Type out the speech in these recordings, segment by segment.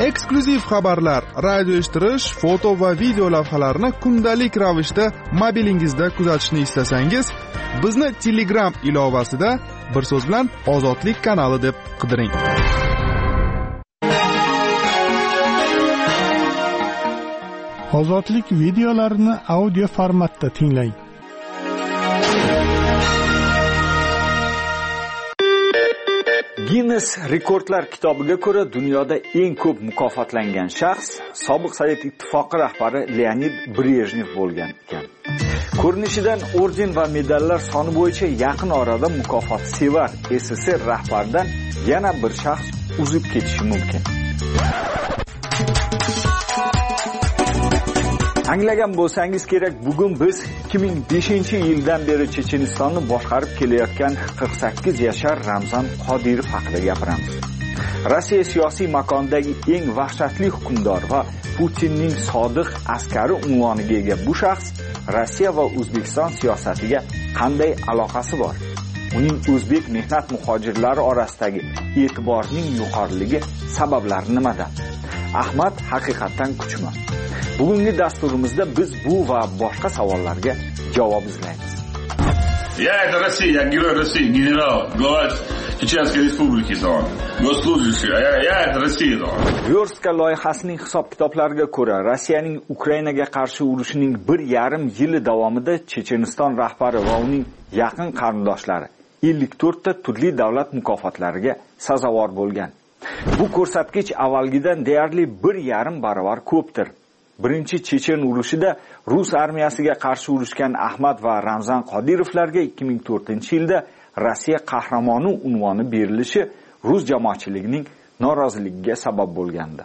eksklyuziv xabarlar, radio eshittirish, foto va video lavhalarni kundalik ravishda mobilingizda kuzatishni istasangiz, bizni Telegram ilovasida bir so'z bilan Ozodlik kanali deb qidiring. Ozodlik videolarini audio formatda tinglang. Guinness rekordlar kitobiga ko'ra dunyoda eng ko'p mukofotlangan shaxs sobiq Sovet ittifoqi rahbari Leonid Brejnev bo'lgan ekan. Ko'rinishidan orden va medallar soni bo'yicha yaqin orada mukofot sevar SSR rahbaridan yana bir shaxs uzib ketishi mumkin. Anglagan bo'lsangiz kerak, bugun biz 2005-yildan beri Chechenistonni boshqarib kelayotgan 48 yashar Ramzan Qodirov haqida gapiramiz. Rossiya siyosiy makonidagi eng vahshatli hukmdor va Putinning sodiq askari unvoniga ega bu shaxs Rossiya va O'zbekiston siyosatiga qanday aloqasi bor? Uning o'zbek mehnat muhojirlari orasidagi e'tiborining yuqoriligi sabablari nimada? Ahmad haqiqatan kuchmi? Bugungi dasturimizda biz bu va boshqa savollarga javob izlaymiz. Это Россия, я герой России, генерал, глава Чеченской республики, госслужащий, это Россия. Verska loyihasining hisob-kitoblariga ko'ra, Rossiyaning Ukrainaga qarshi urushining 1,5 yili davomida Checheniston rahbari va uning yaqin qarindoshlari 54 ta turli davlat mukofotlariga sazovor bo'lgan. Bu ko'rsatkich avvalgidan deyarli 1,5 barobar ko'pdir. Birinchi Chechen urushida Rus armiyasiga qarshi urushgan Ahmad va Ramzan Qodirovlarga 2004-yilda Rossiya qahramoni unvoni berilishi Rus jamoatchiligining noroziligiga sabab bo'lgandi.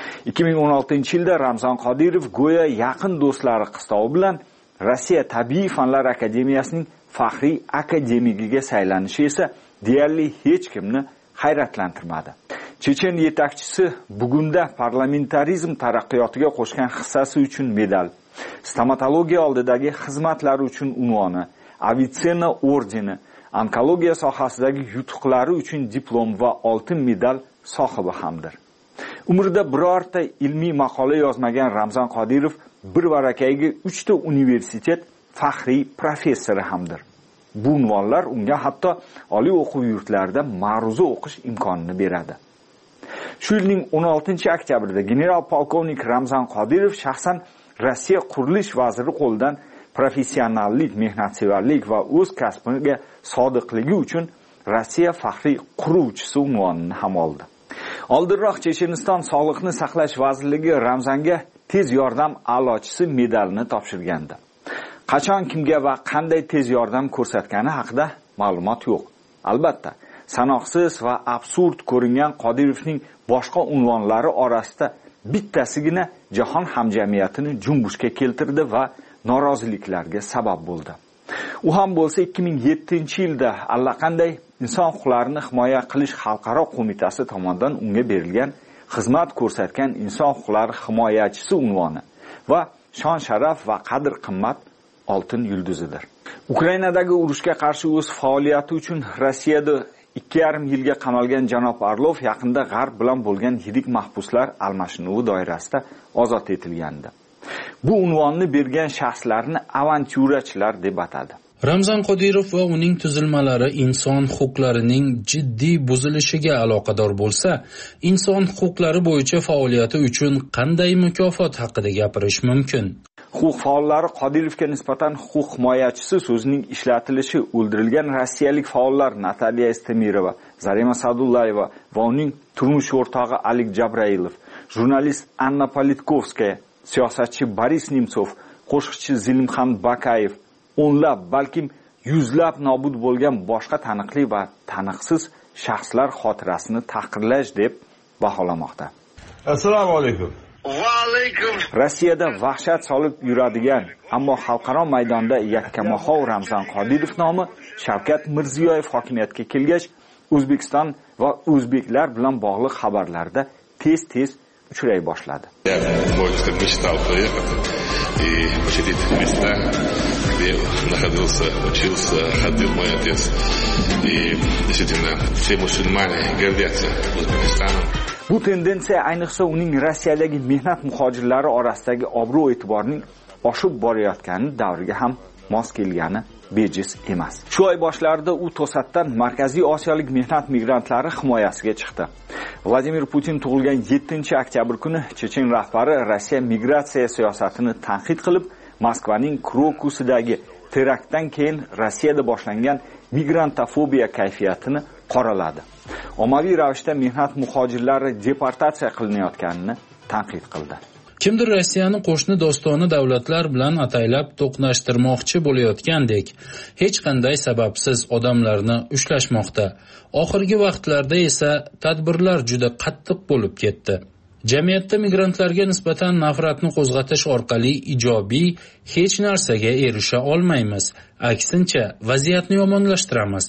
2016-yilda Ramzan Qodirov go'yo yaqin do'stlari qistovi bilan Rossiya Tabiiy fanlar akademiyasining faxriy akademigiga saylanishi esa deyarli hech kimni hayratlantirmadi. Chechen yetakchisi bugunda parlamentarizm taraqqiyotiga qo'shgan hissasi uchun medal, stomatologiya oldidagi xizmatlari uchun unvoni, Avitsena ordeni, onkologiya sohasidagi yutuqlari uchun diplom va oltin medal sohibi hamdir. Umrida birorta ilmiy maqola yozmagan Ramzan Qodirov bir varakayga 3 ta universitet faxriy professori hamdir. Bu unvonlar unga hatto oliy o'quv yurtlarida ma'ruza o'qish imkonini beradi. Shu yilning 16-oktyabrida general polkovnik Ramzan Qodirov shaxsan Rossiya qurilish vaziri qo'lidan professionallik, mehnatsevarlik va o'z kasbiga sodiqligi uchun Rossiya faxriy quruvchisi unvonini ham oldi. Oldinroq Checheniston Sog'liqni saqlash vazirligi Ramzanga tez yordam a'lochisi medalini topshirgandi. Qachon, kimga va qanday tez yordam ko'rsatgani haqida ma'lumot yo'q. Albatta, sanoqsiz va absurd ko'ringan Qodirovning boshqa unvonlari orasida bittasigina jahon hamjamiyatini junbushga keltirdi va noroziliklarga sabab bo'ldi. U ham bo'lsa 2007-yilda allaqanday inson huquqlarini himoya qilish xalqaro qo'mitasi tomonidan unga berilgan xizmat ko'rsatgan inson huquqlari himoyachisi unvoni va shon-sharaf va qadr-qimmat oltin yulduzidir. Ukrainadagi urushga qarshi o'z faoliyati uchun Rossiyada 2,5 yilga qamalgan janob Orlov yaqinda G'arb bilan bo'lgan yirik mahbuslar almashinuvi doirasida ozod etilgandi. Bu unvonni bergan shaxslarni avantyurachilar deb atadi. Ramzan Qodirov va uning tuzilmalari inson huquqlarining jiddiy buzilishiga aloqador bo'lsa, inson huquqlari bo'yicha faoliyati uchun qanday mukofot haqida gapirish mumkin? Huquq faollari Qodirovga nisbatan huquq himoyachisi so'zining ishlatilishi o'ldirilgan rossiyalik faollar Nataliya Estemirova, Zarema Sadullayeva va uning turmush o'rtog'i Alik Jabrailov, jurnalist Anna Politkovskaya, siyosatchi Boris Nemtsov, qo'shiqchi Zilimxan Bakayev, o'nlab, balkim yuzlab nobud bo'lgan boshqa taniqli va taniqsiz shaxslar xotirasini tahqirlash deb baholamoqda. Assalomu alaykum. Rossiyada vahshat solib yuradigan, ammo xalqaro maydonda yakkamahov Ramzan Qodirov nomi Shavkat Mirziyoyev hokimiyatga kelgach, O'zbekiston va o'zbeklar bilan bog'liq xabarlarda tez-tez uchray boshladi. И посетить места, где находился, учился, ходил мой отец. И действительно, все мусульмане гордятся Узбекистаном. Bu tendensiya ayniqsa uning Rossiyadagi mehnat muhojirlari orasidagi obro'-e'tiborning oshib borayotgani davriga ham mos kelgani bejiz emas. Shu oy boshlarida u to'satdan Markaziy Osiyolik mehnat migrantlari himoyasiga chiqdi. Vladimir Putin tug'ilgan 7-oktyabr kuni Chechen rahbari Rossiya migratsiya siyosatini tanqid qilib, Moskvaning Krokusidagi teraktdan keyin Rossiyada boshlangan migrantofobiya kayfiyatini qoraladi. Ommaviy ravishda mehnat muhojirlari deportatsiya qilinayotganini tanqid qildi. Kimdir Rossiyani qo'shni do'stona davlatlar bilan ataylab to'qnashtirmoqchi bo'layotgandek, hech qanday sababsiz odamlarni ushlashmoqda. Oxirgi vaqtlarda esa tadbirlar juda qattiq bo'lib ketdi. Jamiyatda migrantlarga nisbatan nafratni qo'zg'atish orqali ijobiy hech narsaga erisha olmaymiz. Aksincha, vaziyatni yomonlashtiramiz.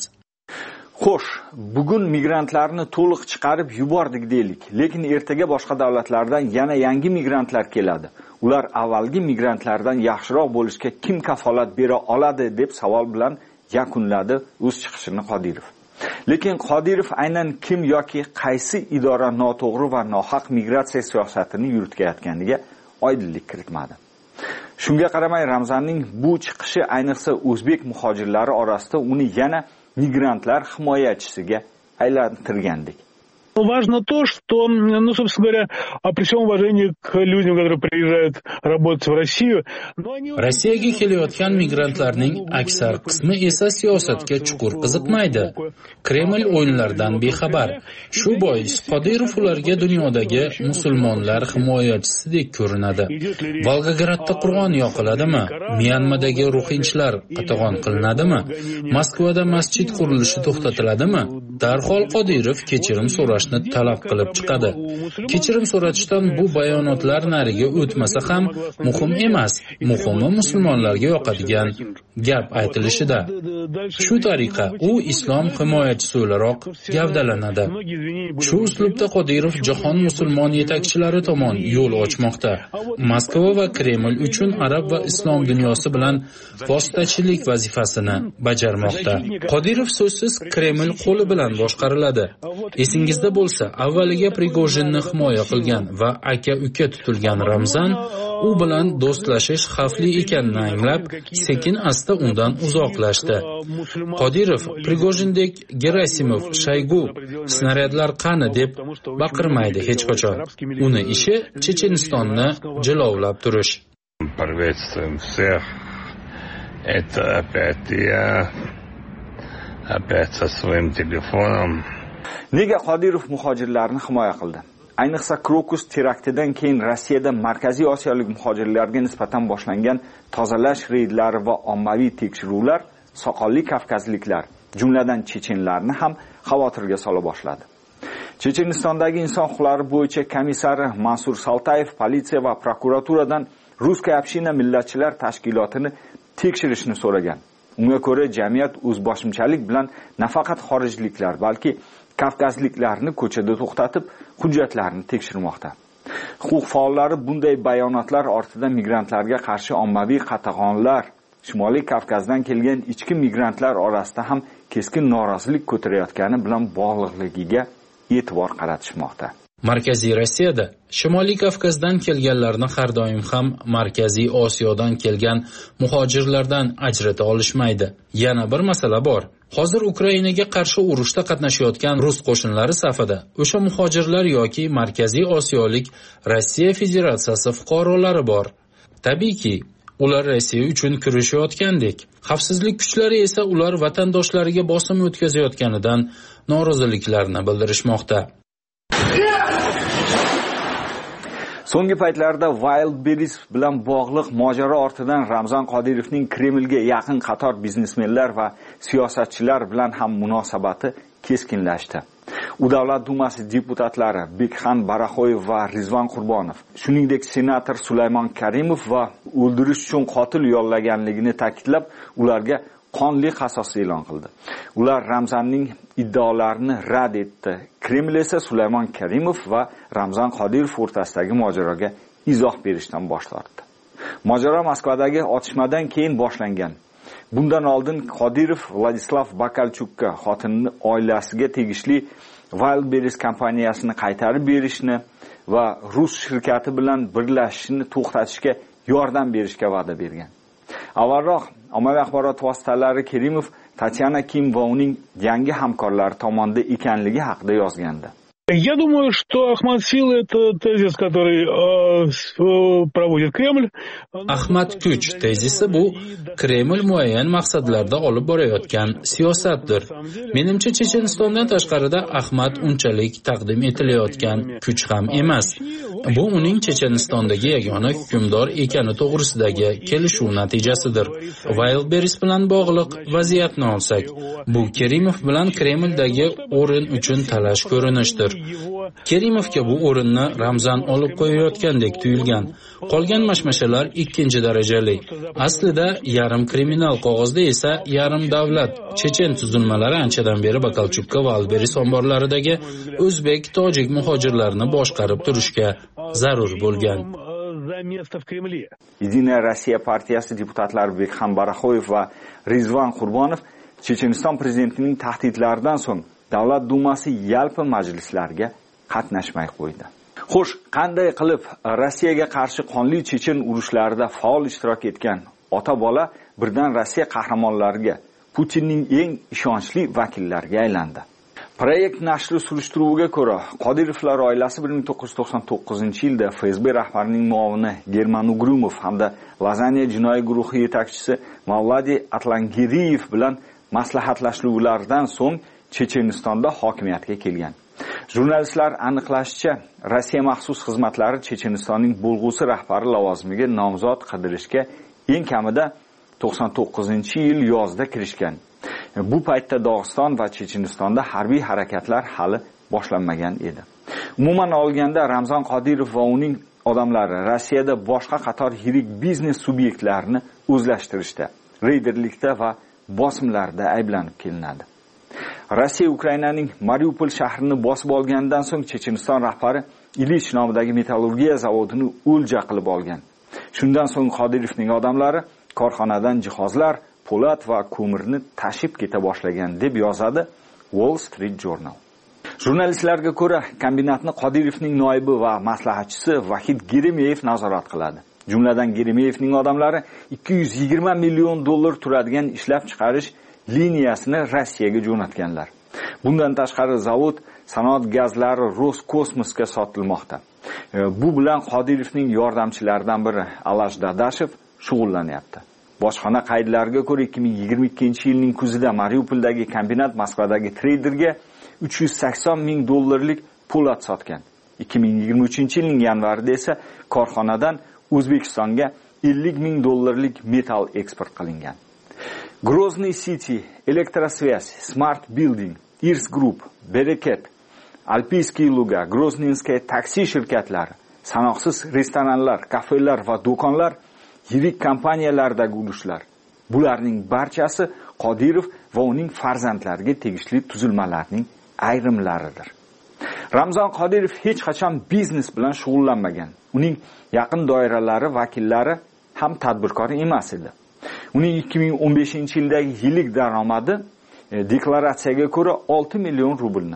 Xo'sh, bugun migrantlarni to'liq chiqarib yubordik deylik, lekin ertaga boshqa davlatlardan yana yangi migrantlar keladi. Ular avvalgi migrantlardan yaxshiroq bo'lishga kim kafolat bera oladi deb savol bilan yakunladi o'z chiqishini Qodirov. Lekin Qodirov aynan kim yoki qaysi idora noto'g'ri va nohaq migratsiya siyosatini yuritayotganiga oydinlik kiritmadi. Shunga qaramay Ramzanning bu chiqishi ayniqsa o'zbek muhojirlari orasida uni yana migrantlar himoyachisiga aylantirgandek. Важно то, что, собственно говоря, при всем уважении к людям, которые приезжают работать в Россию, Rossiyaga kelayotgan migrantlarning aksar qismi esa siyosatga chuqur qiziqmaydi. Kreml o'yinlardan bexabar. Shu bois Qodirov ularga dunyodagi musulmonlar himoyachisidek ko'rinadi. Volgogradda Qur'on yoqiladimi? Myanmadagi ruhinchilar qatag'on qilinadimi? Moskvada masjid qurilishi to'xtatiladimi? Darhol Qodirov kechirim so'rashni talab qilib chiqadi. Kechirim so'ratishdan bu bayonotlar nariga o'tmasa ham muhim emas. Muhimi musulmonlarga yoqadigan gap aytilishida. Shu tariqa u islom himoyachisi o'laroq gavdalanadi. Shu uslubda Qodirov jahon musulmon yetakchilari tomon yo'l ochmoqda. Moskva va Kreml uchun arab va islom dunyosi bilan vositachilik vazifasini bajarmoqda. Qodirov so'zsiz Kreml qo'li bilan boshqariladi. Esingizda bo'lsa, avvaliga Prigojinni himoya qilgan va aka-uka tutilgan Ramzan u bilan do'stlashish xavfli ekanini anglab, sekin-asta undan uzoqlashdi. Qodirov Prigojindek Gerasimov, Shaygu snaryadlar qani deb baqirmaydi hech qachon. Uni ishi Chechenistonni jilovlab turish. Приветствуем всех. Это опять я. Опять со своим телефоном. Nega Qodirov muhojirlarni himoya qildi? Ayniqsa Krokus teraktidan keyin Rossiyada Markaziy Osiyolik muhojirlarga nisbatan boshlangan tozalash reydlari va ommaviy tekshiruvlar soqolli kavkazliklar, jumladan chechenlarni ham xavotirga sola boshladi. Chechenistondagi inson huquqlari bo'yicha komissari Mansur Saltayev politsiya va prokuraturadan Ruskiy община millatchilar tashkilotini tekshirishni so'ragan. Unga ko'ra, jamiyat o'zboshimchalik bilan nafaqat xorijliklar, balki kavkazliklarni ko'chada to'xtatib, hujjatlarini tekshirmoqda. Huquq faollari bunday bayonotlar ortida migrantlarga qarshi ommaviy qatag'onlar, Shimoliy Kavkazdan kelgan ichki migrantlar orasida ham keskin norozilik ko'tarayotgani bilan bog'liqligiga e'tibor qaratishmoqda. Markaziy Rossiyada Shimoliy Kavkazdan kelganlarni har doim ham Markaziy Osiyodan kelgan muhojirlardan ajrata olishmaydi. Yana bir masala bor. Hozir Ukrainaga qarshi urushda qatnashayotgan rus qo'shinlari safida o'sha muhojirlar yoki Markaziy Osiyolik Rossiya Federatsiyasi fuqarolari bor. Tabiiyki, ular Rossiya uchun kurashayotgandek. Xavfsizlik kuchlari esa ular vatandoshlariga bosim o'tkazayotganidan noroziliklarini bildirishmoqda. So'nggi paytlarda Wildberries bilan bog'liq mojaro ortidan Ramzan Qodirovning Kremlga yaqin qator biznesmenlar va siyosatchilar bilan ham munosabati keskinlashdi. U Davlat Dumasi deputatlari Bekxan Baraxoyev va Rizvan Qurbonov, shuningdek senator Sulaymon Karimov va o'ldirish uchun qotil yollaganligini ta'kidlab, ularga qonli qasos e'lon qildi. Ular Ramzanning iddaolarini rad etdi. Kreml esa Sulaymon Karimov va Ramzan Qodirov o'rtasidagi mojaroga izoh berishdan bosh tortdi. Mojaro Moskvadagi otishmadan keyin boshlangan. Bundan oldin Qodirov Vladislav Bakalchukka, xotinining oilasiga tegishli Wildberries kompaniyasini qaytarib berishni va rus shirkati bilan birlashishni to'xtatishga yordam berishga va'da bergan. Avvalroq ommaviy axborot vositalari Kerimov Tatyana Kim va uning yangi hamkorlari tomonidan ekanligi haqida yozgandi. Я думаю, что Ахмад Сил – это тезис, который проводит Кремль. Ahmad Kuch tezisi bu Kreml muayyan maqsadlarda olib borayotgan siyosatdir. Menimcha Chechenistondan tashqarida Ahmad unchalik taqdim etilayotgan kuch ham emas. Bu uning Chechenistondagi yagona hukmdor ekani to'g'risidagi kelishuv natijasidir. Wildberries bilan bog'liq vaziyatni olsak, bu Kerimov bilan Kremldagi o'rin uchun talash ko'rinishdir. Kerimovga bu o'rinni Ramzan olib qo'yayotgandek tuyulgan. Qolgan mashmashalar ikkinchi darajali. Aslida yarim kriminal qog'ozda esa yarim davlat chechen tuzilmalari anchadan beri Bakalchukka va Wildberries omborlaridagi o'zbek, tojik muhojirlarni boshqarib turishga zarur bo'lgan. Единая Россия partiyasi deputatlari Bekxan Baraxoyev va Rizvan Qurbonov Checheniston prezidentining tahdidlaridan so'ng Davlat Dumasi yalpi majlislarga qatnashmay qo'ydi. Xo'sh, qanday qilib Rossiyaga qarshi qonli chechen urushlarida faol ishtirok etgan ota-bola birdan Rossiya qahramonlariga, Putinning eng ishonchli vakillariga aylandi? Proyekt nashri surishtiruviga ko'ra, Qodirovlar oilasi 1999-yilda FSB rahbarining muovini German Ugrumov hamda Lazaniya jinoiy guruhi yetakchisi Mavladiy Atlangiriyev bilan maslahatlashuvlardan so'ng Chechenistonda hokimiyatga kelgan. Jurnalistlar aniqlashicha, Rossiya maxsus xizmatlari Chechenistonning bo'lg'usi rahbari lavozimiga nomzod qidirishga eng kamida 99-yil yozda kirishgan. Bu paytda Dog'iston va Chechenistonda harbiy harakatlar hali boshlanmagan edi. Umuman olganda Ramzan Qodirov va uning odamlari Rossiyada boshqa qator yirik biznes subyektlarini o'zlashtirishda, reyderlikda va bosimlarda ayblanib kelinadi. Rossiya Ukrainaning Mariupol shahrini bosib olgandan so'ng Checheniston rahbari Ilich nomidagi metallurgiya zavodini o'lja qilib olgan. Shundan so'ng Qodirovning odamlari korxonadan jihozlar, po'lat va ko'mirni tashib keta boshlagan deb yozadi Wall Street Journal. Jurnalistlarga ko'ra, kombinatni Qodirovning noibi va maslahatchisi Vahid Geremeyev nazorat qiladi. Jumladan Geremeyevning odamlari 220 million dollar turadigan ishlab chiqarish liniyasini Rossiyaga jo'natganlar. Bundan tashqari zavod sanoat gazlari Roskosmosga sotilmoqda. Bu bilan Qodirovning yordamchilaridan biri Alash Dadashev shug'ullanyapti. Bojxona qaydlariga ko'ra 2022-yilning kuzida Mariupoldagi kombinat Moskvadagi treyderga 380 ming dollarlik po'lat sotgan. 2023-yilning yanvarida esa korxonadan O'zbekistonga 50 ming dollarlik metal eksport qilingan. Grozny City, Elektrosvязь, Smart Building, Irs Group, Bereket, Alpiyskiy Luga, Grozninskaya taksi shirkatlari, sanoqsiz restoranlar, kafelar va do'konlar, yirik kompaniyalardagi urushlar. Bularning barchasi Qodirov va uning farzandlariga tegishli tuzilmalarning ayrimlaridir. Ramzan Qodirov hech qachon biznes bilan shug'ullanmagan. Uning yaqin doiralari vakillari ham tadbirkor emas edi. Uning 2015-yildagi yillik daromadi deklaratsiyaga ko'ra 6 million rublni,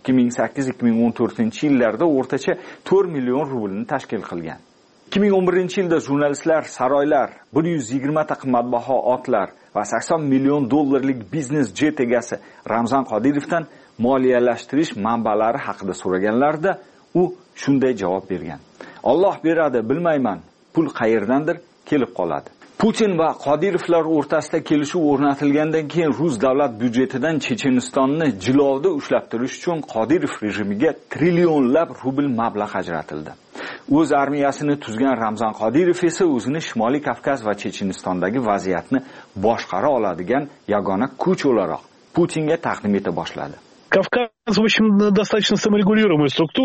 2008-2014-yillarda o'rtacha 4 million rublni tashkil qilgan. 2011-yilda jurnalistlar saroylar, 120 ta qimmatbaho otlar va 80 million dollarlik biznes jet egasi Ramzan Qodirovdan moliyalashtirish manbalari haqida so'raganlarida u shunday javob bergan: "Alloh beradi, bilmayman, pul qayerdandir kelib qoladi." Putin va Qodirovlar o'rtasida kelishuv o'rnatilgandan keyin Rus davlat byudjetidan Chechenistonni jilovda ushlab turish uchun Qodirov rejimiga trillionlab rubl mablag' ajratildi. O'z armiyasini tuzgan Ramzan Qodirov esa o'zini Shimoliy Kavkaz va Chechenistondagi vaziyatni boshqara oladigan yagona kuch o'laroq Putinga taqdim eta boshladi. Кавказ, в общем, достаточно саморегулируемая структура.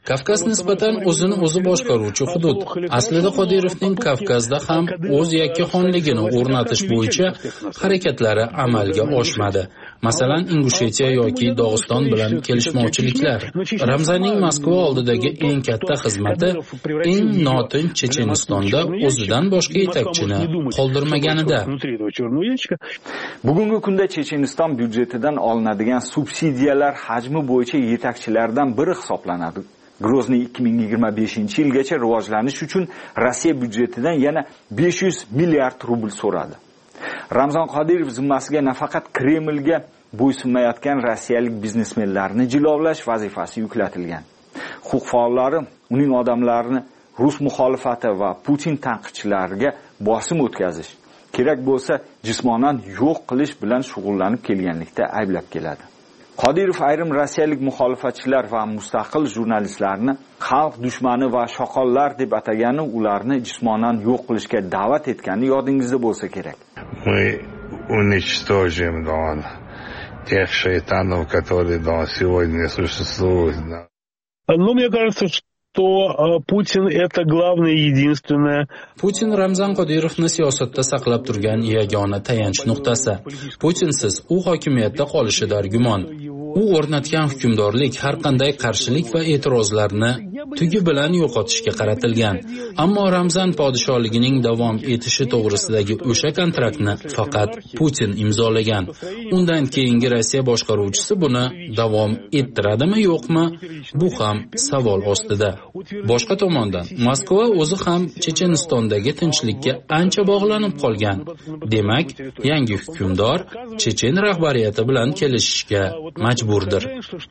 Kavkaz nisbatan o'zini o'zi boshqaruvchi hudud. Aslida Qodirovning Kavkazda ham o'z yakkaxonligini o'rnatish bo'yicha harakatlari amalga oshmadi. Masalan, Ingushetiya yoki Dog'iston bilan kelishmovchiliklar. Ramzanning Moskva oldidagi eng katta xizmati eng notinch Chechenistonda o'zidan boshqa yetakchini qoldirmaganida. Bugungi kunda Checheniston byudjetidan olinadigan subsidiyalar hajmi bo'yicha yetakchilardan biri hisoblanadi. Grozniy 2025-yilgacha rivojlanish uchun Rossiya byudjetidan yana 500 milliard rubl so'radi. Ramzan Qodirov zimmasiga nafaqat Kremlga bo'ysunmayotgan rossiyalik biznesmenlarni jilovlash vazifasi yuklatilgan. Huquq faollari uning odamlarini Rus muxolifati va Putin tanqidchilariga bosim o'tkazish, kerak bo'lsa jismonan yo'q qilish bilan shug'ullanib kelganlikda ayblab keladi. Qodirov ayrim rossiyalik muxolifatchilar va mustaqil jurnalistlarni xalq dushmani va shoqollar deb atagani, ularni jismonan yo'q qilishga da'vat etgani yodingizda bo'lsa kerak. Мы уничтожим тех шайтанов, которые сегодня существуют. Но мне кажется, что Putin это главное и единственное. Putin Ramzan Qodirovni siyosatda saqlab turgan yagona tayanch nuqtasi. Putinsiz u hokimiyatda qolishi dargumon. U o'rnatgan hukmdorlik har qanday qarshilik va e'tirozlarni tugi bilan yo'qotishga qaratilgan. Ammo Ramzan podsholigining davom etishi to'g'risidagi o'sha kontraktni faqat Putin imzolagan. Undan keyingi Rossiya boshqaruvchisi buni davom ettiradimi yo'qmi? Bu ham savol ostida. Boshqa tomondan, Moskva o'zi ham Chechenistondagi tinchlikka ancha bog'lanib qolgan. Demak, yangi hukmdor Chechen rahbariyati bilan kelishishga majburdir.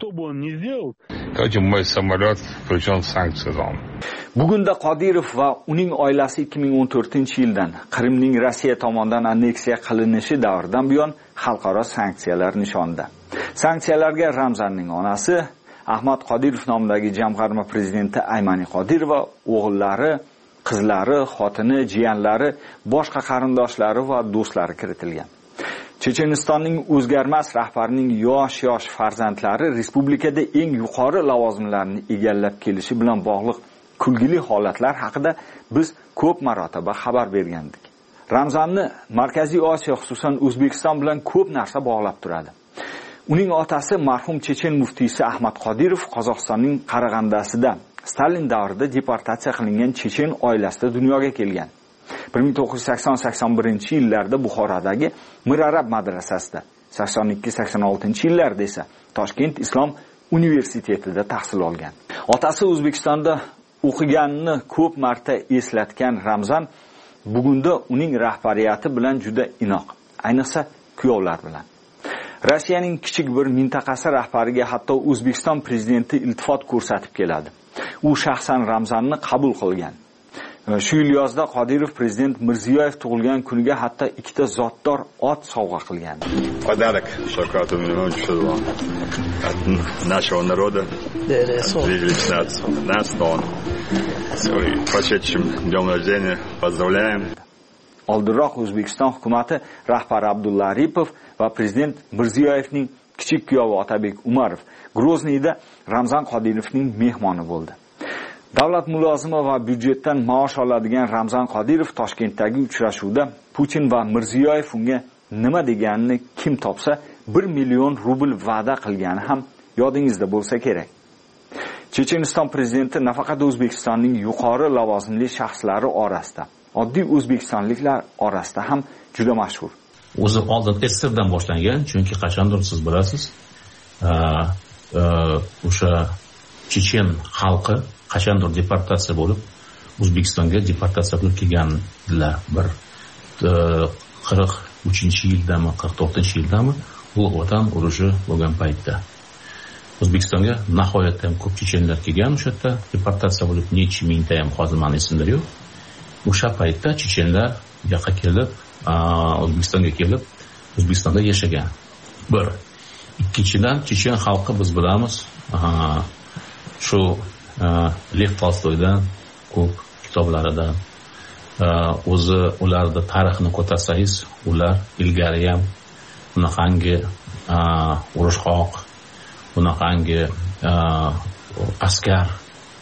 Bugunda Qodirov va uning oilasi 2014-yildan Qrimning Rossiya tomonidan anneksiya qilinishi davridan buyon xalqaro sanksiyalar nishonida. Sanksiyalarga Ramzanning onasi Ahmad Qodirov nomidagi jamg'arma prezidenti Aymani Qodirova, o'g'illari, qizlari, xotini, jiyanlari, boshqa qarindoshlari va do'stlari kiritilgan. Chechenistonning o'zgarmas rahbarining yosh farzandlari respublikada eng yuqori lavozimlarni egallab kelishi bilan bog'liq kulgili holatlar haqida biz ko'p marotaba xabar bergandik. Ramzanni Markaziy Osiyo, xususan O'zbekiston bilan ko'p narsa bog'lab turadi. Uning otasi marhum chechen muftiysi Ahmad Qodirov Qozog'istonning Qarag'andasida Stalin davrida deportatsiya qilingan chechen oilasida dunyoga kelgan. 1980-81-yillarda Buxorodagi Mir Arab madrasasida, 82-86-yillarda esa Toshkent Islom universitetida tahsil olgan. Otasi O'zbekistonda o'qiganini ko'p marta eslatgan Ramzan bugunda uning rahbariyati bilan juda inoq, ayniqsa kuyovlar bilan. Rossiyaning kichik bir mintaqasi rahbariga hatto O'zbekiston prezidenti iltifot ko'rsatib keladi. U shaxsan Ramzanni qabul qilgan. Shu yil yozda Qodirov prezident Mirziyoyev tug'ilgan kuniga hatto ikkita zotdor ot sovg'a qilgan. Подарок Шавкату Мироновичу от нашего народа. Нас он. Прошедшим днем рождения поздравляем. Oldinroq O'zbekiston hukumati rahbari Abdulla Aripov va prezident Mirziyoyevning kichik kuyovi Otabek Umarov Grozniyda Ramzan Qodirovning mehmoni bo'ldi. Davlat mulozimi va byudjetdan maosh oladigan Ramzan Qodirov Toshkentdagi uchrashuvda Putin va Mirziyoyev unga nima deganini kim topsa 1 million rubl va'da qilgani ham yodingizda bo'lsa kerak. Checheniston prezidenti nafaqat O'zbekistonning yuqori lavozimli shaxslari orasida, oddiy o'zbekistonliklar orasida ham juda mashhur. O'zi oldin SSRdan boshlangan, chunki qachondir siz bilasiz, o'sha chechen xalqi qachondir deportatsiya bo'lib, O'zbekistonga deportatsiya qilib kelganlar. Bir 43-yildami, 44-yildami u Vatan urushi bo'lgan paytda O'zbekistonga nihoyatda ham ko'p chechenlar kelgan, o'sha yerda deportatsiya bo'lib necha mingta ham hozir meni esimda yo'q. O'sha paytda chechenlar yoqqa kelib, O'zbekistonga kelib, O'zbekistonda yashagan. Bir. Ikkinchidan, chechen xalqi biz bilamiz, shu Lev Tolstoydan ko'p kitoblaridan o'zi ularda tarixni ko'tarsangiz, ular ilgari ham bunaqangi urushqoq, bunaqangi askar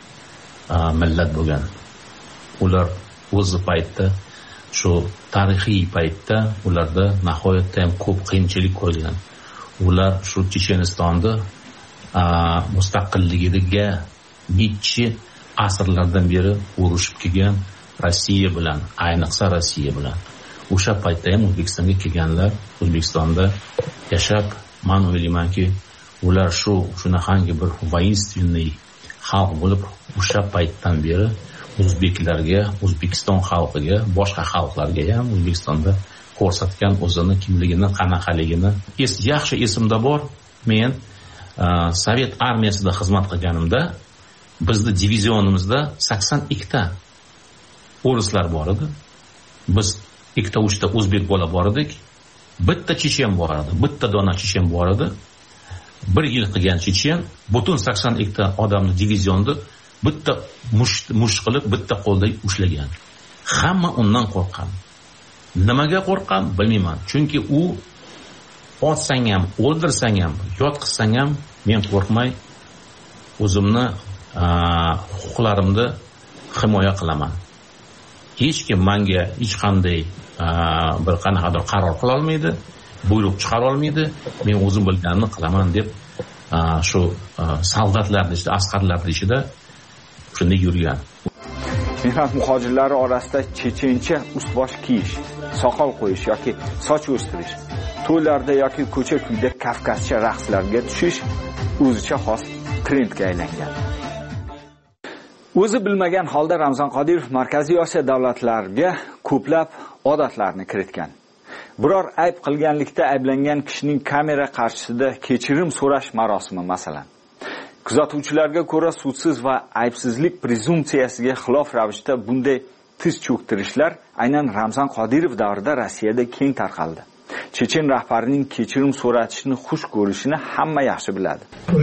millat bo'lgan. Ular o'zi paytda shu tarixiy paytda ularda nihoyatda ham ko'p qiyinchilik ko'rgan. Ular shu Chechenistonda mustaqilligiga necha asrlardan beri urushib kelgan Rossiya bilan, ayniqsa Rossiya bilan. O'sha paytda ham O'zbekistonga kelganlar, O'zbekistonda yashab, men o'ylaymanki, ular shunaqangi bir voinственный xalq bo'lib, o'sha paytdan beri o'zbeklarga, O'zbekiston xalqiga, boshqa xalqlarga ham O'zbekistonda ko'rsatgan o'zini kimligini, qanaqaligini yaxshi esimda bor. Men Sovet armiyasida xizmat qilganimda bizning divizionimizda 82 ta o'rislar bor edi. Biz 2-3 ta o'zbek bola bor edik. Bitta chechen bor edi, bitta dona chechen bor edi. 1 yil qilgan chechen butun 82 ta odamni divizionda bitta mush qilib, bitta qo'lda ushlagan. Hamma undan qo'rqqan. Nimaga qo'rqqan bilmayman. Chunki u otsang ham, o'ldirsang ham, yotqizsang ham men qo'rqmay o'zimni huquqlarimni himoya qilaman. Hech kim menga hech qanday bir qanaqadir qaror qila olmaydi, buyruq chiqara olmaydi. Men o'zim bilganimni qilaman deb shu soldatlarning ichida, askarlarning ichida shunday yurgan. Mehnat muhojirlari orasida chechencha ust-bosh kiyish, soqol qo'yish yoki soch o'stirish, to'ylarda yoki ko'cha-kuyda kavkazcha raqslarga tushish o'zicha xos trendga aylangan. O'zi bilmagan holda Ramzan Qodirov Markaziy Osiyo davlatlariga ko'plab odatlarni kiritgan. Biror ayb qilganlikda ayblangan kishining kamera qarshisida kechirim so'rash marosimi masalan. Kuzatuvchilarga ko'ra sudsiz va aybsizlik prezumsiyasiga xilof ravishda bunday tiz cho'ktirishlar aynan Ramzan Qodirov davrida Rossiyada keng tarqaldi. Chechen rahbarining kechirim so'ratishni xush ko'rishini hamma yaxshi biladi.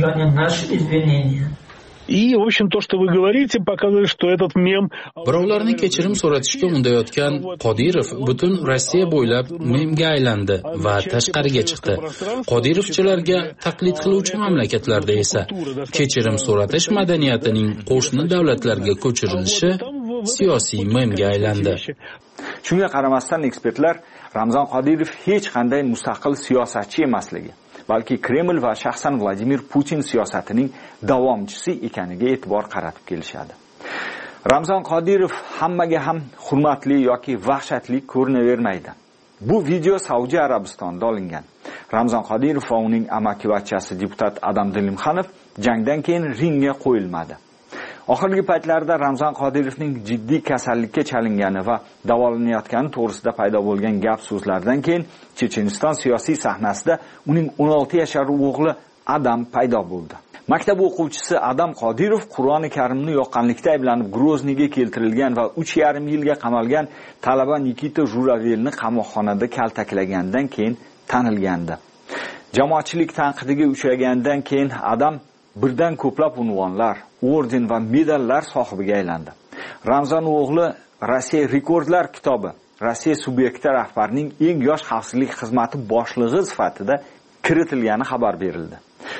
И, в общем, то, что вы говорите, показывает, что этот мем... Birovlarning kechirim so'ratishga undayotgan Qodirov butun Rossiya bo'ylab memga aylandi va tashqariga chiqdi. Qodirovchilarga taqlid qiluvchi mamlakatlarda esa kechirim so'ratish madaniyatining qo'shni davlatlarga ko'chirilishi siyosiy memga aylandi. Shunga qaramasdan ekspertlar Ramzan Qodirov hech qanday mustaqil siyosatchi emasligi, balki Kreml va shaxsan Vladimir Putin siyosatining davomchisi ekaniga e'tibor qaratib kelishadi. Ramzan Qodirov hammaga ham hurmatli yoki vahshatli ko'rinavermaydi. Bu video Saudiya Arabistonida olingan. Ramzan Qodirov va uning amakivachchasi deputat Adam Dilimxanov jangdan keyin ringga qo'yilmadi. Oxirgi paytlarda Ramzan Qodirovning jiddiy kasallikka chalingani va davolanayotgani to'g'risida paydo bo'lgan gap so'zlardan keyin Checheniston siyosiy sahnasida uning 16 yashar o'g'li Adam paydo bo'ldi. Maktab o'quvchisi Adam Qodirov Qur'oni Karimni yoqqanlikda ayblanib Grozniyga keltirilgan va 3,5 yilga qamalgan talaba Nikita Juravelni qamoqxonada kaltaklagandan keyin tanilgandi. Jamoatchilik tanqidiga uchragandan keyin Adam birdan ko'plab unvonlar, orden va medallar sohibiga aylandi. Ramzan o'g'li Rossiya rekordlar kitobi, Rossiya subyekti rahbarining eng yosh xavfsizlik xizmati boshlig'i sifatida kiritilgani xabar berildi.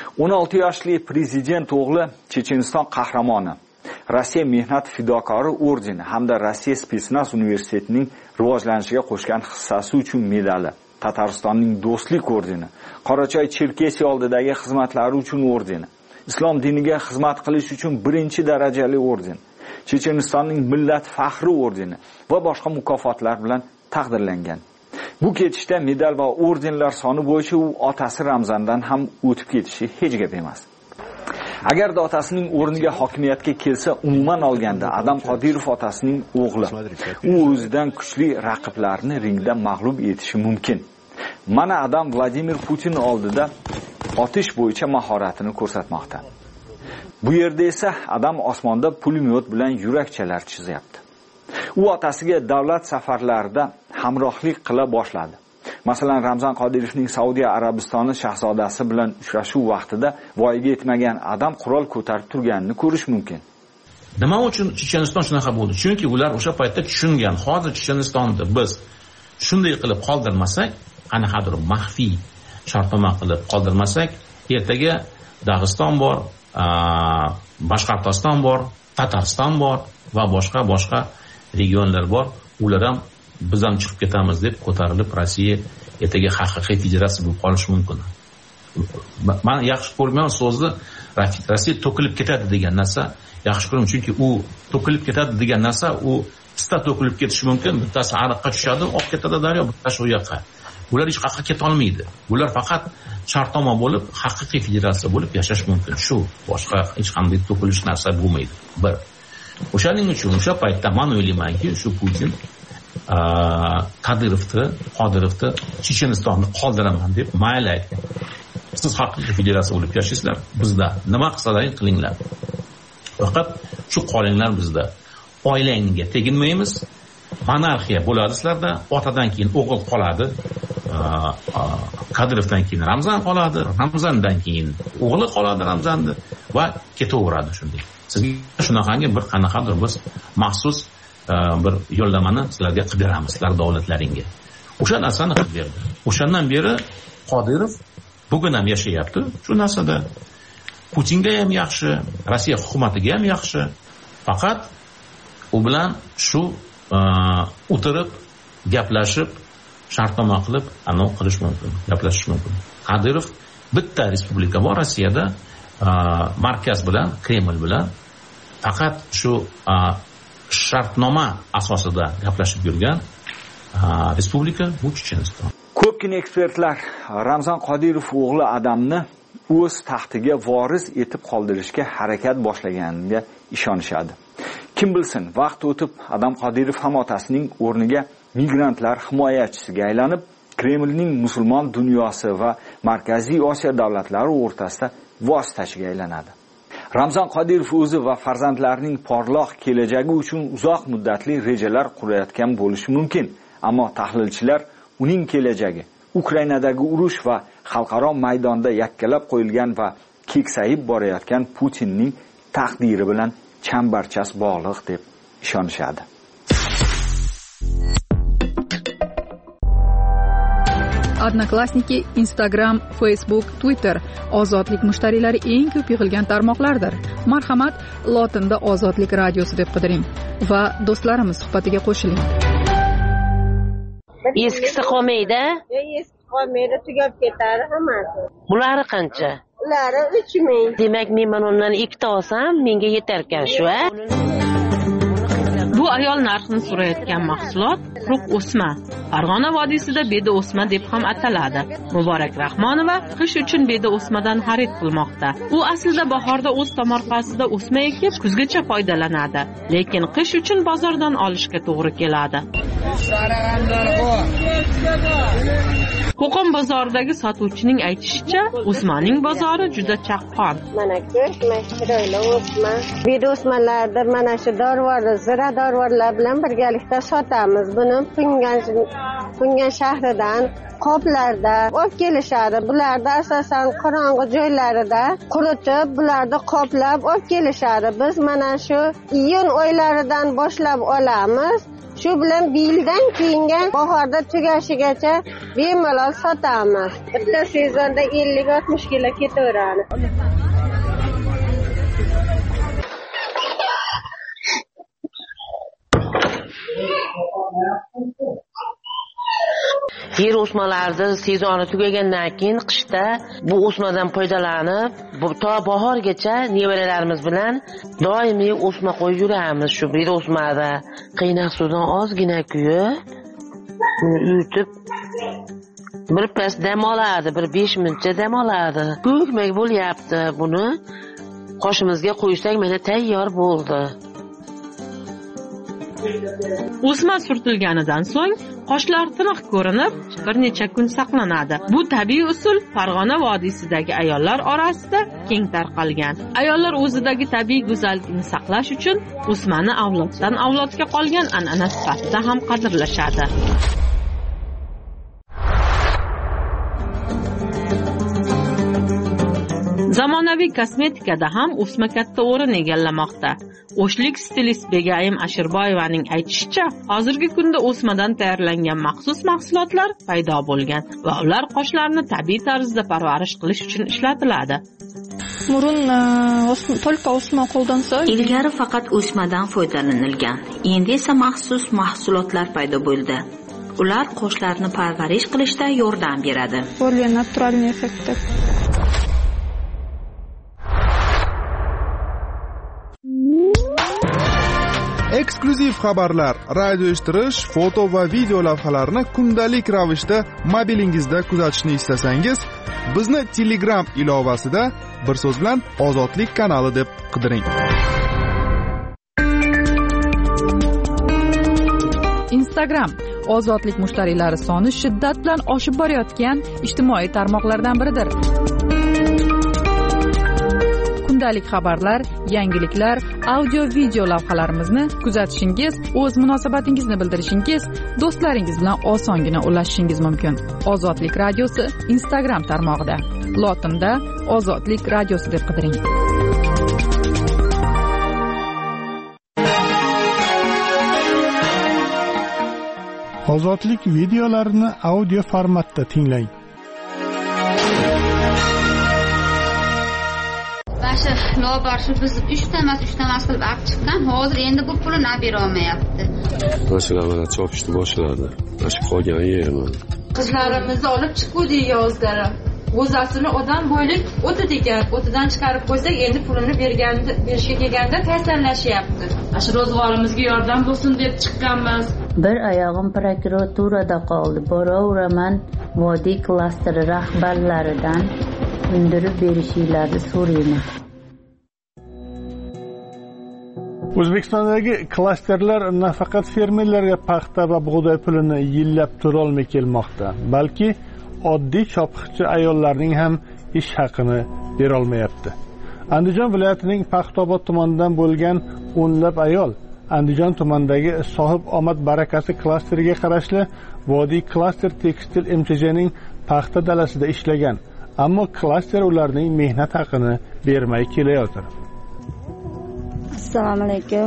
16 yoshli prezident o'g'li Checheniston qahramoni, Rossiya mehnat fidokori ordeni hamda Rossiya Spetsnaz universitetining rivojlanishiga qo'shgan hissasi uchun medali, Tataristonning do'stlik ordeni, Qorachoy Cherkesiya oldidagi xizmatlari uchun ordeni, Islom diniga xizmat qilish uchun 1-darajali orden, Chechenistonning millat faxri ordeni va boshqa mukofotlar bilan taqdirlangan. Bu ketishda medal va ordenlar soni bo'yicha u otasi Ramzandan ham o'tib ketishi hech gap emas. Agarda otasining o'rniga hokimiyatga kelsa, umuman olganda Adam Qodirov otasining o'g'li. U o'zidan kuchli raqiblarni ringda mag'lub etishi mumkin. Mana Adam Vladimir Putin oldida otish bo'yicha mahoratini ko'rsatmoqda. Bu yerda esa Adam osmonda pulemyot bilan yurakchalar chizyapti. U otasiga davlat safarlarida hamrohlik qila boshladi. Masalan, Ramzan Qodirovning Saudiya Arabistoni shahzodasi bilan uchrashuv vaqtida voyaga yetmagan Adam qurol ko'tarib turganini ko'rish mumkin. Nima uchun Checheniston shunaqa bo'ldi? Chunki ular o'sha paytda tushungan, hozir Chechenistonni biz shunday qilib qoldirmasak, qanaqadir maxfiy shartnoma qilib qoldirmasak, ertaga Dag'iston bor, Boshqirdiston bor, Tatariston bor va boshqa regionlar bor. Ular ham biz ham chiqib ketamiz deb ko'tarilib Rossiya ertaga haqiqiy federatsiya bo'lib qolishi mumkin. Men yaxshi ko'rmayman so'zni Rossiya to'kilib ketadi degan narsa yaxshi ko'raman, chunki u to'kilib ketadi degan narsa u pista to'kilib ketishi mumkin. Bittasi ariqqa tushadi, oqib ketadi daryo, bittasi u yoqqa. Ular hech qayerga keta olmaydi. Ular faqat shartnoma bo'lib, haqiqiy federatsiya bo'lib yashash mumkin. Shu, boshqa hech qanday to'kilish narsa bo'lmaydi. Bir. O'shaning uchun o'sha paytda men o'ylaymanki, shu Putin Qodirovni Chechenistonni qoldiraman deb mayli aytgan. Siz haqiqiy federatsiya bo'lib yashaysizlar, bizda nima qilsalaring qilinglar. Faqat shu qolinglar bizda. Oilangizga teginmaymiz. Monarxiya bo'ladi sizlarda, otadan keyin o'g'il qoladi. Qodirovdan keyin Ramzan qoladi, Ramzandan keyin o'g'li qoladi Ramzanni va ketaveradi shunday. Sizga shunaqangi bir qanaqadir biz maxsus bir yo'llamani sizlarga qilib beramiz, sizlar davlatlaringga. O'sha narsani qilib berdi. O'shandan beri Qodirov bugun ham yashayapti. Shu narsada Putinga ham yaxshi, Rossiya hukumatiga ham yaxshi. Faqat u bilan shu o'tirib, gaplashib, shartnoma qilib, qilish mumkin, gaplashish mumkin. Qodirov bitta respublika bor Rossiyada, markaz bilan, Kreml bilan faqat shu shartnoma asosida gaplashib yurgan respublika bu Checheniston. Ko'pgina ekspertlar Ramzan Qodirov o'g'li Adamni o'z taxtiga voris etib qoldirishga harakat boshlaganiga ishonishadi. Kim bilsin, vaqt o'tib Adam Qodirov ham otasining o'rniga migrantlar himoyachisiga aylanib, Kremlning musulmon dunyosi va Markaziy Osiyo davlatlari o'rtasida vositachiga aylanadi. Ramzan Qodirov o'zi va farzandlarining porloq kelajagi uchun uzoq muddatli rejalar qurayotgan bo'lishi mumkin, ammo tahlilchilar uning kelajagi Ukrainadagi urush va xalqaro maydonda yakkalab qo'yilgan va keksayib borayotgan Putinning taqdiri bilan chambarchas bog'liq deb ishonishadi. Odnoklassniki, Instagram, Facebook, Twitter ozodlik mushtariylari eng ko'p yig'ilgan tarmoqlardir. Marhamat, lotinda Ozodlik radiosi deb qidiring va do'stlarimiz suhbatiga qo'shiling. Eskisi qolmaydi? Eski qolmaydi, tugab ketadi hammasi. Bulari qancha? Ulari 3000. Demak, men undan 2 ta olsam, menga yetar ekan shu, a? Bu ayol narxini so'rayotgan mahsulot quruq o'sma. Farg'ona vodiysida beda o'sma deb ham ataladi. Muborak Rahmonova qish uchun beda o'smadan xarid qilmoqda. U aslida bahorda o'z tomorqasida o'sma ekib, kuzgacha foydalanadi, lekin qish uchun bozordan olishga to'g'ri keladi. Qo'qon bozoridagi sotuvchining aytishicha, o'smaning bozori juda chaqqon. Mana ko'sh, chiroyli o'sma. Beda o'smalarda mana shu dorivor, zira dorivorlar bilan birgalikda sotamiz. Buni Pungan shahridan qoplarda olib kelishadi. Bularda asosan qorong'i joylarida quritib, bularda qoplab olib kelishadi. Biz mana shu iyun oylaridan boshlab olamiz. Shu bilan yildan keyingi bahorda tugashigacha bemalol sotamiz. Bitta sezonda 50-60 kilo ketaveradi. Yer o'smalarida sezoni tugagandan keyin qishda bu o'smadan foydalanib, to bahorgacha nevaralarimiz bilan doimiy o'sma qo'yib yuramiz. Shu bir o'smada qaynoq suvdan ozgina kuyib, uyutib bir pas dam oladi, bir 5 minutcha dam oladi. Ko'kmak bo'lyapti. Buni qoshimizga qo'ysak, mana tayyor bo'ldi. O'sma surtilganidan so'ng qoshlar tiniq ko'rinib, bir necha kun saqlanadi. Bu tabiiy usul Farg'ona vodiysidagi ayollar orasida keng tarqalgan. Ayollar o'zidagi tabiiy go'zallikni saqlash uchun o'smani avloddan avlodga qolgan an'ana sifatida ham qadrlashadi. Zamonaviy kosmetikada ham o'sma katta o'rin egallamoqda. O'shlik stilist Begayim Ashirboyevaning aytishicha, hozirgi kunda o'smadan tayyorlangan maxsus mahsulotlar paydo bo'lgan va ular qoshlarni tabiiy tarzda parvarish qilish uchun ishlatiladi. Burun только o'sma qo'ldansa, ilgari faqat o'smadan foydalanilgan. Endi esa maxsus mahsulotlar paydo bo'ldi. Ular qoshlarni parvarish qilishda yordam beradi. Более натуральный эффект. Eksklyuziv xabarlar, radio eshittirish, foto va video lavhalarni kundalik ravishda mobilingizda kuzatishni istasangiz, bizni Telegram ilovasida bir so'z bilan Ozodlik kanali deb qidiring. Instagram ozodlik mushtariylari soni shiddat bilan oshib borayotgan ijtimoiy tarmoqlardan biridir. Kundalik xabarlar, yangiliklar, audio-video lavhalarimizni kuzatishingiz, o'z munosabatingizni bildirishingiz, do'stlaringiz bilan osongina ulashishingiz mumkin. Ozodlik radiosi Instagram tarmog'ida. Lotinda Ozodlik radiosi deb qidiring. Ozodlik videolarini audio formatda tinglang. Lobar shu biz 3 ta emas qilib olib chiqqan. Hozir endi bu pulni olib bera olmayapti. Mashalar mana chopishni boshladi. Mana qolgan yerman. Qizlarimizni olib chiquvdi yozlari. O'zasini odam bo'ylik o'ti degan, o'tidan chiqarib qo'ysak, endi pulini berishga kelganda ta'sirlashyapti. Shu ro'zg'orimizga yordam bo'lsin deb chiqqanmiz. Bir oyog'im prokuraturada qoldi. Boraveraman vodiy klasteri rahbarlaridan undirib berishingizni so'rayman. O'zbekistondagi klasterlar nafaqat fermerlarga paxta va bug'doy pulini yillab to'lolmay kelmoqda, balki oddiy chopiqchi ayollarning ham ish haqini bera olmayapti. Andijon viloyatining Paxtaobod tumanidan bo'lgan o'nlab ayol Andijon tumanidagi Sohib omad barakasi klasteriga qarashli Vodiy klaster tekstil MTJning paxta dalasida ishlagan, ammo klaster ularning mehnat haqini bermay kelayotir. Assalomu alaykum.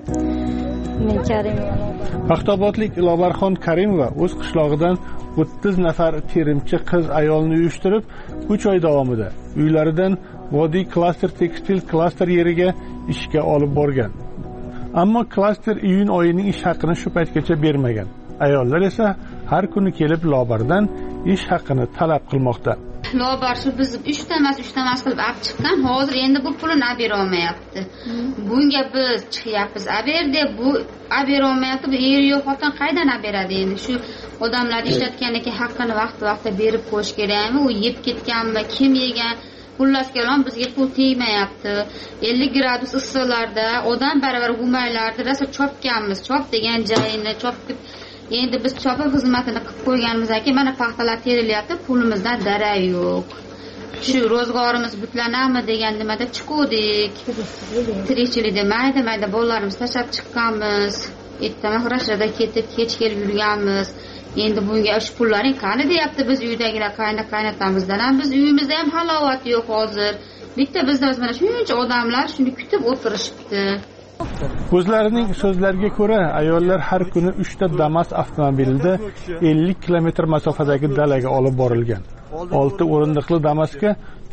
Men Karimova. Paxtaobodlik Lobarxon Karimova o'z qishlog'idan 30 nafar terimchi qiz ayolni uyushtirib, 3 oy davomida uylaridan Vodiy klaster tekstil klaster yeriga ishga olib borgan. Ammo klaster iyun oyining ish haqini shu paytgacha bermagan. Ayollar esa har kuni kelib Lobardan ish haqini talab qilmoqda. Lobar shu biz 3 ta emas qilib olib chiqqan. Hozir endi bu pulni olib bera olmayapti. Bunga biz chiqyapmiz, olib ber deb bu olib bera olmayapti. Bu er yo'q xotin qaydan olib beradi endi? Shu odamlar ishlatgandan keyin haqqini vaqti-vaqtida berib qo'yish kerakmi? U yeb ketganmi, kim yegan? Xullas kalom bizga pul tegmayapti. 50 gradus issiqlarda, odam baravar g'umaylarda rosa chopganmiz. Chop degan joyini chopib endi biz chopib xizmatini qilib qo'yganimizdan keyin mana paxtalar terilyapti, pulimizdan darak yo'q. Shu ro'zg'orimiz buklanami degan nimada chiquvdik. Tirikchilikda mayda bolalarimiz tashlab chiqqanmiz. Ertaman xirashlarda ketib kech kelib yurganmiz. Endi bunga shu pullaring qani deyapti biz uydagilar qaynatamizdan ham biz uyimizda ham halovat yo'q hozir. Bitta bizda mana shuncha odamlar shuni kutib o'tirishibdi. O'zlarining so'zlariga ko'ra, ayollar har kuni 3 ta Damas avtomobilida 50 kilometr masofadagi dalaga olib borilgan. 6 o'rindiqli Damasga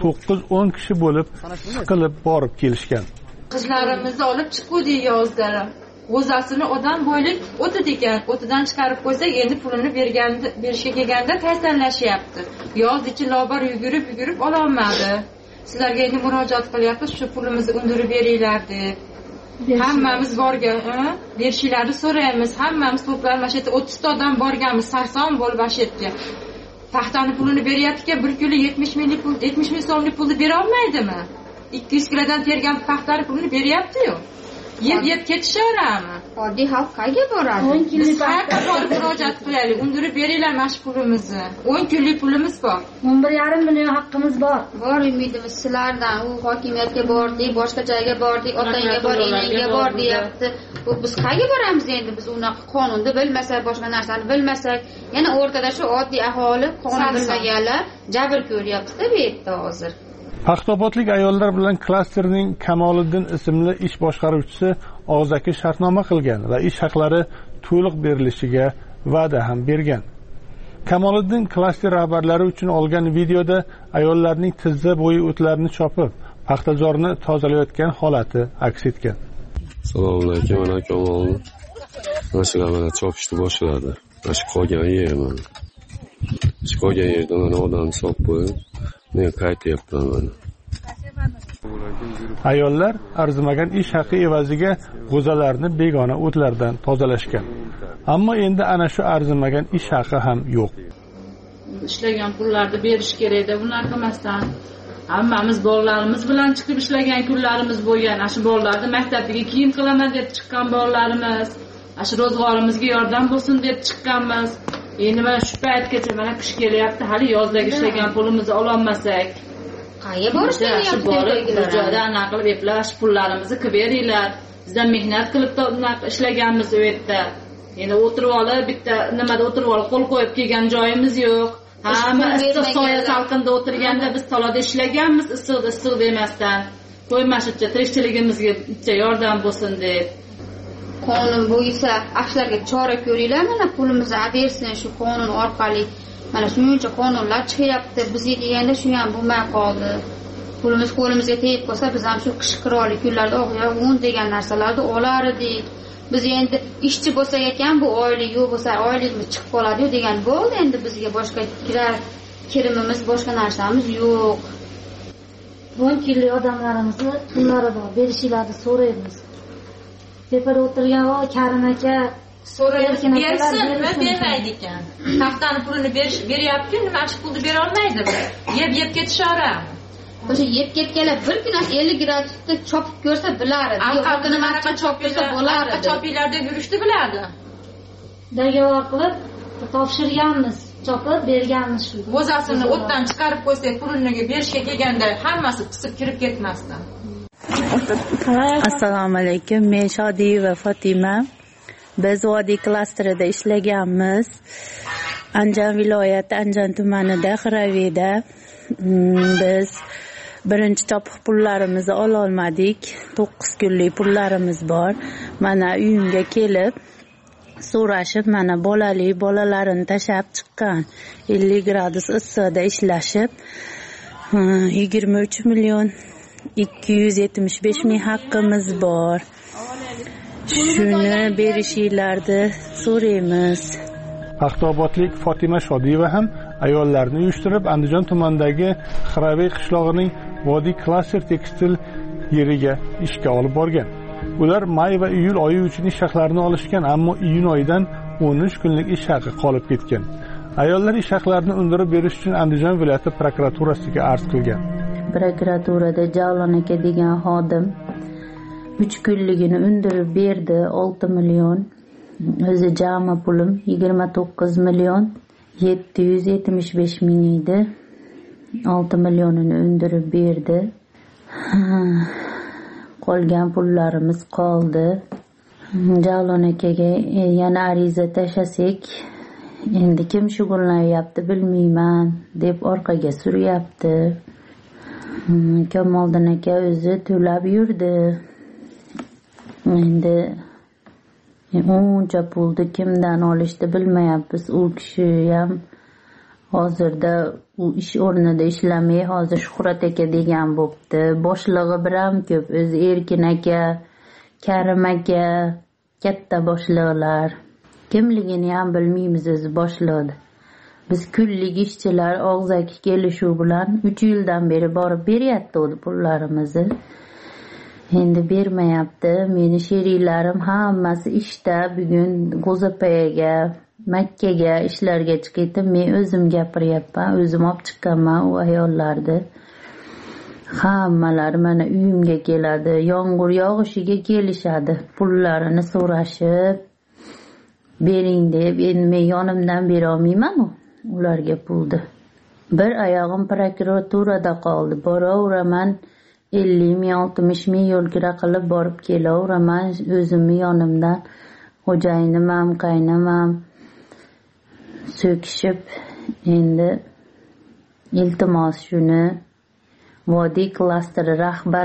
9-10 kishi bo'lib siqilib borib kelishgan. Qizlarimizni olib chiquvdi yozlari. O'zasini odam bo'ylik o'ti degan, o'tidan chiqarib qo'ysak, endi pulini berishga kelganda ta'sirlashyapti. Yoz ichi Lobar yugurib ola olmadi. Sizlarga endi murojaat qilyapmiz, shu pulimizni undirib beringlar deb. Hammamiz borgan, berishlarini so'raymiz. Hammamiz to'planib mana shu yerda 30 ta odam borganmiz, sarson bo'lib mana shu yerga. Paxtani pulini beryapti-ku, 1 kilo 70 ming so'mlik pulni bera olmaydimi? 200 kilodan tergan paxtani pulini beryapti-yu. Yeb ketishaverami? Oddiy xalq qayerga boradi? Biz qayerga borib murojaat qilaylik? Undirib beringlar mana shu pulimizni. 10 kunlik pulimiz bor. 11,5 million haqqimiz bor. Bor umidimiz sizlardan. U hokimiyatga bordik, boshqa joyga bordik, otangga bor, enangga bor deyapti. Biz qayerga boramiz endi? Biz unaqa qonunni bilmasak, boshqa narsani bilmasak, yana o'rtada shu oddiy aholi qonun bilmaganlar jabr ko'ryapti-da bu yerda hozir. Paxtaobodlik ayollar bilan klasterning Kamoliddin ismli ish boshqaruvchisi og'zaki shartnoma qilgan va ish haqlari to'liq berilishiga va'da ham bergan. Kamoliddin klaster rahbarlari uchun olgan videoda ayollarning tizza bo'yi o'tlarini chopib, paxtazorni tozalayotgan holati aks etgan. Assalomu alaykum, mana Kamolni mana shu mana chopishni boshladi. Mana shu qolgan yerman. Shu qolgan yerda mana odam sop qo'yib, men qaytyapman mana. Ayollar arzimagan ish haqi evaziga g'o'zalarni begona o'tlardan tozalashgan. Ammo endi ana shu arzimagan ish haqi ham yo'q. Ishlagan pullarni berish kerak-da, bunaqa emasdan. Hammamiz bolalarimiz bilan chiqib ishlagan kunlarimiz bo'lgan. Shu bolalarni maktabga kiyim qilaman deb chiqqan bolalarimiz, shu ro'zg'orimizga yordam bo'lsin deb chiqqanmiz. Endi mana shu paytgacha mana qish kelyapti, hali yozdagi ishlagan pulimizni ololmasak. Qayerga borishdan joyda anaqa qilib eplash pullarimizni qilib beringlar. Bizdan mehnat qilib ishlaganmiz u yerda. Endi o'tirib olib bitta nimada o'tirib olib qo'l qo'yib kelgan joyimiz yo'q. Hamma issiq soya salqinda o'tirganda biz talada ishlaganmiz, issiq demasdan. Qo'ymashibcha tirikchiligimizga yordam bo'lsin deb. Qonun bo'yicha ashlarga chora ko'ringlar, mana pulimizni bersin shu qonun orqali. Mana shuncha qonunlar chiqyapti, bizga kelganda shu ham bo'lmay qoldi. Pulimiz qo'limizga tegib qolsa, biz ham shu qish qiroli kunlarda o'g'yoq un degan narsalarni olar edik. Biz endi ishchi bo'lsak ekan, bu oylik yo'q bo'lsa, oyligimiz chiqib qoladi degan bo'ldi. Endi bizga boshqa kirimimiz, boshqa narsamiz yo'q. Bonkili odamlarimizni pullari bor, berishinglarni so'raymiz. Tepada o'tirgan Karim aka so'raymiz, bersin va bermaydi ekan. Paxtani pulini beryapti, nima shu pulni bera olmaydimi? Yeb ketishaveradi. O'sha yeb ketganlar bir kun 50 gradusda chopib ko'rsa biladi. Alqini manaqa chopilsa bo'ladi. Chopinglarda yurishni biladi. Dagovor qilib topshirganmiz, chopib berganmiz shu. Bo'zasini o'tdan chiqarib qo'ysak, pulini berishga kelganda hammasi qisib kirib ketmasdan. Assalomu alaykum. Men Shodiyeva Fatima. Biz Vodiy klasterida ishlaganmiz. Andijon viloyati Andijon tumanida Xiravida. Biz birinchi topiq pullarimizni ola olmadik. 9 kunlik pullarimiz bor. Mana uyimga kelib so'rashib, mana bolalarini tashab chiqqan. 50 gradus issiqda ishlashib 23 million 275 ming haqqimiz bor. Shuni berishinglarni so'raymiz. Paxtaobodlik Fatima Shodiyeva ham ayollarni uyushtirib Andijon tumanidagi Xiraviy qishlog'ining Vodiy klaster tekstil yeriga ishga olib borgan. Ular may va iyul oyi uchun ish haqlarini olishgan, ammo iyun oyidan 13 kunlik ish haqi qolib ketgan. Ayollar ish haqlarini undirib berish uchun Andijon viloyati prokuraturasiga arz qilgan. Prokuraturada Javlon aka degan xodim 3 kunligini undirib berdi, 6 million. O'zi jami pulim 29 million 775 ming edi. 6 millionini undirib berdi. Qolgan pullarimiz qoldi. Javlon akaga yana ariza tashlasak, endi kim shug'ullanyapti bilmayman deb orqaga suryapti. Kamoliddin aka o'zi to'lab yurdi. Endi uncha pulni kimdan olishni bilmayapmiz. U kishi ham hozirda u ish o'rnida ishlamay, hozir Shuhrat aka degan bo'pti. Boshlig'i biram ko'p, o'zi Erkin aka, Karim aka, katta boshliqlar. Kimligini ham bilmaymiz o'zi boshliqni. Biz kunlik ishchilar og'zaki kelishuv bilan 3 yildan beri borib beryapti o'zi pullarimizni. Endi bermayapti. Meni sheriklarim hammasi ishda. Bugun G'o'zapayaga, Makkaga ishlarga chiqdim. Men o'zim gapiryapman, o'zim olib chiqqanman u ayollarni. Hammalari mana uyimga keladi. Yomg'ir yog'ishiga kelishadi. Pullarini so'rashib bering deb. Endi men yonimdan bera olmayman-ku ularga pulni. Bir oyog'im prokuraturada qoldi. Boraveraman 50 ming 60 ming yo'lkira qilib borib kelaveraman o'zimni yonimdan. Xo'jayinim ham, qaynam ham so'kishib, endi iltimos shuni Vodiy klasteri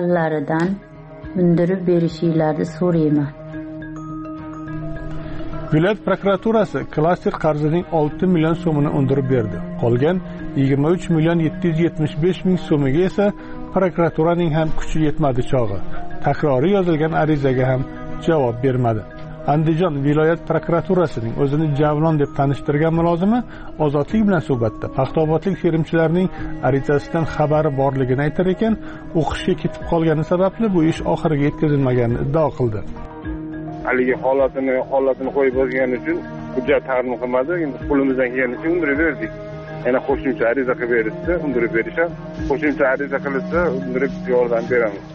rahbarlaridan undirib berishinglarni so'rayman. Viloyat prokuraturasi klaster qarzining 6 million so'mini undirib berdi. Qolgan 23 million 775 ming so'miga esa prokuraturaning ham kuchi yetmadi chog'i. Takroriy yozilgan arizaga ham javob bermadi. Andijon viloyat prokuraturasining o'zini Javlon deb tanishtirgan mulozimi Ozodlik bilan suhbatda paxtaobodlik terimchilarning arizasidan xabari borligini aytar ekan, o'qishga ketib qolgani sababli bu ish oxiriga yetkazilmaganini iddao qildi. Haligi holatini qo'yib o'zgani uchun hujjat taqdim qilmadi. Endi qo'limizdan kelganicha undirib berdik. Yana qo'shimcha ariza qilib berishdi, undirib berishadi. Qo'shimcha ariza qilsa, undirib yordam beramiz.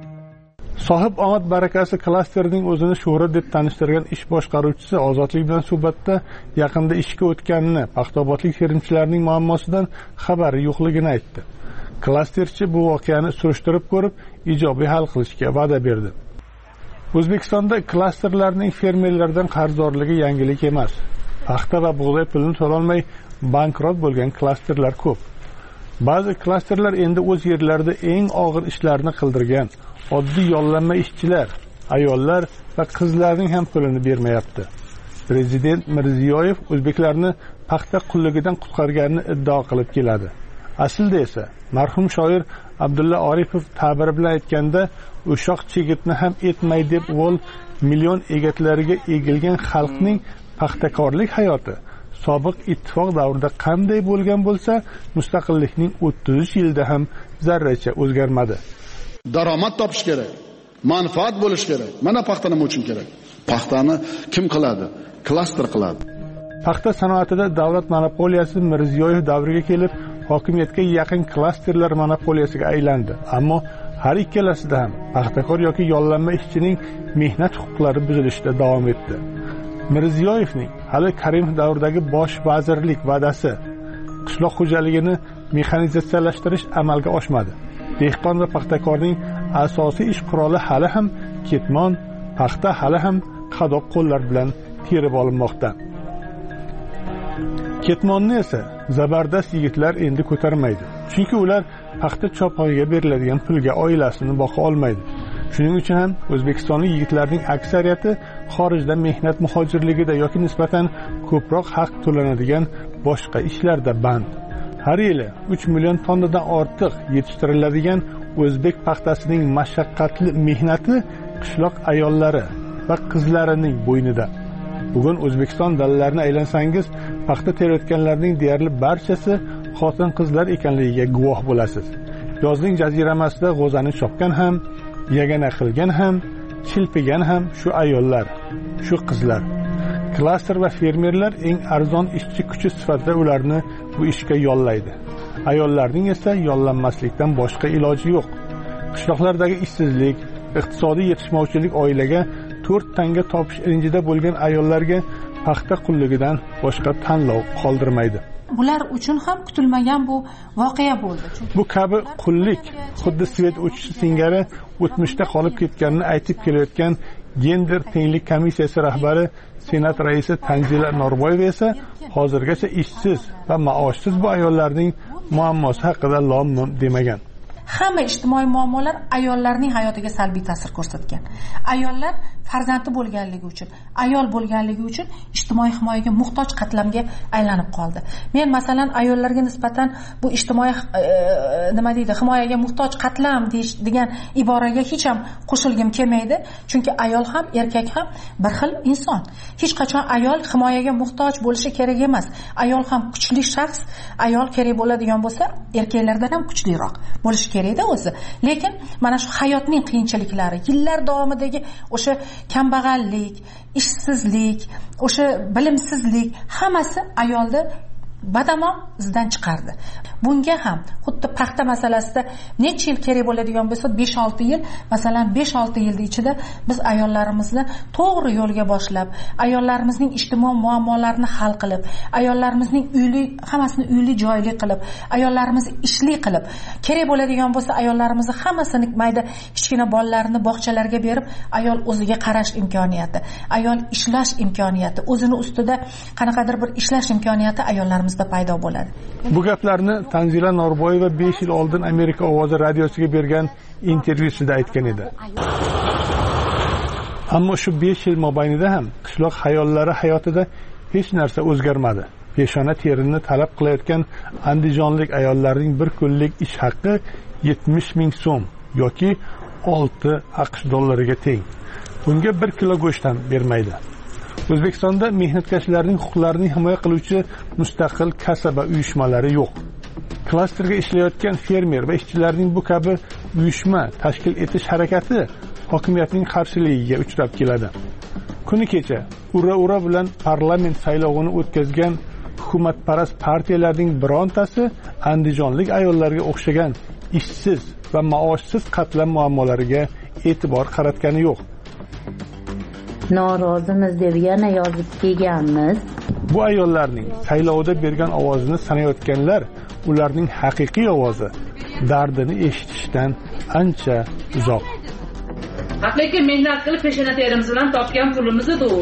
Sohib omad barakasi klasterning o'zini sho'ri deb tanishtirgan ish boshqaruvchisi Ozodlik bilan suhbatda yaqinda ishga o'tganini, paxtaobodlik terimchilarning muammosidan xabari yo'qligini aytdi. Klasterchi bu voqeani surishtirib ko'rib, ijobiy hal qilishga va'da berdi. O'zbekistonda klasterlarning fermerlardan qarzdorligi yangilik emas. Paxta va bug'doy pulini to'lolmay bankrot bo'lgan klasterlar ko'p. Ba'zi klasterlar endi o'z yerlarida eng og'ir ishlarni qildirgan oddiy yollanma ishchilar, ayollar va qizlarning ham pulini bermayapti. Prezident Mirziyoyev o'zbeklarni paxta qulligidan qutqarganini iddao qilib keladi. Aslida esa marhum shoir Abdulla Oripov ta'biri bilan aytganda, o'shoq chigitni ham etmay deb vol million egatlariga egilgan xalqning paxtakorlik hayoti sobiq ittifoq davrida qanday bo'lgan bo'lsa, mustaqillikning 30 yilda ham zarracha o'zgarmadi. Daromad topish kerak, manfaat bo'lish kerak. Mana paxta nima uchun kerak? Paxtani kim qiladi? Klaster qiladi. Paxta sanoatida davlat monopoliyasi Mirziyoyev davriga kelib, hokimiyatga yaqin klasterlar monopoliyasiga aylandi. Ammo har ikkalasida ham paxtakor yoki yollanma ishchining mehnat huquqlari buzilishda davom etdi. Mirziyoyevning hali Karimov davridagi bosh vazirlik va'dasi qishloq xo'jaligini mexanizatsiyalashtirish amalga oshmadi. Dehqon va paxtakorning asosiy ish quroli hali ham ketmon, paxta hali ham qadoq qo'llar bilan terib olinmoqda. Ketmonni esa zabardast yigitlar endi ko'tarmaydi. Chunki ular paxta chopog'iga beriladigan pulga oilasini boqa olmaydi. Shuning uchun ham o'zbekistonlik yigitlarning aksariyati xorijda mehnat muhojirligida yoki nisbatan ko'proq haq to'lanadigan boshqa ishlarda band. Har yili 3 million tonnadan ortiq yetishtiriladigan o'zbek paxtasining mashaqqatli mehnati qishloq ayollari va qizlarining bo'ynida. Bugun O'zbekiston dallalarini aylansangiz, paxta terayotganlarning deyarli barchasi xotin-qizlar ekanligiga guvoh bo'lasiz. Yozning jaziramasida g'o'zani chopgan ham, yagana qilgan ham, chilpigan ham shu ayollar, shu qizlar. Klaster va fermerlar eng arzon ishchi kuchi sifatida ularni bu ishga yollaydi. Ayollarning esa yollanmaslikdan boshqa iloji yo'q. Qishloqlardagi ishsizlik, iqtisodiy yetishmovchilik oilaga 4 tanga topish ilinjida bo'lgan ayollarga paxta qulligidan boshqa tanlov qoldirmaydi. Bular uchun ham kutilmagan bu voqea bo'ldi. Bu kabi qullik xuddi svet o'chishi singari o'tmishda qolib ketganini aytib kelayotgan Gender tenglik komissiyasi rahbari Senat raisi Tanzila Norboyeva esa hozirgacha ishsiz va maoshsiz bu ayollarning muammosi haqida lom-mim demagan. Hamma ijtimoiy muammolar ayollarning hayotiga salbiy ta'sir ko'rsatgan. Ayollar farzandi bo'lganligi uchun, ayol bo'lganligi uchun ijtimoiy himoyaga muhtoj qatlamga aylanib qoldi. Men masalan ayollarga nisbatan bu ijtimoiy himoyaga muhtoj qatlam degan iboraga hech ham qo'shilgim kelmaydi, chunki ayol ham erkak ham bir xil inson. Hech qachon ayol himoyaga muhtoj bo'lishi kerak emas. Ayol ham kuchli shaxs, ayol kerak bo'ladigan bo'lsa, erkaklardan ham kuchliroq bo'lishi kerakda o'zi. Lekin mana shu hayotning qiyinchiliklari, yillar davomidagi o'sha kambag'allik, ishsizlik, o'sha bilimsizlik hammasi ayolni badamon izdan chiqardi. Bunga ham xuddi paxta masalasida necha yil kerak bo'ladigan bo'lsa 5-6 yil, masalan 5-6 yil ichida biz ayollarimizni to'g'ri yo'lga boshlab, ayollarimizning ijtimoiy muammolarini hal qilib, ayollarimizning hammasini uyli joyli qilib, ayollarimizni ishli qilib, kerak bo'ladigan bo'lsa ayollarimizni hammasini mayda kichkina bolalarni bog'chalarga berib, ayol o'ziga qarash imkoniyati, ayol ishlash imkoniyati, o'zini ustida qanaqadir bir ishlash imkoniyati ayollarimiz paydo bo'ladi. Bu gaplarni Tanzila Norboyeva 5 yil oldin Amerika ovozi radiosiga bergan intervyusida aytgan edi. Ammo shu 5 yil mobaynida ham qishloq hayollari hayotida hech narsa o'zgarmadi. Peshona terini talab qilayotgan andijonlik ayollarning bir kunlik ish haqqi 70 ming so'm yoki 6 AQSh dollariga teng. Bunga 1 kilo go'sht ham bermaydi. O'zbekistonda mehnatkashlarning huquqlarini himoya qiluvchi mustaqil kasaba uyushmalari yo'q. Klasterga ishlayotgan fermer va ishchilarning bu kabi uyushma tashkil etish harakati hokimiyatning qarshiligiga uchrab keladi. Kuni kecha ura bilan parlament saylovini o'tkazgan hukumatparast partiyalarning birontasi andijonlik ayollarga o'xshagan ishsiz va maoshsiz qatlam muammolariga e'tibor qaratgani yo'q. Norozimiz deb yana yozib kelganmiz. Bu ayollarning saylovda bergan ovozini sanayotganlar ularning haqiqiy ovozi, dardini eshitishdan ancha uzoq. Haqiqiy mehnat qilib peshona terimiz bilan topgan pulimizni-ku.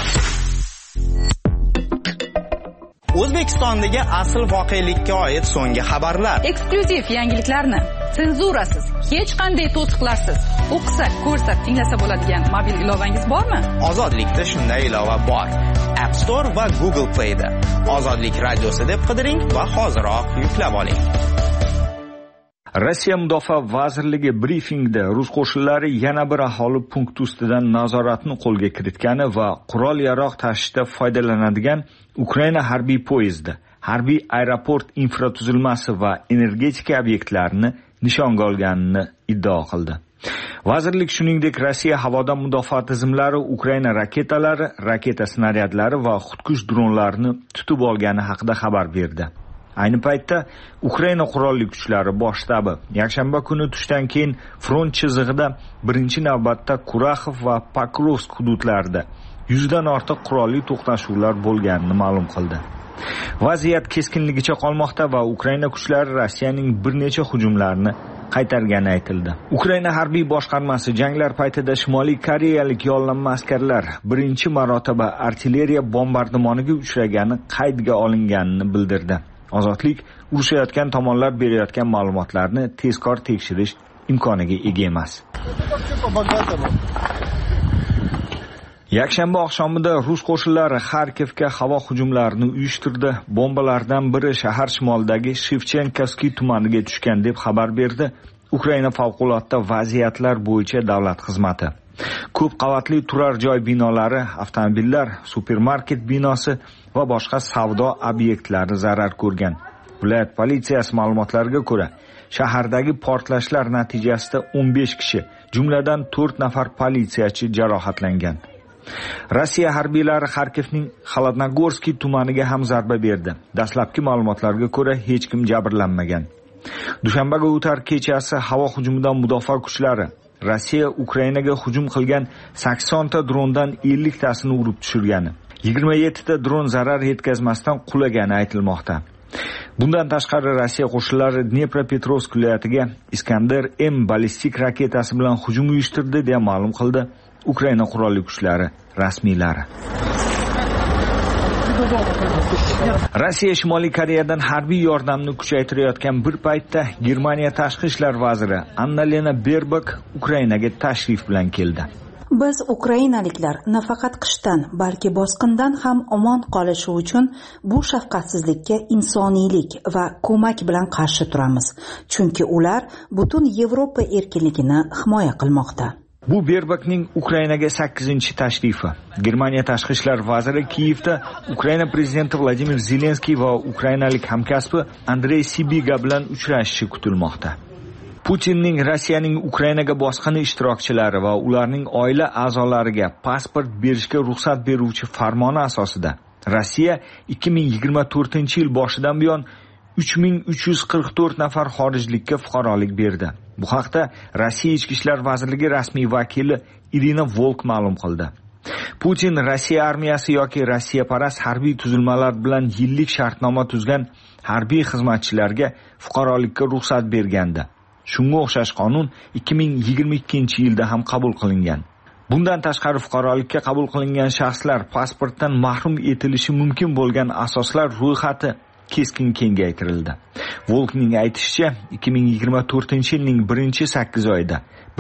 O'zbekistondagi asl voqelikka oid so'nggi xabarlar. Eksklyuziv yangiliklarni senzurasiz, hech qanday to'siqlarsiz o'qisa, ko'rsa, tinglasa bo'ladigan mobil ilovangiz bormi? Ozodlikda shunday ilova bor. App Store va Google Play da. Ozodlik radiosi deb qidiring va hoziroq yuklab oling. Rossiya Mudofaa vazirligi brifingda rus qo'shinlari yana bir aholi punkti ustidan nazoratni qo'lga kiritgani va qurol-yarog' tashishda foydalanadigan Ukraina harbiy poyezdi, harbiy aeroport infratuzilmasi va energetika obyektlarini nishonga olganini iddao qildi. Vazirlik shuningdek Rossiya havodan mudofaa tizimlari Ukraina raketalari, raketa snaryadlari va xudkush dronlarini tutib olgani haqida xabar berdi. Ayni paytda Ukraina qurolli kuchlari bosh shtabi yakshanba kuni tushdan keyin front chizig'ida birinchi navbatda Kuraxov va Pokrovsk hududlarida 100 dan ortiq qurolli to'qnashuvlar bo'lganini ma'lum qildi. Vaziyat keskinligicha qolmoqda va Ukraina kuchlari Rossiyaning bir necha hujumlarini qaytargani aytildi. Ukraina harbiy boshqarmasi janglar paytida Shimoliy Koreyalik yollanma askarlar birinchi marotaba artilleriya bombardimoniga uchragani qaydga olinganini bildirdi. Ozodlik urushayotgan tomonlar berayotgan ma'lumotlarni tezkor tekshirish imkoniga ega emas. Yakshanba oqshomida rus qo'shinlari Xarkovga havo hujumlarini uyushtirdi. Bombalardan biri shahar shimolidagi Shevchenkovskiy tumaniga tushgan deb xabar berdi Ukraina favqulodda vaziyatlar bo'yicha davlat xizmati. Ko'p qavatli turar joy binolari, avtomobillar, supermarket binosi va boshqa savdo obyektlari zarar ko'rgan. Viloyat politsiyasi ma'lumotlariga ko'ra, shahardagi portlashlar natijasida 15 kishi, jumladan 4 nafar politsiyachi jarohatlangan. Rossiya harbiylari Xarkovning Xolodnogorskiy tumaniga ham zarba berdi. Dastlabki ma'lumotlarga ko'ra hech kim jabrlanmagan. Dushanbaga o'tar kechasi havo hujumidan mudofaa kuchlari Rossiya Ukrainaga hujum qilgan 80 ta drondan 50 tasini urib tushirgani, 27 ta dron zarar yetkazmasdan qulagani aytilmoqda. Bundan tashqari Rossiya qo'shinlari Dnepropetrovsk viloyatiga Iskander M ballistik raketasi bilan hujum uyushtirdi deya ma'lum qildi Ukraina qurolli kuchlari rasmiylari. Rossiya Shimoliy Koreyadan harbiy yordamni kuchaytirayotgan bir paytda Germaniya tashqi ishlar vaziri Annalena Baerbock Ukrainaga tashrif bilan keldi. Biz ukrainaliklar nafaqat qishdan, balki bosqindan ham omon qolishi uchun bu shafqatsizlikka insoniylik va ko'mak bilan qarshi turamiz. Chunki ular butun Yevropa erkinligini himoya qilmoqda. Bu Baerbockning Ukrainaga 8-tashrifi. Germaniya tashqi ishlar vaziri Kiyevda Ukraina prezidenti Vladimir Zelenskiy va ukrainalik hamkasbi Andrey Sibiga bilan uchrashishi kutilmoqda. Putinning Rossiyaning Ukrainaga bosqini ishtirokchilari va ularning oila a'zolariga pasport berishga ruxsat beruvchi farmoni asosida Rossiya 2024-yil boshidan buyon 3344 nafar xorijlikka fuqarolik berdi. Bu haqda Rossiya Ichki ishlar vazirligi rasmiy vakili Irina Volk ma'lum qildi. Putin Rossiya armiyasi yoki Rossiyaparast harbiy tuzilmalar bilan yillik shartnoma tuzgan harbiy xizmatchilarga fuqarolikka ruxsat bergandi. Shunga o'xshash qonun 2022-yilda ham qabul qilingan. Bundan tashqari fuqarolikka qabul qilingan shaxslar pasportdan mahrum etilishi mumkin bo'lgan asoslar ro'yxati keskin kengaytirildi. Volkning aytishicha, 2024-yilning 1-8 oyida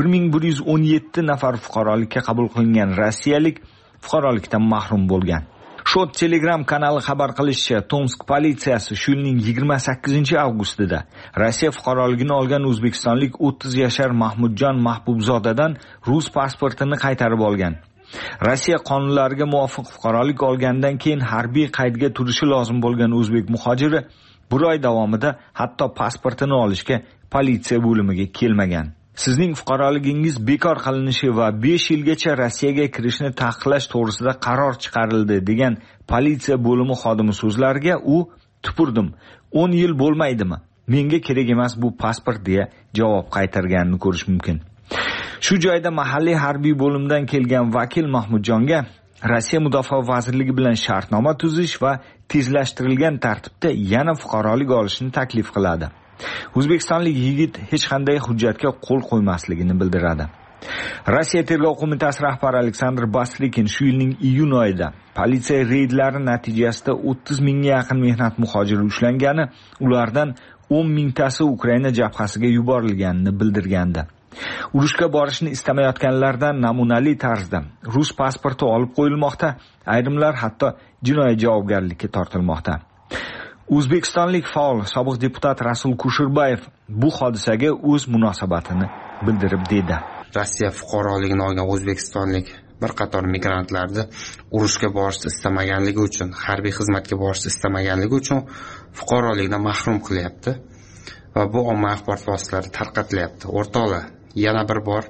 1117 nafar fuqarolikka qabul qilingan rossiyalik fuqarolikdan mahrum bo'lgan. Shot Telegram kanali xabar qilishicha, Tomsk politsiyasi shu yilning 28-avgustida Rossiya fuqaroligini olgan o'zbekistonlik 30 yashar Mahmudjon Mahbubzodadan rus pasportini qaytarib olgan. Rossiya qonunlariga muvofiq fuqarolik olgandan keyin harbiy qaydga turishi lozim bo'lgan o'zbek muhojiri 1 oy davomida hatto pasportini olishga politsiya bo'limiga kelmagan. Sizning fuqaroligingiz bekor qilinishi va 5 yilgacha Rossiyaga kirishni taqiqlash to'g'risida qaror chiqarildi degan politsiya bo'limi xodimi so'zlariga u tupurdim. 10 yil bo'lmaydimi? Menga kerak emas bu pasport deya javob qaytarganini ko'rish mumkin. Shu joyda mahalliy harbiy bo'limdan kelgan vakil Mahmudjonga Rossiya Mudofaa vazirligi bilan shartnoma tuzish va tezlashtirilgan tartibda yana fuqarolik olishni taklif qiladi. O'zbekistonlik yigit hech qanday hujjatga qo'l qo'ymasligini bildiradi. Rossiya Tergov qo'mitasi rahbari Aleksandr Bastrikin shu yilning iyun oyida politsiya reydlari natijasida 30 mingga yaqin mehnat muhojiri ushlangani, ulardan 10 mingtasi Ukraina jabhasiga yuborilganini bildirgandi. Urushga borishni istamayotganlardan namunali tarzda rus pasporti olib qo'yilmoqda, ayrimlar hatto jinoiy javobgarlikka tortilmoqda. O'zbekistonlik faol sobiq deputat Rasul Kushurbayev bu hodisaga o'z munosabatini bildirib dedi. Rossiya fuqaroligini olgan o'zbekistonlik bir qator migrantlarni urushga borishni istamaganligi uchun, harbiy xizmatga borishni istamaganligi uchun fuqarolikdan mahrum qilyapti va bu ommaviy axborot vositalarida tarqatilyapti. O'rtoqlar, yana bir bor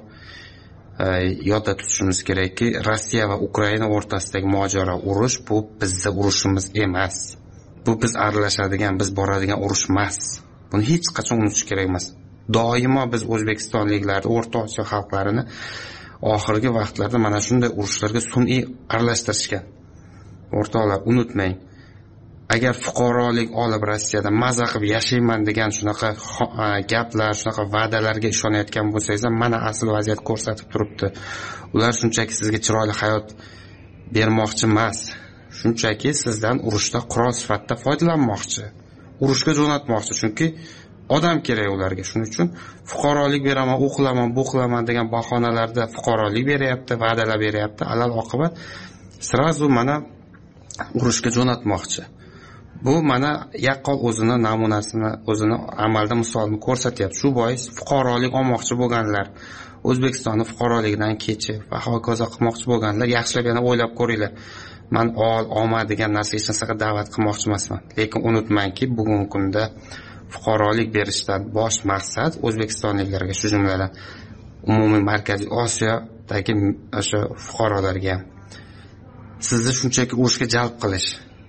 yodda tutishimiz kerakki, Rossiya va Ukraina o'rtasidagi mojaro urush bu bizning urushimiz emas. Bu biz aralashadigan, biz boradigan urush emas. Buni hech qachon unutish kerak emas. Doimo biz O'zbekistonliklarni, O'rta Osiyo xalqlarini oxirgi vaqtlarda mana shunday urushlarga sun'iy aralashtirishgan. O'rtoqlar, unutmang. Agar fuqarolik olib Rossiyada maza qilib yashayman degan shunaqa gaplar, shunaqa va'dalarga ishonayotgan bo'lsangiz, mana asl vaziyat ko'rsatib turibdi. Ular shunchaki sizga chiroyli hayot bermoqchi emas. Shunchaki sizdan urushda qurol sifatida foydalanmoqchi. Urushga jo'natmoqchi, chunki odam kerak ularga. Shuning uchun fuqarolik beraman, u qilaman, bu qilaman degan bahonalarda fuqarolik beryapti, va'dalar beryapti. Alal oqibat sirazu mana urushga jo'natmoqchi. Bu mana yaqqol o'zini namunasini, o'zini amalda misolini ko'rsatyapti. Shu bois fuqarolik olmoqchi bo'lganlar, O'zbekistonning fuqaroligidan kechib va hokazo qilmoqchi bo'lganlar yaxshilab yana o'ylab ko'ringlar. Men olma degan narsa hech narsaga da'vat qilmoqchi emasman. Lekin unutmangki, bugungi kunda fuqarolik berishdan bosh maqsad o'zbekistonliklarga, shu jumladan umumiy Markaziy Osiyodagi o'sha fuqarolarga sizni shunchaki urushga jalb qilish.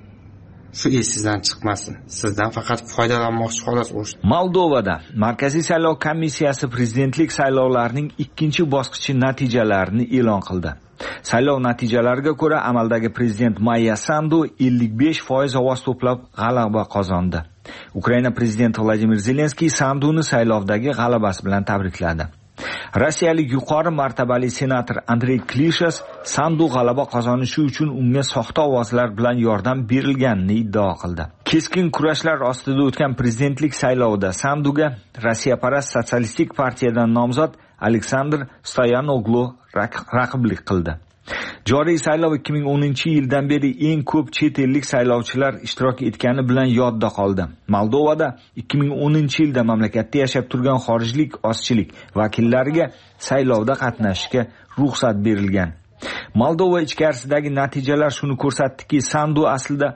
Shu esingizdan chiqmasin. Sizdan faqat foydalanmoqchi xolos urush. Moldovada Markaziy saylov komissiyasi prezidentlik saylovlarining 2-bosqichi natijalarini e'lon qildi. Saylov natijalariga ko'ra amaldagi prezident Maya Sandu 55% ovoz to'plab g'alaba qozondi. Ukraina prezidenti Vladimir Zelenskiy Sanduni saylovdagi g'alabasi bilan tabrikladi. Rossiyalik yuqori martabali senator Andrey Klishas Sandu g'alaba qozonishi uchun unga soxta ovozlar bilan yordam berilganini iddao qildi. Keskin kurashlar ostida o'tgan prezidentlik saylovida Sanduga Rossiyaparast sotsialistik partiyadan nomzod Aleksandr Stoyanoglu raqiblik qildi. Joriy saylov 2010-yildan beri eng ko'p chet ellik saylovchilar ishtirok etgani bilan yodda qoldi. Moldovada 2010-yilda mamlakatda yashab turgan xorijlik ozchilik vakillariga saylovda qatnashishga ruxsat berilgan. Moldova ichkarisidagi natijalar shuni ko'rsatdiki, Sandu aslida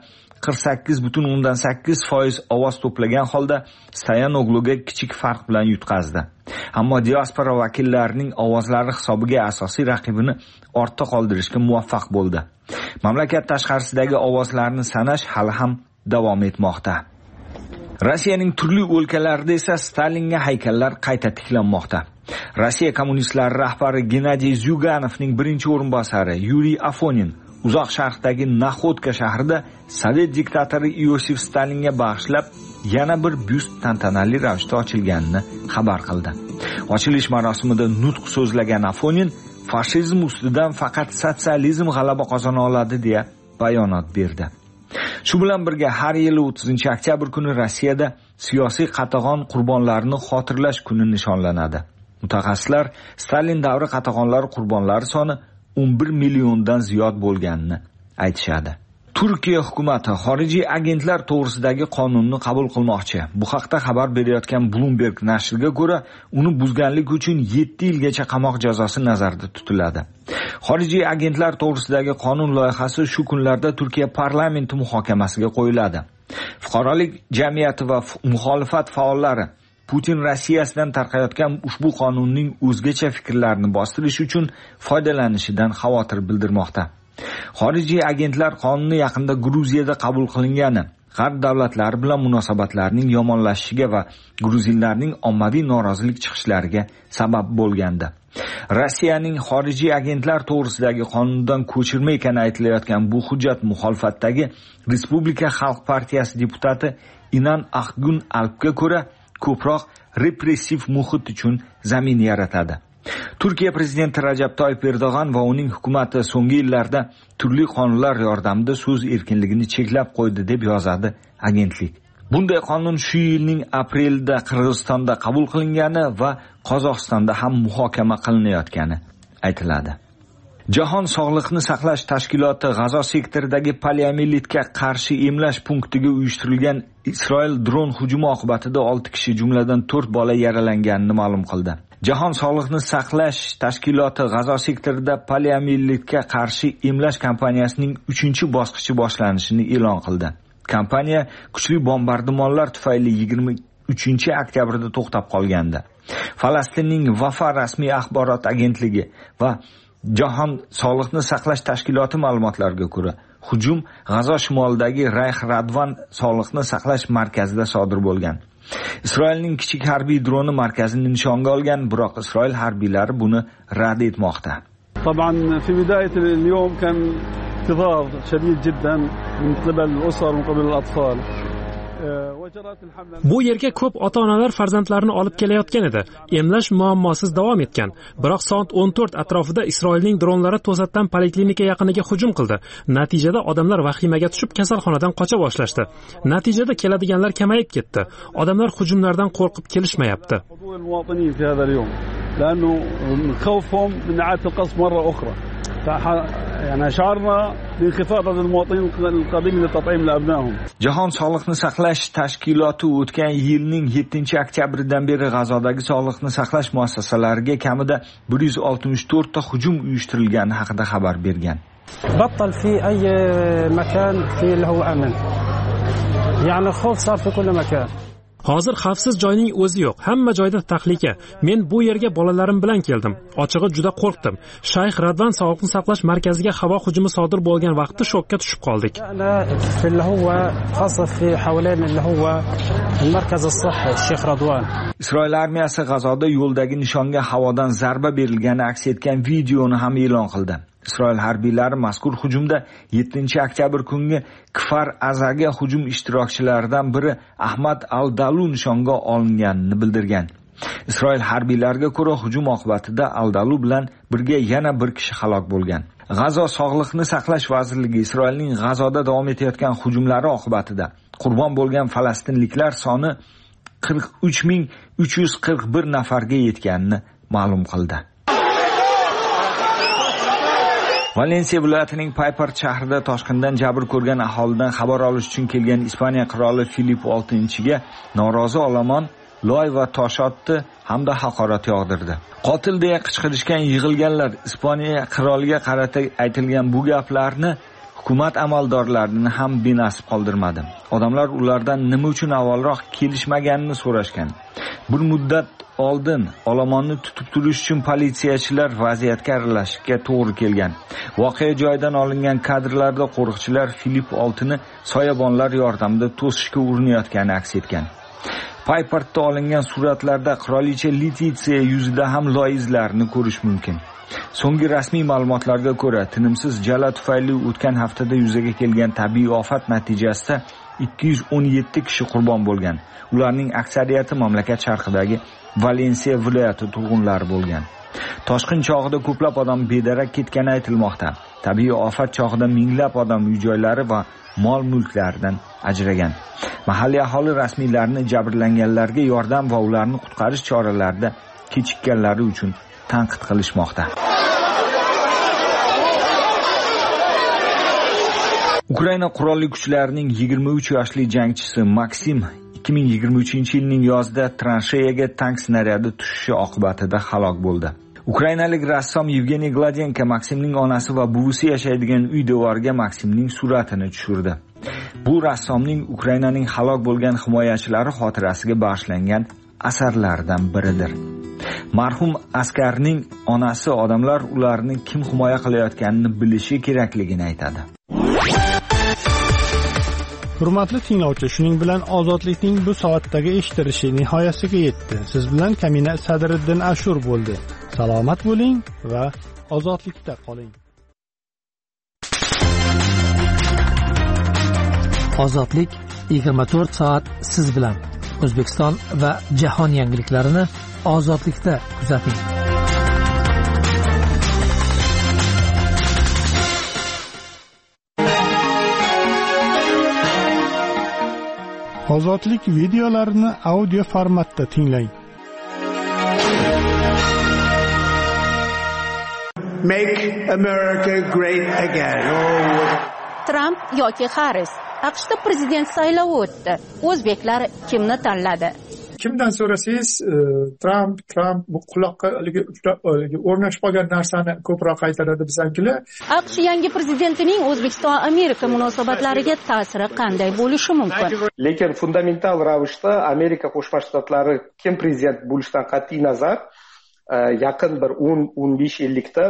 48,8% ovoz to'plagan holda Stoyanogluga kichik farq bilan yutqazdi. Ammo diaspora vakillarining ovozlari hisobiga asosiy raqibini ortda qoldirishga muvaffaq bo'ldi. Mamlakat tashqarisidagi ovozlarni sanash hali ham davom etmoqda. Rossiyaning turli o'lkalarida esa Stalinga haykallar qayta tiklanmoqda. Rossiya kommunistlari rahbari Gennadiy Zyuganovning birinchi o'rinbosari Yuriy Afonin uzoq sharqdagi Naxodka shahrida Sovet diktatori Iosif Stalinga bag'ishlab yana bir byust tantanali ravishda ochilganini xabar qildi. Ochilish marosimida nutq so'zlagan Afonin fashizm ustidan faqat sotsializm g'alaba qozona oladi deya bayonot berdi. Shu bilan birga har yili 30-oktyabr kuni Rossiyada siyosiy qatag'on qurbonlarini xotirlash kuni nishonlanadi. Mutaxassislar Stalin davri qatag'onlari qurbonlari soni 11 milliondan ziyod bo'lganini aytishadi. Turkiya hukumati xorijiy agentlar to'g'risidagi qonunni qabul qilmoqchi. Bu haqda xabar berayotgan Bloomberg nashriga ko'ra, uni buzganlik uchun 7 yilgacha qamoq jazosi nazarda tutiladi. Xorijiy agentlar to'g'risidagi qonun loyihasi shu kunlarda Turkiya parlamenti muhokamasiga qo'yiladi. Fuqarolik jamiyati va muxolifat faollari Putin Rossiyasidan tarqayotgan ushbu qonunning o'zgacha fikrlarini bostirish uchun foydalanishidan xavotir bildirmoqda. Xorijiy agentlar qonuni yaqinda Gruziyada qabul qilingani G'arb davlatlari bilan munosabatlarning yomonlashishiga va gruzinlarning ommaviy norozilik chiqishlariga sabab bo'lgandi. Rossiyaning xorijiy agentlar to'g'risidagi qonundan ko'chirma ekani aytilayotgan bu hujjat muxolifatdagi Respublika Xalq partiyasi deputati Inan Axgun Alpga ko'ra ko'proq repressiv muhit uchun zamin yaratadi. Turkiya prezidenti Rajab Toyyib Erdo'g'an va uning hukumati so'nggi yillarda turli qonunlar yordamida so'z erkinligini cheklab qo'ydi deb yozadi agentlik. Bunday qonun shu yilning aprelida Qirg'izistonda qabul qilingani va Qozog'istonda ham muhokama qilinayotgani aytiladi. Jahon Sog'liqni saqlash tashkiloti G'azo sektoridagi poliomielitga qarshi emlash punktiga uyushtirilgan Isroil dron hujumi oqibatida 6 kishi, jumladan 4 bola yaralanganini ma'lum qildi. Jahon Sog'liqni saqlash tashkiloti G'azo sektorida poliomielitga qarshi emlash kampaniyasining 3-bosqichi boshlanishini e'lon qildi. Kompaniya kuchli bombardimonlar tufayli 23-oktyabrda to'xtab qolgandi. Falastinning Vafa rasmiy axborot agentligi va Jahon Sog'liqni saqlash tashkiloti ma'lumotlariga ko'ra, hujum G'azo shimolidagi Rayx Radvan sog'liqni saqlash markazida sodir bo'lgan. Isroilning kichik harbiy droni markazini nishonga olgan, biroq Isroil harbiylari buni rad etmoqda. طبعا في بداية اليوم كان انتظار شديد جدا من قبل الأسر ومن قبل الأطفال. Bu yerga ko'p ota-onalar farzandlarini olib kelayotgan edi. Emlash muammosiz davom etgan. Biroq soat 14 atrofida Isroilning dronlari to'satdan poliklinika yaqiniga hujum qildi. Natijada odamlar vahimaga tushib kasalxonadan qocha boshlashdi. Natijada keladiganlar kamayib ketdi. Odamlar hujumlardan qo'rqib kelishmayapti. Jahon Sog'liqni saqlash tashkiloti o'tgan yilning 7-oktyabridan beri G'azodagi sog'liqni saqlash muassasalariga kamida 164 ta hujum uyushtirilgani haqida xabar bergan. بطل في أي مكان في اللي هو أمن. يعني خوف صار في كل مكان. Hozir xavfsiz joyning o'zi yo'q. Hamma joyda tahlika. Men bu yerga bolalarim bilan keldim. Ochig'i juda qo'rqdim. Shayx Radvan sog'liqni saqlash markaziga havo hujumi sodir bo'lgan vaqtda shokka tushib qoldik. Isroil armiyasi G'azoda yo'ldagi nishonga havodan zarba berilgani aks etgan videoni ham e'lon qildi. Isroil harbiylari mazkur hujumda 7-oktyabr kungi Kfar Azaga hujum ishtirokchilaridan biri Ahmad Al-Dalu nishonga olinganini bildirgan. Isroil harbiylariga ko'ra hujum oqibatida Al-Dalu bilan birga yana bir kishi halok bo'lgan. G'azo sog'liqni saqlash vazirligi Isroilning G'azoda davom etayotgan hujumlari oqibatida qurbon bo'lgan falastinliklar soni 43341 nafarga yetganini ma'lum qildi. Valensiya viloyatining Payport shahrida toshqindan jabr ko'rgan aholidan xabar olish uchun kelgan Ispaniya qiroli Filip VI-ga norozi olomon loy va tosh otdi hamda haqorat yog'dirdi. Qotil deya qichqirishgan yig'ilganlar Ispaniya qiroliga qarata aytilgan bu gaplarni hukumat amaldorlarini ham benasib qoldirmadi. Odamlar ulardan nima uchun avvalroq kelishmaganini so'rashgan. Bir muddat oldin olomonni tutib turish uchun politsiyachilar vaziyatga aralashishga to'g'ri kelgan. Voqea joyidan olingan kadrlarda qo'riqchilar Filip VIni soyabonlar yordamida to'sishga urinayotgani aks etgan. Payportda olingan suratlarda qirolicha Letitsiya yuzida ham loy izlarini ko'rish mumkin. So'nggi rasmiy ma'lumotlarga ko'ra, tinimsiz jala tufayli o'tgan haftada yuzaga kelgan tabiiy ofat natijasida 217 kishi qurbon bo'lgan. Ularning aksariyati mamlakat sharqidagi Valensiya viloyati turg'unlari bo'lgan. Toshqin chog'ida ko'plab odam bedarak ketgani aytilmoqda. Tabiiy ofat chog'ida minglab odam uy-joylari va mol-mulklaridan ajragan. Mahalliy aholi rasmiylarni jabrlanganlarga yordam va ularni qutqarish choralarida kechikkanlari uchun tanqid qilishmoqda. Ukraina qurolli kuchlarining 23 yoshli jangchisi Maksim 2023-yilning yozida transheyaga tank snaryadi tushishi oqibatida halok bo'ldi. Ukrainalik rassom Yevgeniy Gladenko Maksimning onasi va buvisi yashaydigan uy devoriga Maksimning suratini tushirdi. Bu rassomning Ukrainaning halok bo'lgan himoyachilari xotirasiga bag'ishlangan asarlaridan biridir. Marhum askarning onasi odamlar ularni kim himoya qilayotganini bilishi kerakligini aytadi. Hurmatli tinglovchi, shuning bilan ozodlikning bu soatdagi eshitilishi nihoyasiga yetdi. Siz bilan Kamina Sadriddin Ashur bo'ldi. Salomat bo'ling va ozodlikda qoling. Ozodlik 24 soat siz bilan. O'zbekiston va jahon yangiliklarini ozodlikda kuzating. Ozodlik videolarini audio formatda tinglang. Make America great again. Trump yoki Harris. AQShda prezident saylovi o'tdi. O'zbeklar kimni tanladi? Kimdan so'rasangiz, Trump bu quloqqa o'rnashib qolgan narsani ko'proq qaytaradi bizankilar. AQSh yangi prezidentining O'zbekiston-Amerika munosabatlariga ta'siri qanday bo'lishi mumkin? Lekin fundamental ravishda Amerika Qo'shma Shtatlari kim prezident bo'lishidan qat'iy nazar yaqin bir 10-15 yillikda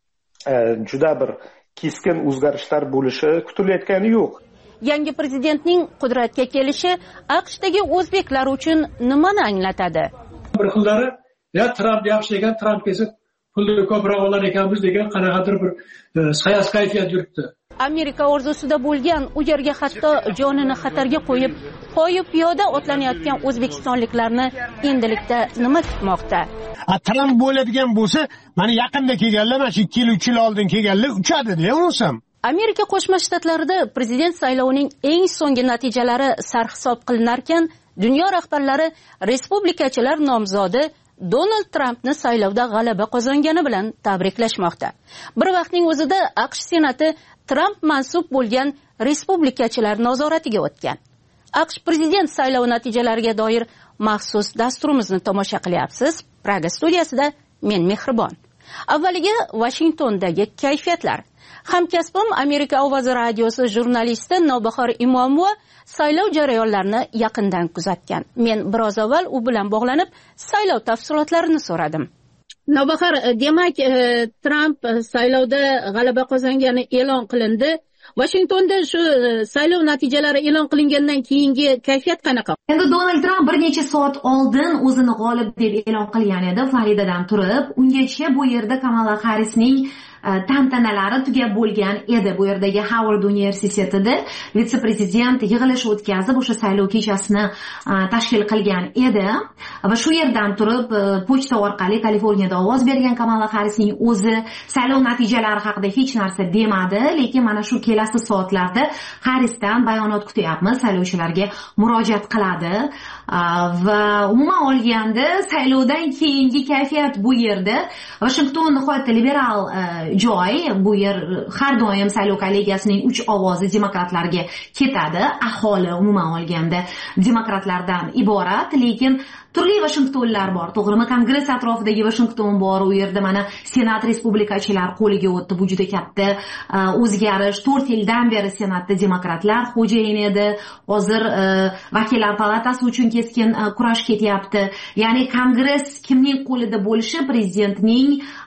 juda bir keskin o'zgarishlar bo'lishi kutilayotgani yo'q. Yangi prezidentning qudratga kelishi AQShdagi o'zbeklar uchun nimani anglatadi? Bir xillari, Trump yaxshi ekan, Trump kelsa pulni ko'proq olar ekanmiz degan qanaqadir bir sayas kayfiyat yuribdi. Amerika orzusida bo'lgan, u yerga hatto jonini xatarga qo'yib, poyi piyoda otlanayotgan o'zbekistonliklarni endilikda nima kutmoqda? Trump bo'ladigan bo'lsa, mana yaqinda kelganlar, mana 2 yil 3 yil oldin kelganlar uchadi-da, urunsam. Amerika Qo'shma Shtatlarida prezident saylovining eng so'nggi natijalari sarhisob qilinarkan, dunyo rahbarlari respublikachilar nomzodi Donald Trampni saylovda g'alaba qozongani bilan tabriklashmoqda. Bir vaqtning o'zida AQSh Senati Trump mansub bo'lgan respublikachilar nazoratiga o'tgan. AQSh prezident saylovi natijalariga doir maxsus dasturimizni tomosha qilyapsiz. Praga studiyasida men Mehribon. Avvaliga Washingtondagi kayfiyatlar. Hamkasbim Amerika ovozi radiosi jurnalisti Nobahor Imomova saylov jarayonlarini yaqindan kuzatgan. Men biroz avval u bilan bog'lanib, saylov tafsilotlarini so'radim. Nobahor, demak, Trump saylovda g'alaba qozongani e'lon qilindi. Washingtonda shu saylov natijalari e'lon qilingandan keyingi kayfiyat qanaqa? Endi Donald Trump bir necha soat oldin o'zini g'olib deb e'lon qilgan edi Floridadan turib. Ungacha bu yerda Kamala Harrisning tantanalari tugab bo'lgan edi. Bu yerdagi Howard universitetida vitse-prezident yig'ilish o'tkazib, o'sha saylov kechasini tashkil qilgan edi va shu yerdan turib pochta orqali Kaliforniyada ovoz bergan Kamala Harrisning o'zi saylov natijalari haqida hech narsa demadi, lekin mana shu kelasi soatlarda Harrisdan bayonot kutyapmiz, saylovchilarga murojaat qiladi va umuman olganda saylovdan keyingi kayfiyat bu yerda Washington nihoyatda liberal joy, bu yer har doim saylov kollegiyasining 3 ovozi demokratlarga ketadi. Aholi umuman olganda demokratlardan iborat, lekin turli Washingtonlar bor, to'g'rimi? Kongress atrofidagi Washington bor, u yerda mana Senat respublikachilar qo'liga o'tdi. Bu juda katta o'zgarish. 4 yildan beri Senatda demokratlar xo'jayin edi. Hozir vakillar palatasi uchun keskin kurash ketyapti. Ya'ni Kongress kimning qo'lida bo'lishi prezidentning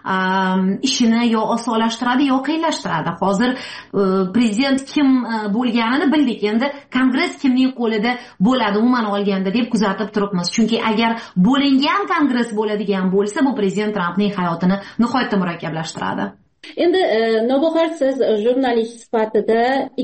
ishini yo osonlashtiradi yo qiyinlashtiradi. Hozir prezident kim bo'lganini bildik. Endi Kongress kimning qo'lida bo'ladi umuman olganda deb kuzatib turibmiz. Chunki agar bo'lingan Kongress bo'ladigan bo'lsa, bu prezident Trampning hayotini nihoyatda murakkablashtiradi. Endi Nobahor, siz jurnalist sifatida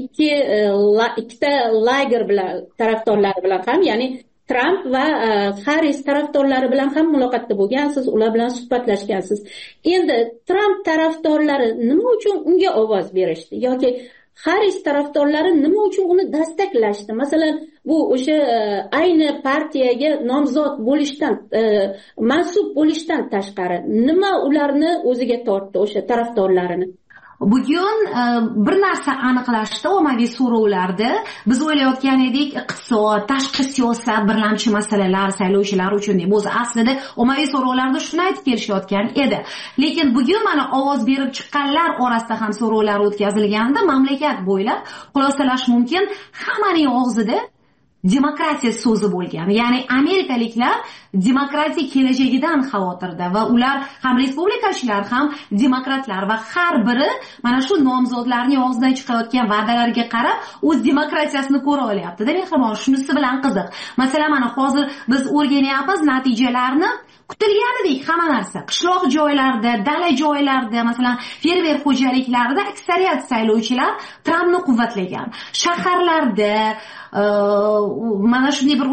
ikkita lager bilan tarafdorlari bilan ham, ya'ni Trump va Harris tarafdorlari bilan ham muloqotda bo'lgansiz, ular bilan suhbatlashgansiz. Endi Trump tarafdorlari nima uchun unga ovoz berishdi yoki Haris tarafdorlari nima uchun uni dastaklashdi? Masalan, bu o'sha ayni partiyaga nomzod bo'lishdan, mansub bo'lishdan tashqari nima ularni o'ziga tortdi, o'sha tarafdorlarini? Bugun bir narsa aniqlashdi ommaviy so'rovlarda. Biz o'ylayotgan edik, iqtisod, tashqi siyosat birlamchi masalalar saylovchilar uchun deb. O'zi aslida ommaviy so'rovlarda shuni aytib kelishayotgan edi. Lekin bugun mana ovoz berib chiqqanlar orasida ham so'rovlar o'tkazilganda mamlakat bo'ylab xulosalash mumkin, hammaning og'zida demokratiya so'zi bo'lgan. Ya'ni amerikaliklar demokratiya kelajagidan xavotirda va ular ham respublikachilar ham demokratlar va har biri mana shu nomzodlarning og'zidan chiqayotgan va'dalarga qarab o'z demokratiyasini ko'ra olyapti-da. Mehribon, shunisi bilan qiziq. Masalan, mana hozir biz o'rganyapmiz natijalarni. Kutilganidek hamma narsa qishloq joylarda, dala joylarda, masalan, fermer xo'jaliklarida aksariyat saylovchilar Trampni quvvatlagan. Shaharlarda mana shunday bir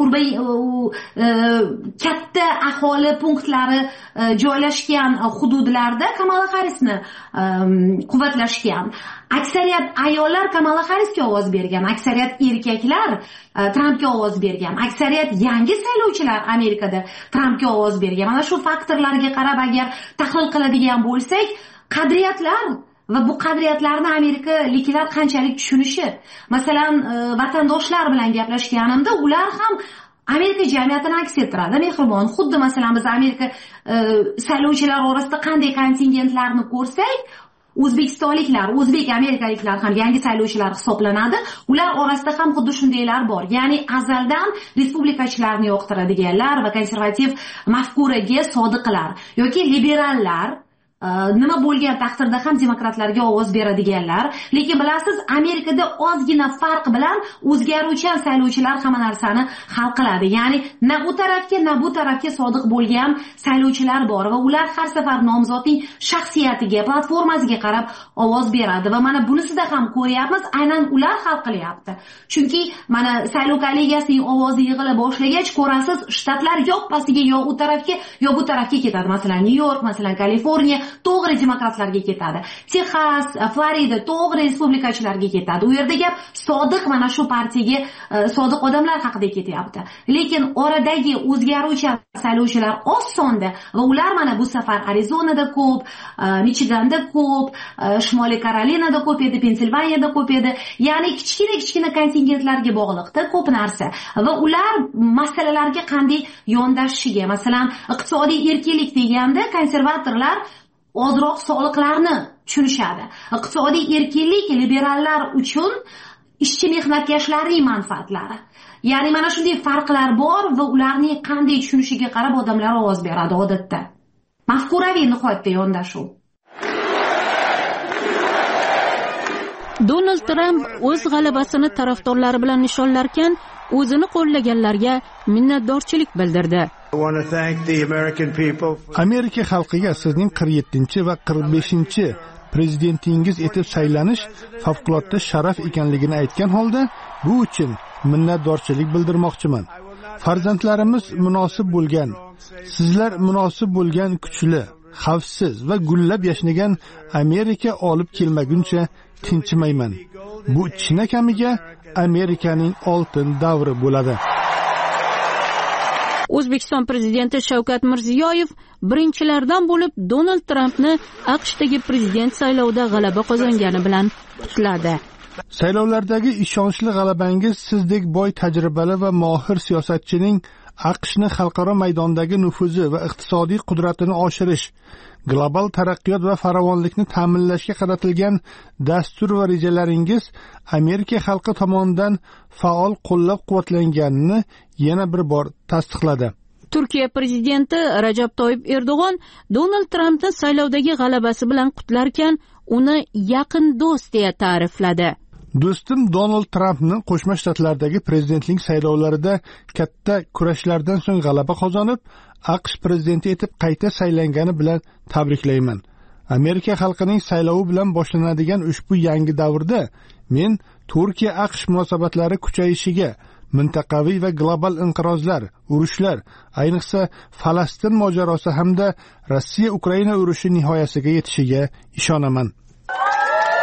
katta aholi punktlari joylashgan hududlarda Kamala Harrisni quvvatlashgan. Aksariyat ayollar Kamala Harrisga ovoz bergan, aksariyat erkaklar Trampga ovoz bergan, aksariyat yangi saylovchilar Amerikada Trampga ovoz bergan. Mana shu faktorlarga qarab agar tahlil qiladigan bo'lsak, qadriyatlar va bu qadriyatlarni amerikaliklar qanchalik tushunishi. Masalan, vatandoshlar bilan gaplashganimda ular ham Amerika jamiyatini aks ettiradi. Mehribon, xuddi masalan biz Amerika saylovchilar orasida qanday kontingentlarni ko'rsak, o'zbekistonliklar, o'zbek amerikaliklar ham yangi saylovchilar hisoblanadi. Ular orasida ham xuddi shundaylar bor. Ya'ni azaldan respublikachilarni yoqtiradiganlar va konservativ mafkuraga sodiqlar yoki liberallar nima bo'lgan taqdirda ham demokratlarga ovoz beradiganlar. Lekin bilasiz, Amerikada ozgina farq bilan o'zgaruvchan saylovchilar hamma narsani hal qiladi. Ya'ni na u tarafga, na bu tarafga sodiq bo'lgan saylovchilar bor va ular har safar nomzodning shaxsiyatiga, platformasiga qarab ovoz beradi va mana bunisida ham ko'ryapmiz, aynan ular hal qilyapti. Chunki mana saylov kollegiyasining ovozi yig'ila boshlagach, ko'rasiz, shtatlar yoppasiga yo u tarafga, yo bu tarafga ketadi. Masalan, Nyu-York, masalan, Kaliforniya to'g'ri demokratlarga ketadi. Texas, Florida to'g'ri respublikachilarga ketadi. U yerda gap sodiq mana shu partiyaga sodiq odamlar haqida ketyapti. Lekin oradagi o'zgaruvchi saylovchilar oz sonda va ular mana bu safar Arizonada ko'p, Michiganda ko'p, Shimoliy Karolinada ko'p edi, Pensilvaniyada ko'p edi. Ya'ni kichkina kontingentlarga bog'liqda ko'p narsa va ular masalalarga qanday yondashishiga, masalan, iqtisodiy erkinlik deganda konservatorlar ozroq soliqlarni tushunishadi. Iqtisodiy erkinlik liberallar uchun ishchi mehnatkashlarning manfaatlari. Ya'ni mana shunday farqlar bor va ularning qanday tushunishiga qarab odamlar ovoz beradi odatda. Mafkuraviy nihoyatda yondashuv. Donald Trump o'z g'alabasini tarafdorlari bilan nishonlarkan, o'zini qo'llaganlarga minnatdorchilik bildirdi. Amerika xalqiga sizning 47 va 45 prezidentingiz etib saylanish favqulodda sharaf ekanligini aytgan holda, bu uchun minnatdorchilik bildirmoqchiman. Farzandlarimiz munosib bo'lgan, sizlar munosib bo'lgan kuchli, xavfsiz va gullab yashnagan Amerika olib kelmaguncha tinchimayman. Bu chinakamiga Amerikaning oltin davri bo'ladi. O'zbekiston prezidenti Shavkat Mirziyoyev birinchilardan bo'lib Donald Trampni AQShdagi prezident saylovida g'alaba qozongani bilan qutladi. Saylovlardagi ishonchli g'alabangiz sizdek boy tajribali va mohir siyosatchining AQShni xalqaro maydondagi nufuzi va iqtisodiy qudratini oshirish, global taraqqiyot va farovonlikni ta'minlashga qaratilgan dastur va rejalaringiz Amerika xalqi tomonidan faol qo'llab-quvvatlanganini yana bir bor tasdiqladi. Turkiya prezidenti Rajab Toyyib Erdo'g'on Donald Trampni saylovdagi g'alabasi bilan qutlarkan, uni yaqin do'st deya ta'rifladi. Do'stim Donald Trampni Qo'shma Shtatlardagi prezidentlik saylovlarida katta kurashlardan so'ng g'alaba qozonib, AQSh prezidenti etib qayta saylangani bilan tabriklayman. Amerika xalqining saylovi bilan boshlanadigan ushbu yangi davrda men Turkiya-AQSh munosabatlari kuchayishiga, mintaqaviy va global inqirozlar, urushlar, ayniqsa Falastin mojarosi hamda Rossiya-Ukraina urushi nihoyasiga yetishiga ishonaman.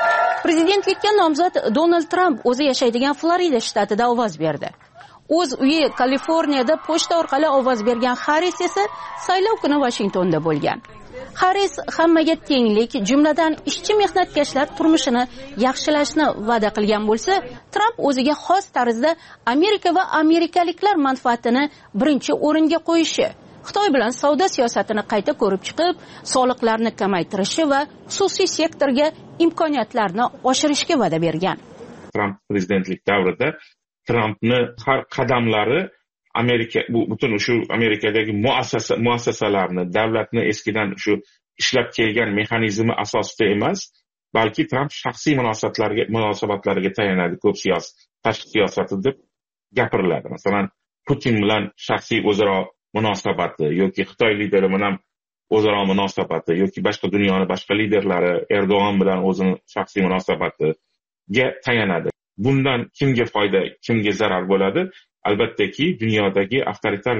Prezidentlikka nomzod Donald Tramp o'zi yashaydigan Florida shtatida ovoz berdi. O'z uyi Kaliforniyada pochta orqali ovoz bergan Harris esa saylov kuni Washingtonda bo'lgan. Harris hammaga tenglik, jumladan ishchi mehnatkashlar turmushini yaxshilashni va'da qilgan bo'lsa, Tramp o'ziga xos tarzda Amerika va amerikaliklar manfaatini birinchi o'ringa qo'yishi, Xitoy bilan savdo siyosatini qayta ko'rib chiqib, soliqlarni kamaytirishi va xususiy sektorga imkoniyatlarni oshirishga va'da bergan. Tramp prezidentlik davrida Trampni har qadamlari Amerika butun shu Amerikadagi muassasalarni, davlatni eskidan shu ishlab kelgan mexanizmi asosida emas, balki Tramp shaxsiy munosabatlariga tayanadi. Ko'p tashqi siyosati deb gapiriladi. Masalan, Putin bilan shaxsiy o'zaro munosabati yoki Xitoy lideri bilan o'zaro munosabati yoki boshqa dunyoning boshqa liderlari Erdo'g'on bilan o'zini shaxsiy munosabatiga tayanadi. Bundan kimga foyda, kimga zarar bo'ladi? Albattaki dunyodagi avtoritar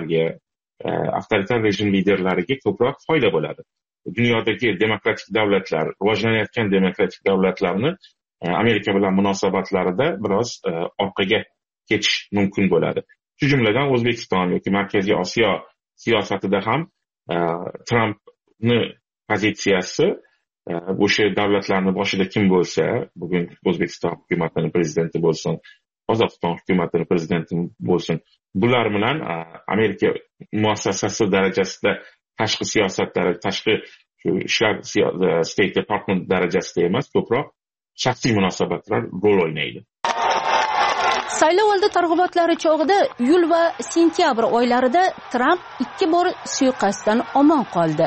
rejim liderlariga ko'proq foyda bo'ladi. Dunyodagi demokratik davlatlar, rivojlanayotgan demokratik davlatlarni Amerika bilan munosabatlarida biroz orqaga ketish mumkin bo'ladi. Shu jumladan O'zbekiston yoki Markaziy Osiyo siyosatida ham Trampni pozitsiyasi o'sha davlatlarni boshida kim bo'lsa, bugun O'zbekiston hukumatining prezidenti bo'lsin, Qozog'iston hukumatining prezidenti bo'lsin, bular bilan Amerika muassasasi darajasida tashqi siyosatlari, tashqi ishlar State Department darajasida emas, ko'proq shaxsiy munosabatlar rol o'ynaydi. Saylov oldi targ'ibotlari chog'ida iyul va sentyabr oylarida Tramp 2 bor suiqasddan omon qoldi.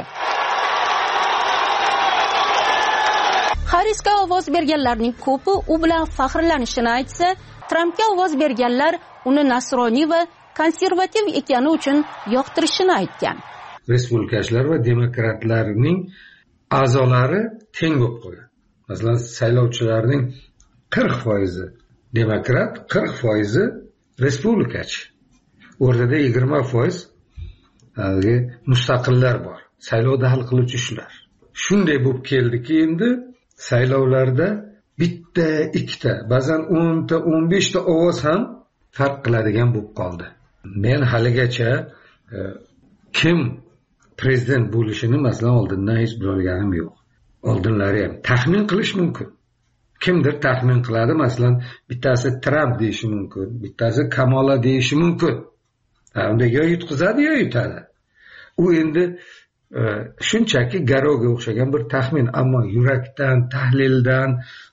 Harrisga ovoz berganlarning ko'pi u bilan faxrlanishini aytsa, Trampga ovoz berganlar uni nasroniy va konservativ ekani uchun yoqtirishini aytgan. Respublikachilar va demokratlarning a'zolari teng bo'lib qolgan. Masalan, saylovchilarning 40% demokrat, 40% respublikachi. O'rtada 20% mustaqillar bor. Saylovda hal qiluvchi shular. Shunday bo'lib keldiki, endi saylovlarda bitta, ikkita, ba'zan 10 ta, 15 ta ovoz ham farq qiladigan bo'lib qoldi. Men haligacha kim prezident bo'lishini masalan oldindan hech bilganim yo'q. Oldinlari ham taxmin qilish mumkin. Kimdir taxmin qiladi, masalan, bittasi Tramp deyishi mumkin, bittasi Kamala deyishi mumkin. Unda yo yutqizadi, yo yutadi. U endi shunchaki garovga o'xshagan bir taxmin, ammo yurakdan, tahlildan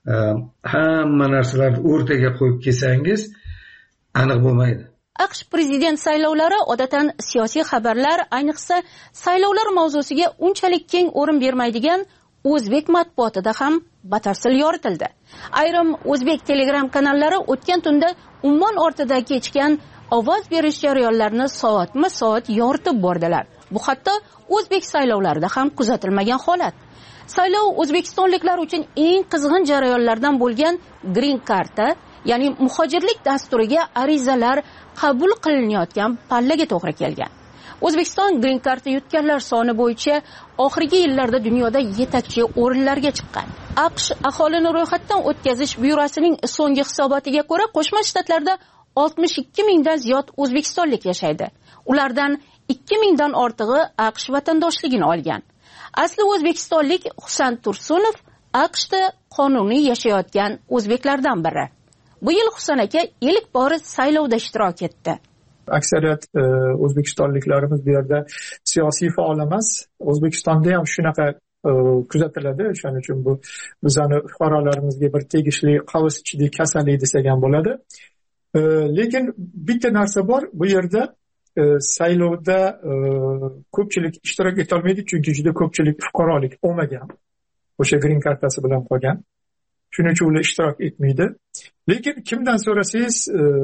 hamma narsalarni o'rtaga qo'yib kelsangiz aniq bo'lmaydi. AQSh prezident saylovlari odatdan siyosiy xabarlar, ayniqsa saylovlar mavzusiga unchalik keng o'rin bermaydigan o'zbek matbuotida ham batafsil yoritildi. Ayrim o'zbek telegram kanallari o'tgan tunda ummon ortida kechgan ovoz berish jarayonlarini soatma-soat yoritib bordilar. Bu hatto o'zbek saylovlarida ham kuzatilmagan holat. Saylov o'zbekistonliklar uchun eng qizg'in jarayonlardan bo'lgan Green Card'a, ya'ni muhojirlik dasturiga arizalar qabul qilinayotgan pallaga to'g'ri kelgan. O'zbekiston Green Card'ni yutganlar soni bo'yicha oxirgi yillarda dunyoda yetakchi o'rinlarga chiqqan. AQSh aholini ro'yxatdan o'tkazish byurosining so'nggi hisobotiga ko'ra, Qo'shma Shtatlarda 62 mingdan ziyod o'zbekistonlik yashaydi. Ulardan 2 mingdan ortig'i AQSh vatandoshligini olgan. Asli o'zbekistonlik Husan Tursunov AQShda qonuniy yashayotgan o'zbeklardan biri. Bu yil Husan aka ilk bor saylovda ishtirok etdi. Aksariyat o'zbekistonliklarimiz bu yerda siyosiy faol emas. O'zbekistonda ham shunaqa kuzatiladi. Shuning uchun bu bizani fuqarolarimizga bir tegishli qavs ichidagi kasallik desak ham bo'ladi. Lekin bitta narsa bor, bu yerda saylovda ko'pchilik ishtirok eta olmaydi, chunki juda ko'pchilik fuqarolik olmagan. O'sha green kartasi bilan qolgan. Shuning uchun ular ishtirok etmaydi. lekin kimdan so'rasangiz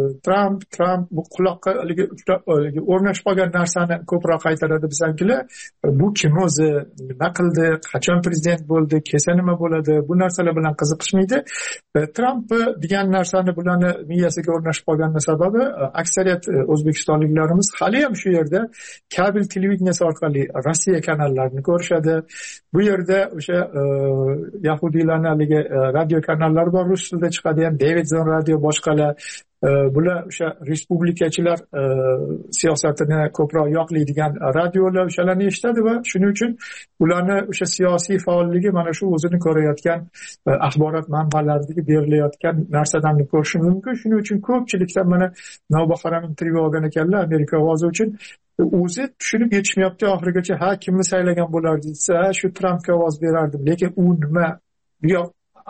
Tramp bu quloqqa o'rnashib qolgan narsani ko'proq qaytaradi bizankilar. Bu kim o'zi, nima qildi, qachon prezident bo'ldi, kelsa nima bo'ladi, bu narsalar bilan qiziqishmaydi. Tramp degan narsani bularni miyasiga o'rnashib qolgani sababi aksariyat o'zbekistonliklarimiz hali ham shu yerda kabel televideniyasi orqali Rossiya kanallarini ko'rishadi. Bu yerda o'sha yahudiylarning haligi radio kanallari bor, rus tilida chiqadi ham, Davidson radio, boshqalar. Bular o'sha respublikachilar siyosatini ko'proq yoqlaydigan radiolar o'shalarni eshitadi va shuning uchun ularni o'sha siyosiy faolligi mana shu o'zini ko'rayotgan axborot manbalaridagi berilayotgan narsadan ko'rishi mumkin. Shuning uchun ko'pchilikdan mana Navbahor ham intervyu olgan ekanlar Amerika ovozi uchun. O'zi tushunib yetishmayapti oxirigacha. Kimni saylagan bo'lardi desa, shu Trampga ovoz berardim, lekin u nima, yo'q,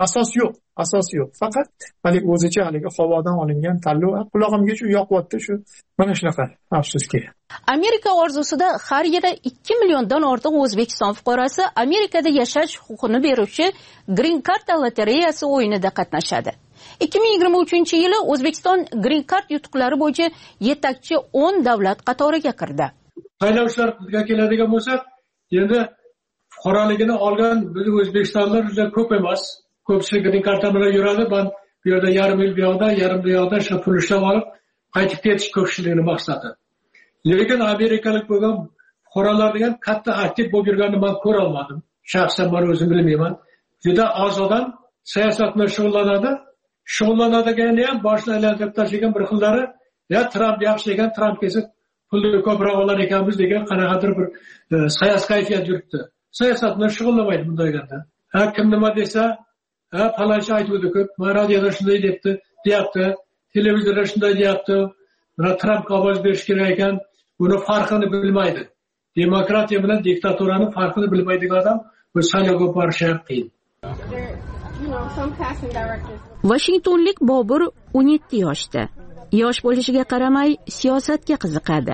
asos yo'q. Faqat hali o'zicha haligi havodan olingan tanlov qulog'imga shu yoqyapti, shu mana shunaqa, afsuski. Amerika orzusida har yili 2 milliondan ortiq O'zbekiston fuqarosi Amerikada yashash huquqini beruvchi Green Card lotereyasi o'yinida qatnashadi. 2023-yili O'zbekiston Green Card yutuqlari bo'yicha yetakchi 10 davlat qatoriga kirdi. Saylovchilarga keladigan bo'lsak, endi fuqaroligini olgan biz O'zbekistonlar juda ko'p emas. Ko'pchilik Green Card bilan yuradi. Ben bu yerda yarim yil bu yoqda shu pul ishlab olib qaytib ketish ko'pchilikning maqsadi. Lekin amerikalik bo'lgan fuqarolar degan katta aktiv bo'lib yurganini men ko'ra olmadim. Shaxsan men o'zim bilmayman. Juda oz odam siyosat bilan shug'ullanadigan ham boshini aylantirib tashlagan bir xillari, ya Tramp yaxshi ekan, Tramp kelsa pulni ko'proq olar ekanmiz degan qanaqadir bir siyosiy kayfiyat yuribdi. Siyosat bilan shug'ullanmaydi bunday ganda. Kim nima desa, falanchi aytuvdi ko'p, radioda shunday deyapti, televizorda shunday deyapti, mana Trampga ovoz berish kerak ekan, buni farqini bilmaydi. Demokratiya bilan diktaturaning farqini bilmaydigan odam bu saylovga borishi ham qiyin. Washingtonlik Bobur 17 yoshda. Yosh bo'lishiga qaramay siyosatga qiziqadi.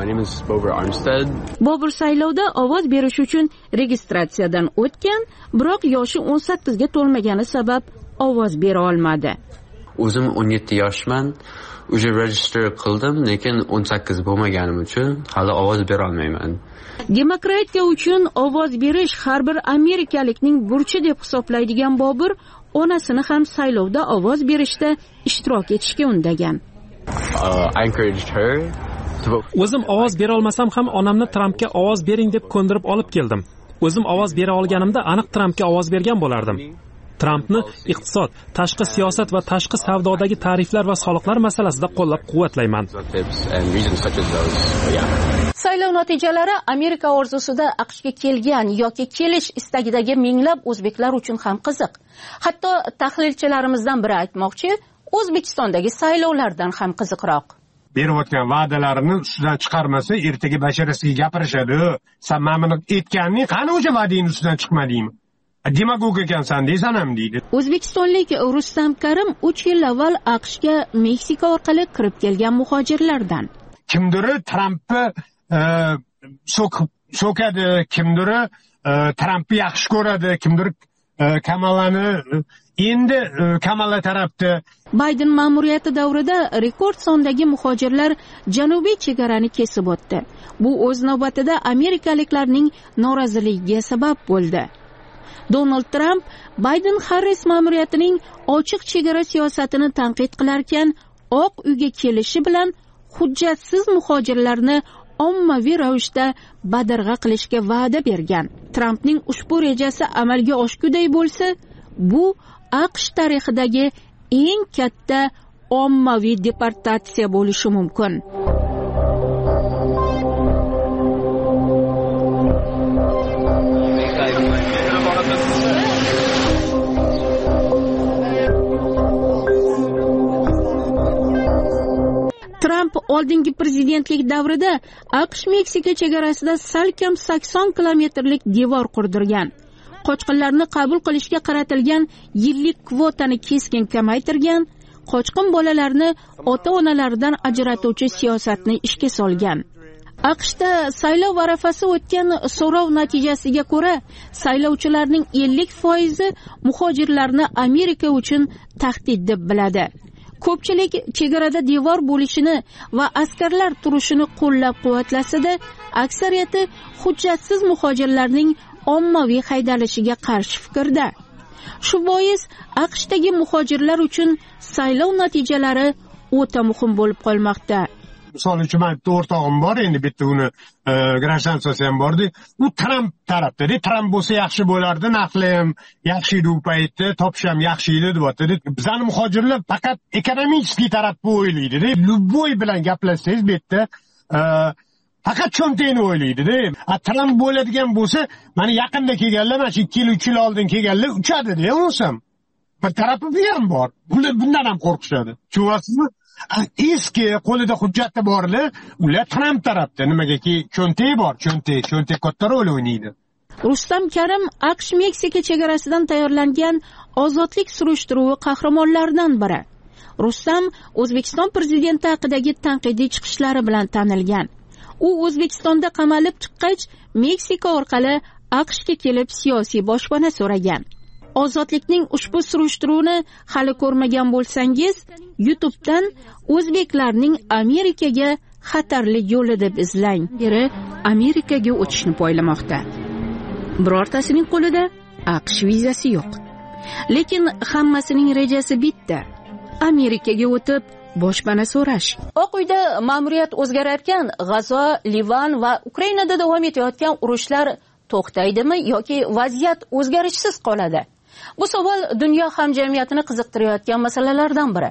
Bobur saylovda ovoz berish uchun registratsiyadan o'tgan, biroq yoshi 18 ga to'lmagani sabab ovoz bera olmadi. O'zim 17 yoshman, uje register qildim, lekin 18 bo'lmaganim uchun hali ovoz bera olmayman. Demokratiya uchun ovoz berish har bir amerikalikning burchi deb hisoblaydigan Bobur onasini ham saylovda ovoz berishda ishtirok etishga undagan. O'zim ovoz bera olmasam ham onamni Trampga ovoz bering deb ko'ndirib olib keldim. O'zim ovoz bera olganimda aniq Trampga ovoz bergan bo'lardim. Trampni iqtisod, tashqi siyosat va tashqi savdodagi tariflar va soliqlar masalasida qo'llab-quvvatlayman. Saylov natijalari Amerika orzusida AQShga kelgan yoki kelish istagidagi minglab o'zbeklar uchun ham qiziq. Hatto tahlilchilarimizdan biri aytmoqchi, O'zbekistondagi saylovlardan ham qiziqroq. Berayotgan va'dalarini ustidan chiqarmasa, ertaga basharasiga gapirishadi. Sen men buni aytganing qani o'sha va'dangni ustidan chiqmadingmi? Demagog ekansan deysan ham deydi. O'zbekistonlik Rustam Karim 3 yil avval AQShga Meksika orqali kirib kelgan muhojirlardan. Kimdir Trampni so'kadi, kimdir Trampni yaxshi ko'radi, kimdir Kamalani endi Kamala tarafda. Bayden ma'muriyati davrida rekord sondagi muhojirlar janubiy chegarani kesib o'tdi. Bu o'z navbatida amerikaliklarning noroziligiga sabab bo'ldi. Donald Trump Bayden-Harris ma'muriyatining ochiq chegara siyosatini tanqid qilarkan, Oq uyga kelishi bilan hujjatsiz muhojirlarni ommaviy ravishda badarg'a qilishga va'da bergan. Trampning ushbu rejasi amalga oshguday bo'lsa, bu AQSh tarixidagi eng katta ommaviy deportatsiya bo'lishi mumkin. Tramp oldingi prezidentlik davrida AQSh Meksika chegarasida salkam 80 kilometrlik devor qurdirgan. Qochqinlarni qabul qilishga qaratilgan yillik kvotani keskin kamaytirgan, qochqin bolalarni ota-onalaridan ajratuvchi siyosatni ishga solgan. AQShda saylov arafasi o'tgan so'rov natijasiga ko'ra, saylovchilarning 50% muhojirlarni Amerika uchun tahdid deb biladi. Ko'pchilik chegarada devor bo'lishini va askarlar turishini qo'llab-quvvatlasa-da, aksariyati hujjatsiz muhojirlarning ommaviy haydalishiga qarshi fikrda. Shu bois AQShdagi muhojirlar uchun saylov natijalari o'ta muhim bo'lib qolmoqda. Misol uchun bitta o'rtog'im bor, endi bitta uni grajdansiyasi ham bordi. U Tramp tarafda. Tramp bo'lsa yaxshi bo'lardi, naqli ham yaxshi edi u paytda, topish ham yaxshi edi deb aytdi. Bizning muhojirlar faqat ekonomik tarafni o'ylaydi. Любой bilan gaplashsangiz bu yerda faqat cho'ntagini o'ylaydi-da. Tramp bo'ladigan bo'lsa, mana yaqinda kelganlar, mana 2 yil 3 yil oldin kelganlar uchadi-da, o'sam. Bir tarafi bu ham bor. Bundan ham qo'rqishadi. Tushunasizmi? Eski qo'lida hujjati borlar, ular Tramp tarafda. Nimagaki cho'ntag bor, cho'ntag katta rol o'ynaydi. Rustam Karim AQSh Meksika chegarasidan tayyorlangan ozodlik surishtiruvi qahramonlaridan biri. Rustam O'zbekiston prezidenti haqidagi tanqidiy chiqishlari bilan tanilgan. U O'zbekistonda qamalib chiqqach, Meksika orqali AQShga kelib siyosiy boshpana so'ragan. Ozodlikning ushbu surishtiruvini hali ko'rmagan bo'lsangiz, YouTube'dan o'zbeklarning Amerikaga xatarli yo'li deb izlang. Biri Amerikaga o'tishni poylamoqda. Birortasining qo'lida AQSh vizasi yo'q. Lekin hammasining rejasi bitta. Amerikaga o'tib boshpana so'rash. Oq uyda ma'muriyat o'zgararkan, G'azo, Livan va Ukrainada davom etayotgan urushlar to'xtaydimi yoki vaziyat o'zgarishsiz qoladi? Bu savol dunyo hamjamiyatini qiziqtirayotgan masalalardan biri.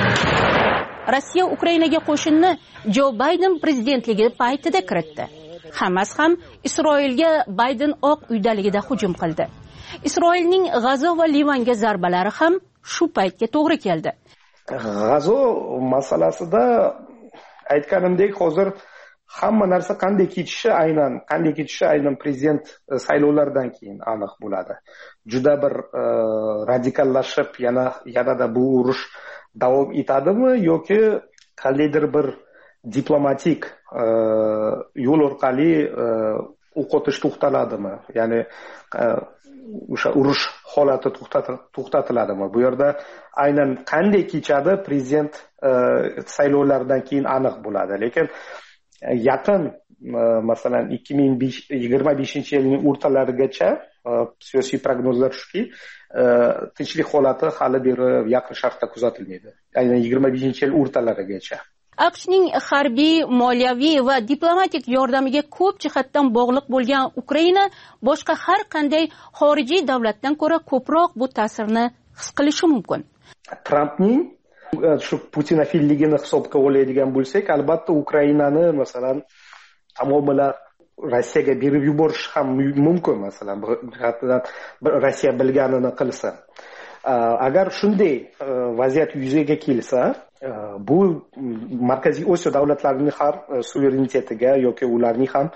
Rossiya Ukrainaga qo'shinni Jo Bayden prezidentligi paytida kiritdi. Hamas ham Isroilga Bayden Oq uydaligida hujum qildi. Isroilning G'azo va Livanga zarbalari ham shu paytga to'g'ri keldi. G'azo masalasida aytganimdek, hozir hamma narsa qanday kechishi aynan prezident saylovlaridan keyin aniq bo'ladi. Juda bir radikallashib yanada bu urush davom etadimi yoki qandaydir bir diplomatik yo'l orqali o'qotish to'xtaladimi? Ya'ni o'sha urush holati to'xtatiladimi? Bu yerda aynan qanday kechadi prezident saylovlaridan keyin aniq bo'ladi. Lekin yaqin masalan 2025-yilning o'rtalarigacha siyosiy prognozlar shuki, tinchlik holati hali beri Yaqin Sharqda kuzatilmaydi. Aynan 25-yil o'rtalarigacha. AQShning harbiy, moliyaviy va diplomatik yordamiga ko'p jihatdan bog'liq bo'lgan Ukraina boshqa har qanday xorijiy davlatdan ko'ra ko'proq bu ta'sirni his qilishi mumkin. Trampning shu putinofilligini hisobga oladigan bo'lsak, albatta Ukrainani masalan tamomila Rossiyaga berib yuborish ham mumkin, masalan, Rossiya bilganini qilsa. Agar shunday vaziyat yuzaga kelsa, bu Markaziy Osiyo davlatlarining har suverenitetiga yoki ularning ham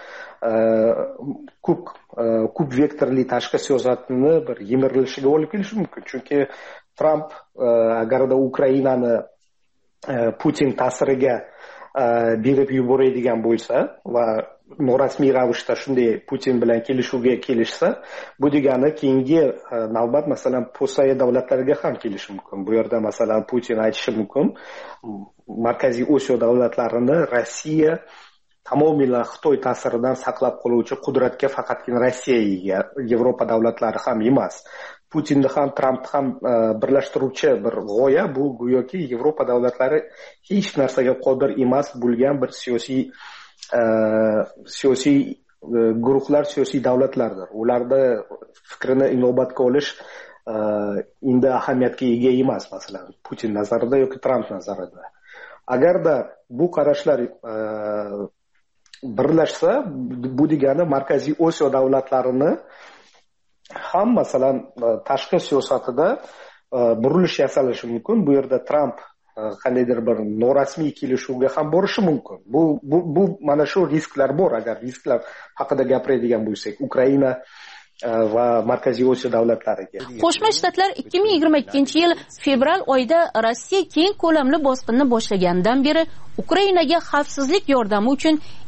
ko'p vektorli tashqi siyosatini bir yemirilishiga olib kelishi mumkin. Chunki Tramp agarda Ukrainani Putin ta'siriga berib yuboradigan bo'lsa va norasmiy ravishda shunday Putin bilan kelishuvga kelishsa, bu degani keyingi navbat masalan postsovet davlatlariga ham kelishi mumkin. Bu yerda masalan Putin aytishi mumkin, Markaziy Osiyo davlatlarini Rossiya tamomila Xitoy ta'siridan saqlab qoluvchi qudratga faqatgina Rossiya ega, Yevropa davlatlari ham emas. Putinni ham Trampni ham birlashtiruvchi bir g'oya bu go'yoki Yevropa davlatlari hech narsaga qodir emas bo'lgan bir siyosiy guruhlar, siyosiy davlatlardir. Ularda fikrini inobatga olish endi ahamiyatga ega emas, masalan, Putin nazarida yoki Tramp nazarida. Agarda bu qarashlar birlashsa, bu degani Markaziy Osiyo davlatlarini ham masalan tashqi siyosatida burilish yasalishi mumkin. Bu yerda Tramp qandaydir bir norasmiy kelishuvga ham borishi mumkin. Bu mana shu risklar bor. Agar risklar haqida gapiradigan bo'lsak, Ukraina va Markaziy Osiyo davlatlariga. Qo'shma Shtatlar 2022-yil fevral oyida Rossiya keng ko'lamli bosqinni boshlagandan beri Ukrainaga xavfsizlik yordami uchun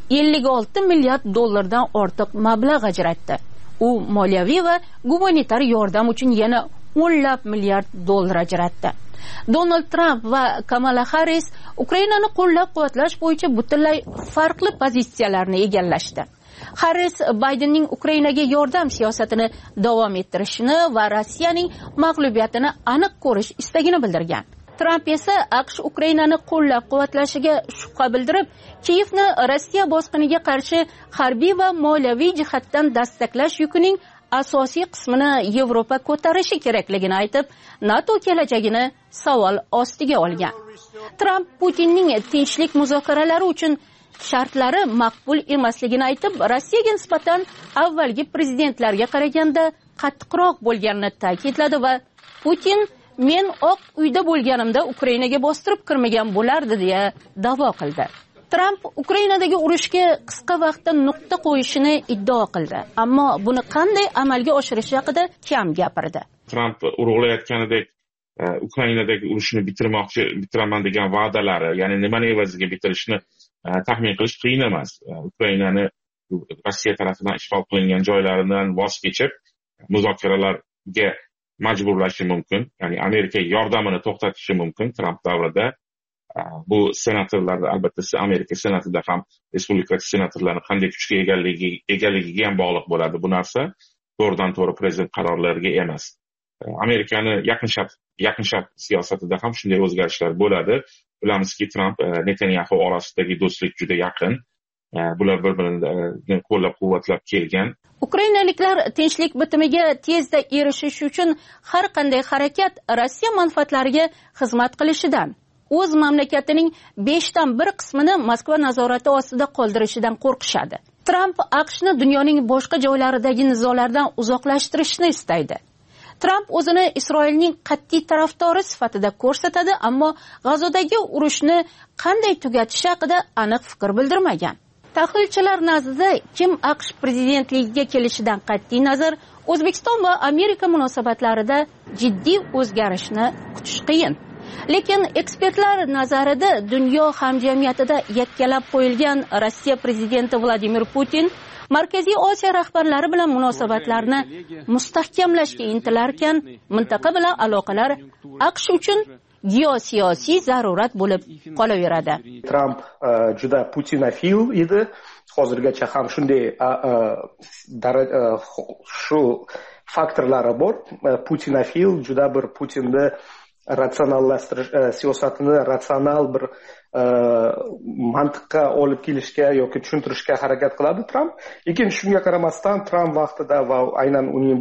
56 milliard dollardan ortiq mablag' ajratdi. U moliyaviy va gumanitar yordam uchun yana 10 milliard dollar ajratdi. Donald Trump va Kamala Harris Ukrainani qo'llab-quvvatlash bo'yicha butunlay farqli pozitsiyalarni egallashdi. Harris Baydenning Ukrainaga yordam siyosatini davom ettirishini va Rossiyaning mag'lubiyatini aniq ko'rish istagini bildirgan. Trump esa AQSh Ukrainani qo'llab-quvvatlashiga shubha bildirib, Kiyevni Rossiya bosqiniga qarshi harbiy va moliyaviy jihatdan dastaqlash yukining asosiy qismini Yevropa ko'tarishi kerakligini aytib, NATO kelajagini savol ostiga olgan. Trump Putinning tinchlik muzokaralari uchun shartlari maqbul emasligini aytib, Rossiyaga nisbatan avvalgi prezidentlarga qaraganda qattiqroq bo'lganini ta'kidladi va Putin men Oq uyda bo'lganimda Ukrainaga bostirib kirmagan bo'lardi deya da'vo qildi. Trump Ukrainadagi urushga qisqa vaqtda nuqta qo'yishini iddao qildi, ammo buni qanday amalga oshirishi haqida kam gapirdi. Trump urug'layotganidek Ukrainadagi urushni bitiraman degan va'dalari, ya'ni nimani evaziga bitirishni taxmin qilish qiyin emas. Ukrainani Rossiya tomonidan ishg'ol qilingan joylaridan voz kechib, muzokaralarga majburlashi mumkin, ya'ni Amerika yordamini to'xtatishi mumkin Trump davrida. Bu senatorlarda, albatta Amerika senatida ham respublikachi senatorlarning qanday kuchga egaligiga ham bog'liq bo'ladi bu narsa. To'g'ridan to'g'ri prezident qarorlariga emas. Amerikani yaqin sharq siyosatida ham shunday o'zgarishlar bo'ladi. Bilamizki, Trump Netanyahu orasidagi do'stlik juda yaqin. Bular bir-birini qo'llab-quvvatlab kelgan. Ukrainaliklar tinchlik bitimiga tezda erishish uchun har qanday harakat Rossiya manfaatlariga xizmat qilishidan, o'z mamlakatining 1/5 qismini Moskva nazorati ostida qoldirishidan qo'rqishadi. Trump AQShni dunyoning boshqa joylaridagi nizolardan uzoqlashtirishni istaydi. Trump o'zini Isroilning qat'iy tarafdori sifatida ko'rsatadi, ammo G'azodagi urushni qanday tugatishi haqida aniq fikr bildirmagan. Tahlilchilar nazdida kim AQSh prezidentligiga kelishidan qat'iy nazar O'zbekiston va Amerika munosabatlarida jiddiy o'zgarishni kutish qiyin. Lekin ekspertlar nazarida dunyo hamjamiyatida yakkalab qo'yilgan Rossiya prezidenti Vladimir Putin Markaziy Osiyo rahbarlari bilan munosabatlarni mustahkamlashga intilarkan, mintaqa bilan aloqalar AQSh uchun geosiyosiy zarurat bo'lib qolaveradi. Trump juda putinofil edi. Hozirgacha ham shunday shu faktorlari bor. Putinofil juda bir Putinni ratsionallashtirish siyosatini ratsional bir mantiqqa olib kelishga yoki tushuntirishga harakat qiladi Trump. Lekin shunga qaramasdan Trump vaqtida va aynan uning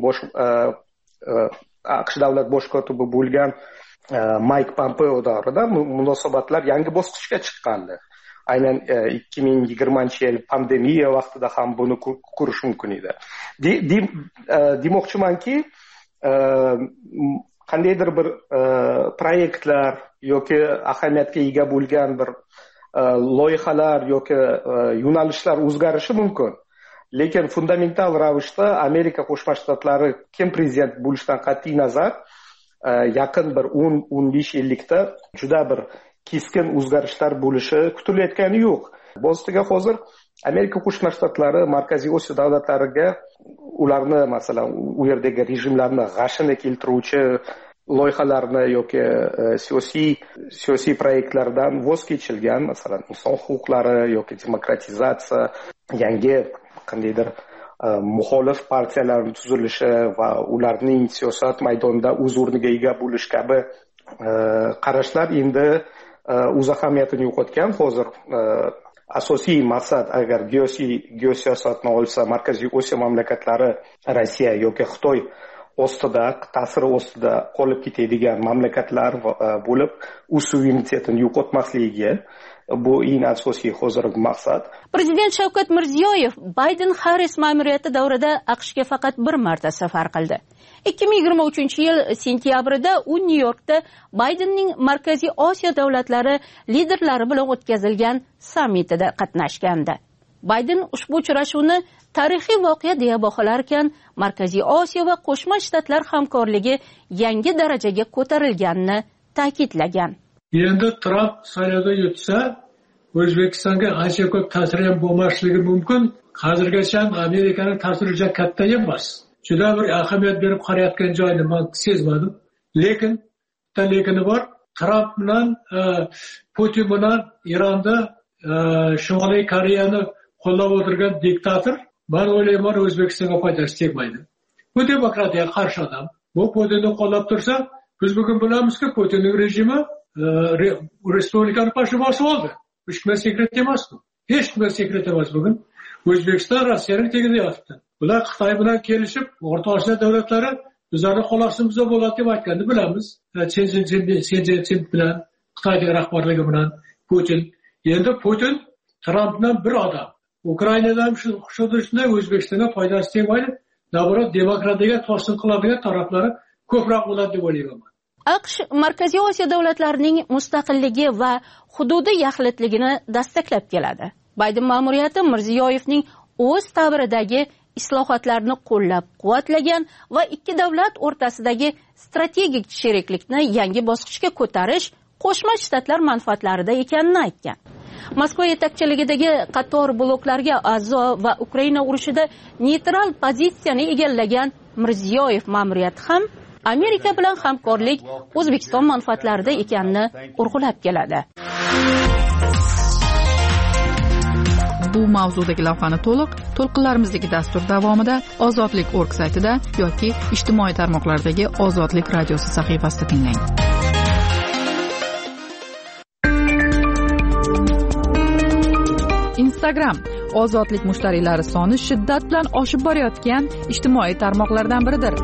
AQSh davlat bosh kotibi bo'lgan Mike Pompeo davrida munosabatlar yangi bosqichga chiqqandi. Aynan 2020-yil pandemiya vaqtida ham buni ko'rish mumkin edi. Demoqchimanki, qandaydir bir proyektlar yoki ahamiyatga ega bo'lgan bir loyihalar yoki yo'nalishlar o'zgarishi mumkin. Lekin fundamental ravishda Amerika Qo'shma Shtatlari kim prezident bo'lishidan qat'iy nazar yaqin bir 10-15 yillikda juda bir keskin o'zgarishlar bo'lishi kutilayotgani yo'q. Bostiga hozir Amerika Qo'shma Shtatlari Markaziy Osiyo davlatlariga ularni masalan u yerdagi rejimlarni g'ashini keltiruvchi loyihalarni yoki siyosiy proyektlardan voz kechilgan, masalan inson huquqlari yoki demokratizatsiya, yangi qandaydir muxolif partiyalarning tuzilishi va ularning siyosat maydonida o'z o'rniga ega bo'lish kabi qarashlar endi o'z ahamiyatini yo'qotgan. Hozir asosiy maqsad agar geosiyosatni olsa Markaziy Osiyo mamlakatlari Rossiya yoki Xitoy ostida, ta'siri ostida qolib ketadigan mamlakatlar bo'lib, o'z suverenitetini yo'qotmasligiga bu eng asosiy hozirgi maqsad. Prezident Shavkat Mirziyoyev Bayden-Harris ma'muriyati davrida AQShga faqat bir marta safar qildi. 2023-yil sentyabrida u Nyu-Yorkda Baydenning Markaziy Osiyo davlatlari liderlari bilan o'tkazilgan sammitida qatnashgandi. Bayden ushbu uchrashuvni tarixiy voqea deya baholarkan, Markaziy Osiyo va Qo'shma Shtatlar hamkorligi yangi darajaga ko'tarilganini ta'kidlagan. Endi Trump saylovga yutsa, O'zbekistonga ancha ko'p ta'siri ham bo'lmasligi mumkin. Hozirgacha ham Amerikaning ta'siri juda katta emas. Juda bir ahamiyat berib qarayotgan joyini men sezmadim. Lekin lekini bor. Tramp bilan Putin bilan Ironda Shimoliy Koreyani qo'llab o'tirgan diktator, men o'ylayman O'zbekistonga foydasi tegmaydi. Bu demokratiyaga qarshi odam. Bu Putinni qo'llab tursa, biz bugun bilamizki, Putinning rejimi respublikani boshib oldi. Hech kimga sekret emas bu. Hech kimga sekret emas bugun. O'zbekiston Rossiyaning tagida yotibdi. Ular Xitoy bilan kelishib, O'rta Osiyo davlatlari bizlarning qo'l ostimizda bo'ladi deb aytganini bilamiz. Sin bilan, Xitoyning rahbarligi bilan Putin. Endi Putin Trampdan bir odam. Ukrainadan shu shunday O'zbekistonga foydasi tegmaydi. Nazorat demokratiyaga to'sin qiladigan taraflari ko'proq bo'ladi deb o'ylayman. AQSh Markaziy Osiyo davlatlarining mustaqilligi va hududi yaxlitligini dastaklab keladi. Bayden ma'muriyati Mirziyoyevning o'z ta'biridagi islohotlarni qo'llab-quvvatlagan va ikki davlat o'rtasidagi strategik sheriklikni yangi bosqichga ko'tarish Qo'shma Shtatlar manfaatlarida ekanini aytgan. Moskva yetakchiligidagi qator bloklarga a'zo va Ukraina urushida neytral pozitsiyani egallagan Mirziyoyev ma'muriyati ham Amerika bilan hamkorlik O'zbekiston manfaatlarida ekanini urg'ulab keladi. Bu mavzudagi lavhani to'lqinlarimizdagi dastur davomida Ozodlik.org saytida yoki ijtimoiy tarmoqlardagi Ozodlik radiosi sahifasida tinglang. Instagram Ozodlik mushtariylari soni shiddat bilan oshib borayotgan ijtimoiy tarmoqlardan biridir.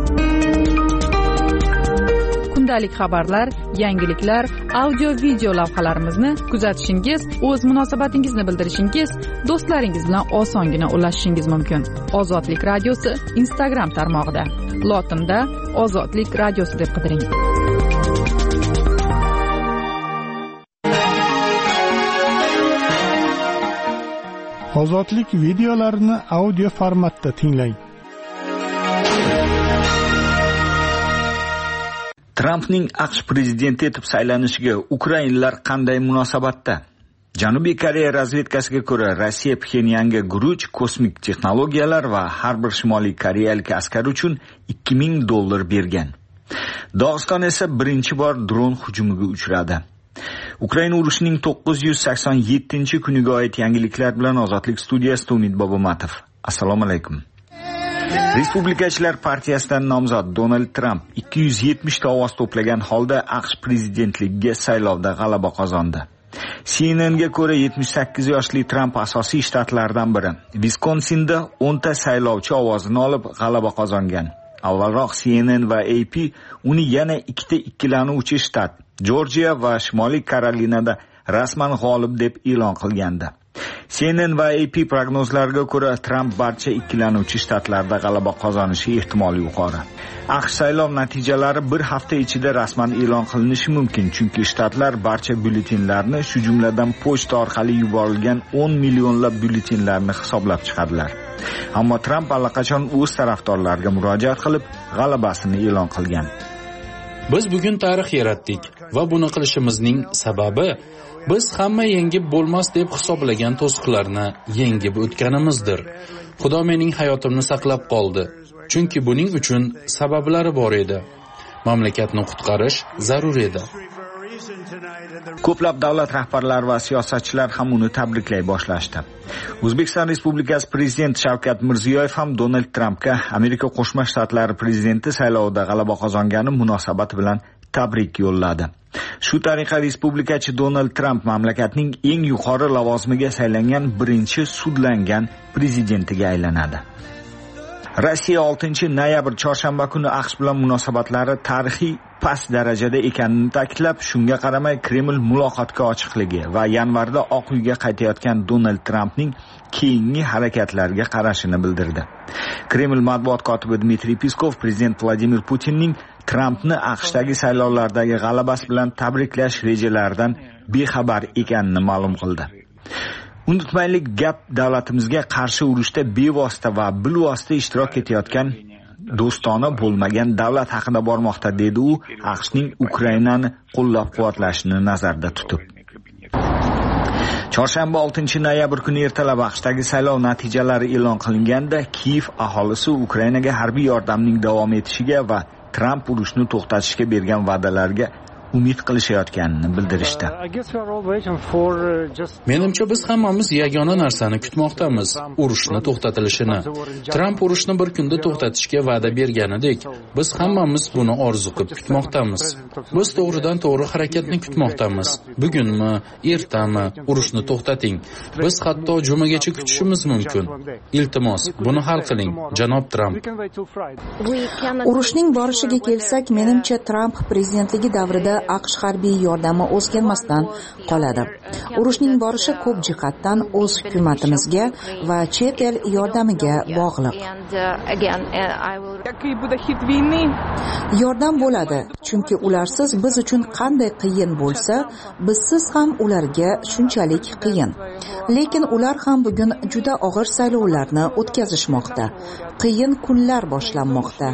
Kundalik xabarlar, yangiliklar, audio-video lavhalarimizni kuzatishingiz, o'z munosabatingizni bildirishingiz, do'stlaringiz bilan osongina ulashishingiz mumkin. Ozodlik radiosi Instagram tarmog'ida. Lotinda Ozodlik radiosi deb qidiring. Ozodlik videolarini audio formatda tinglang. Trampning AQSh prezidenti etib saylanishiga ukrainlar qanday munosabatda? Janubiy Koreya razvedkasiga ko'ra, Rossiya Pxenyanga guruch, kosmik texnologiyalar va har bir Shimoliy koreyalik askar uchun $2000 bergan. Dog'iston esa birinchi bor dron hujumiga uchradi. Ukraina urushining 987-kuniga oid yangiliklar bilan Ozodlik studiyasida Umid Bobomatov. Assalomu alaykum. Respublikachilar partiyasidan nomzod Donald Trump 270 ta ovoz to'plagan holda AQSh prezidentligiga saylovda g'alaba qozondi. CNNga ko'ra 78 yoshli Trump asosiy shtatlardan biri. Viskonsinda 10 ta saylovchi ovozini olib g'alaba qozongan. Avvalroq CNN va AP uni yana ikkita ikkilanuvchi shtat, Jorjiya va Shimoliy Karolinada rasman g'olib deb e'lon qilgandi. CNN va AP prognozlariga ko'ra Trump barcha ikkilanuvchi shtatlarda g'alaba qozonishi ehtimoli yuqori. AQSh saylov natijalari bir hafta ichida rasman e'lon qilinishi mumkin, chunki shtatlar barcha byulletenlarni, shu jumladan pochta orqali yuborilgan 10 millionlab byulletenlarni hisoblab chiqadilar. Ammo Trump allaqachon o'z tarafdorlariga murojaat qilib, g'alabasini e'lon qilgan. Biz bugun tarix yaratdik va buni qilishimizning sababi biz hamma yengib bo'lmas deb hisoblagan to'siqlarni yengib o'tganimizdir. Xudo mening hayotimni saqlab qoldi. Chunki buning uchun sabablari bor edi. Mamlakatni qutqarish zarur edi. Ko'plab davlat rahbarlari va siyosatchilar ham uni tabriklay boshlashdi. O'zbekiston Respublikasi prezidenti Shavkat Mirziyoyev ham Donald Trampga Amerika Qo'shma Shtatlari prezidenti saylovida g'alaba qozongani munosabati bilan tabrik yo'lladi. Shu tariqa respublikachi Donald Trump mamlakatning eng yuqori lavozimiga saylangan birinchi sudlangan prezidentiga aylanadi. Rossiya 6-noyabr chorshanba kuni AQSh bilan munosabatlari tarixiy past darajada ekanini ta'kidlab, shunga qaramay Kreml muloqotga ochiqligi va yanvarda Oq uyga qaytayotgan Donald Trampning keyingi harakatlariga qarashini bildirdi. Kreml matbuot kotibi Dmitriy Peskov prezident Vladimir Putinning Trampni AQShdagi saylovlardagi g'alabasi bilan tabriklash rejalaridan bexabar ekanini ma'lum qildi. Unutmaylik, gap davlatimizga qarshi urushda bevosita va bilvosita ishtirok etayotgan do'stona bo'lmagan davlat haqida bormoqda, dedi u, AQShning Ukrainani qo'llab-quvvatlashini nazarda tutib. Chorshanba 6-noyabr kuni ertalab AQShdagi saylov natijalari e'lon qilinganda Kiyev aholisi Ukrainaga harbiy yordamning davom etishiga va Tramp urushni to'xtatishga bergan va'dalarga umid qilishayotganini bildirishdi. Menimcha biz hammamiz yagona narsani kutmoqdamiz, urushni to'xtatilishini. Tramp urushni bir kunda to'xtatishga va'da berganidek, biz hammamiz buni orzu qilib kutmoqdamiz. Biz to'g'ridan to'g'ri harakatni kutmoqdamiz. Bugunmi, ertami urushni to'xtating. Biz hatto jumagacha kutishimiz mumkin. Iltimos, buni hal qiling, janob Tramp. Urushning borishiga kelsak, menimcha Tramp prezidentligi davrida AQSh harbiy yordami o'zgarmasdan qoladi. Urushning borishi ko'p jihatdan o'z hukumatimizga va chet el yordamiga bog'liq. Yordam bo'ladi, chunki ularsiz biz uchun qanday qiyin bo'lsa, bizsiz ham ularga shunchalik qiyin. Lekin ular ham bugun juda og'ir saylovlarni o'tkazishmoqda. Qiyin kunlar boshlanmoqda.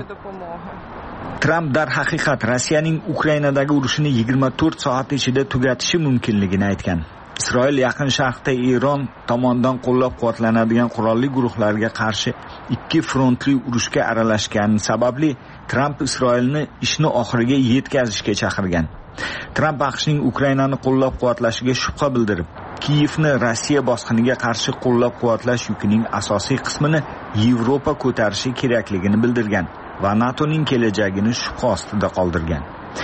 Tramp darhaqiqat Rossiyaning Ukrainadagi urushini 24 soat ichida tugatishi mumkinligini aytgan. Isroil Yaqin Sharqda Eron tomonidan qo'llab-quvvatlanadigan qurolli guruhlarga qarshi ikki frontli urushga aralashgani sababli Tramp Isroilni ishni oxiriga yetkazishga chaqirgan. Tramp AQShning Ukrainani qo'llab-quvvatlashiga shubha bildirib, Kiyevni Rossiya bosqiniga qarshi qo'llab-quvvatlash yukining asosiy qismini Yevropa ko'tarishi kerakligini bildirgan va NATOning kelajagini shubha ostida qoldirgan.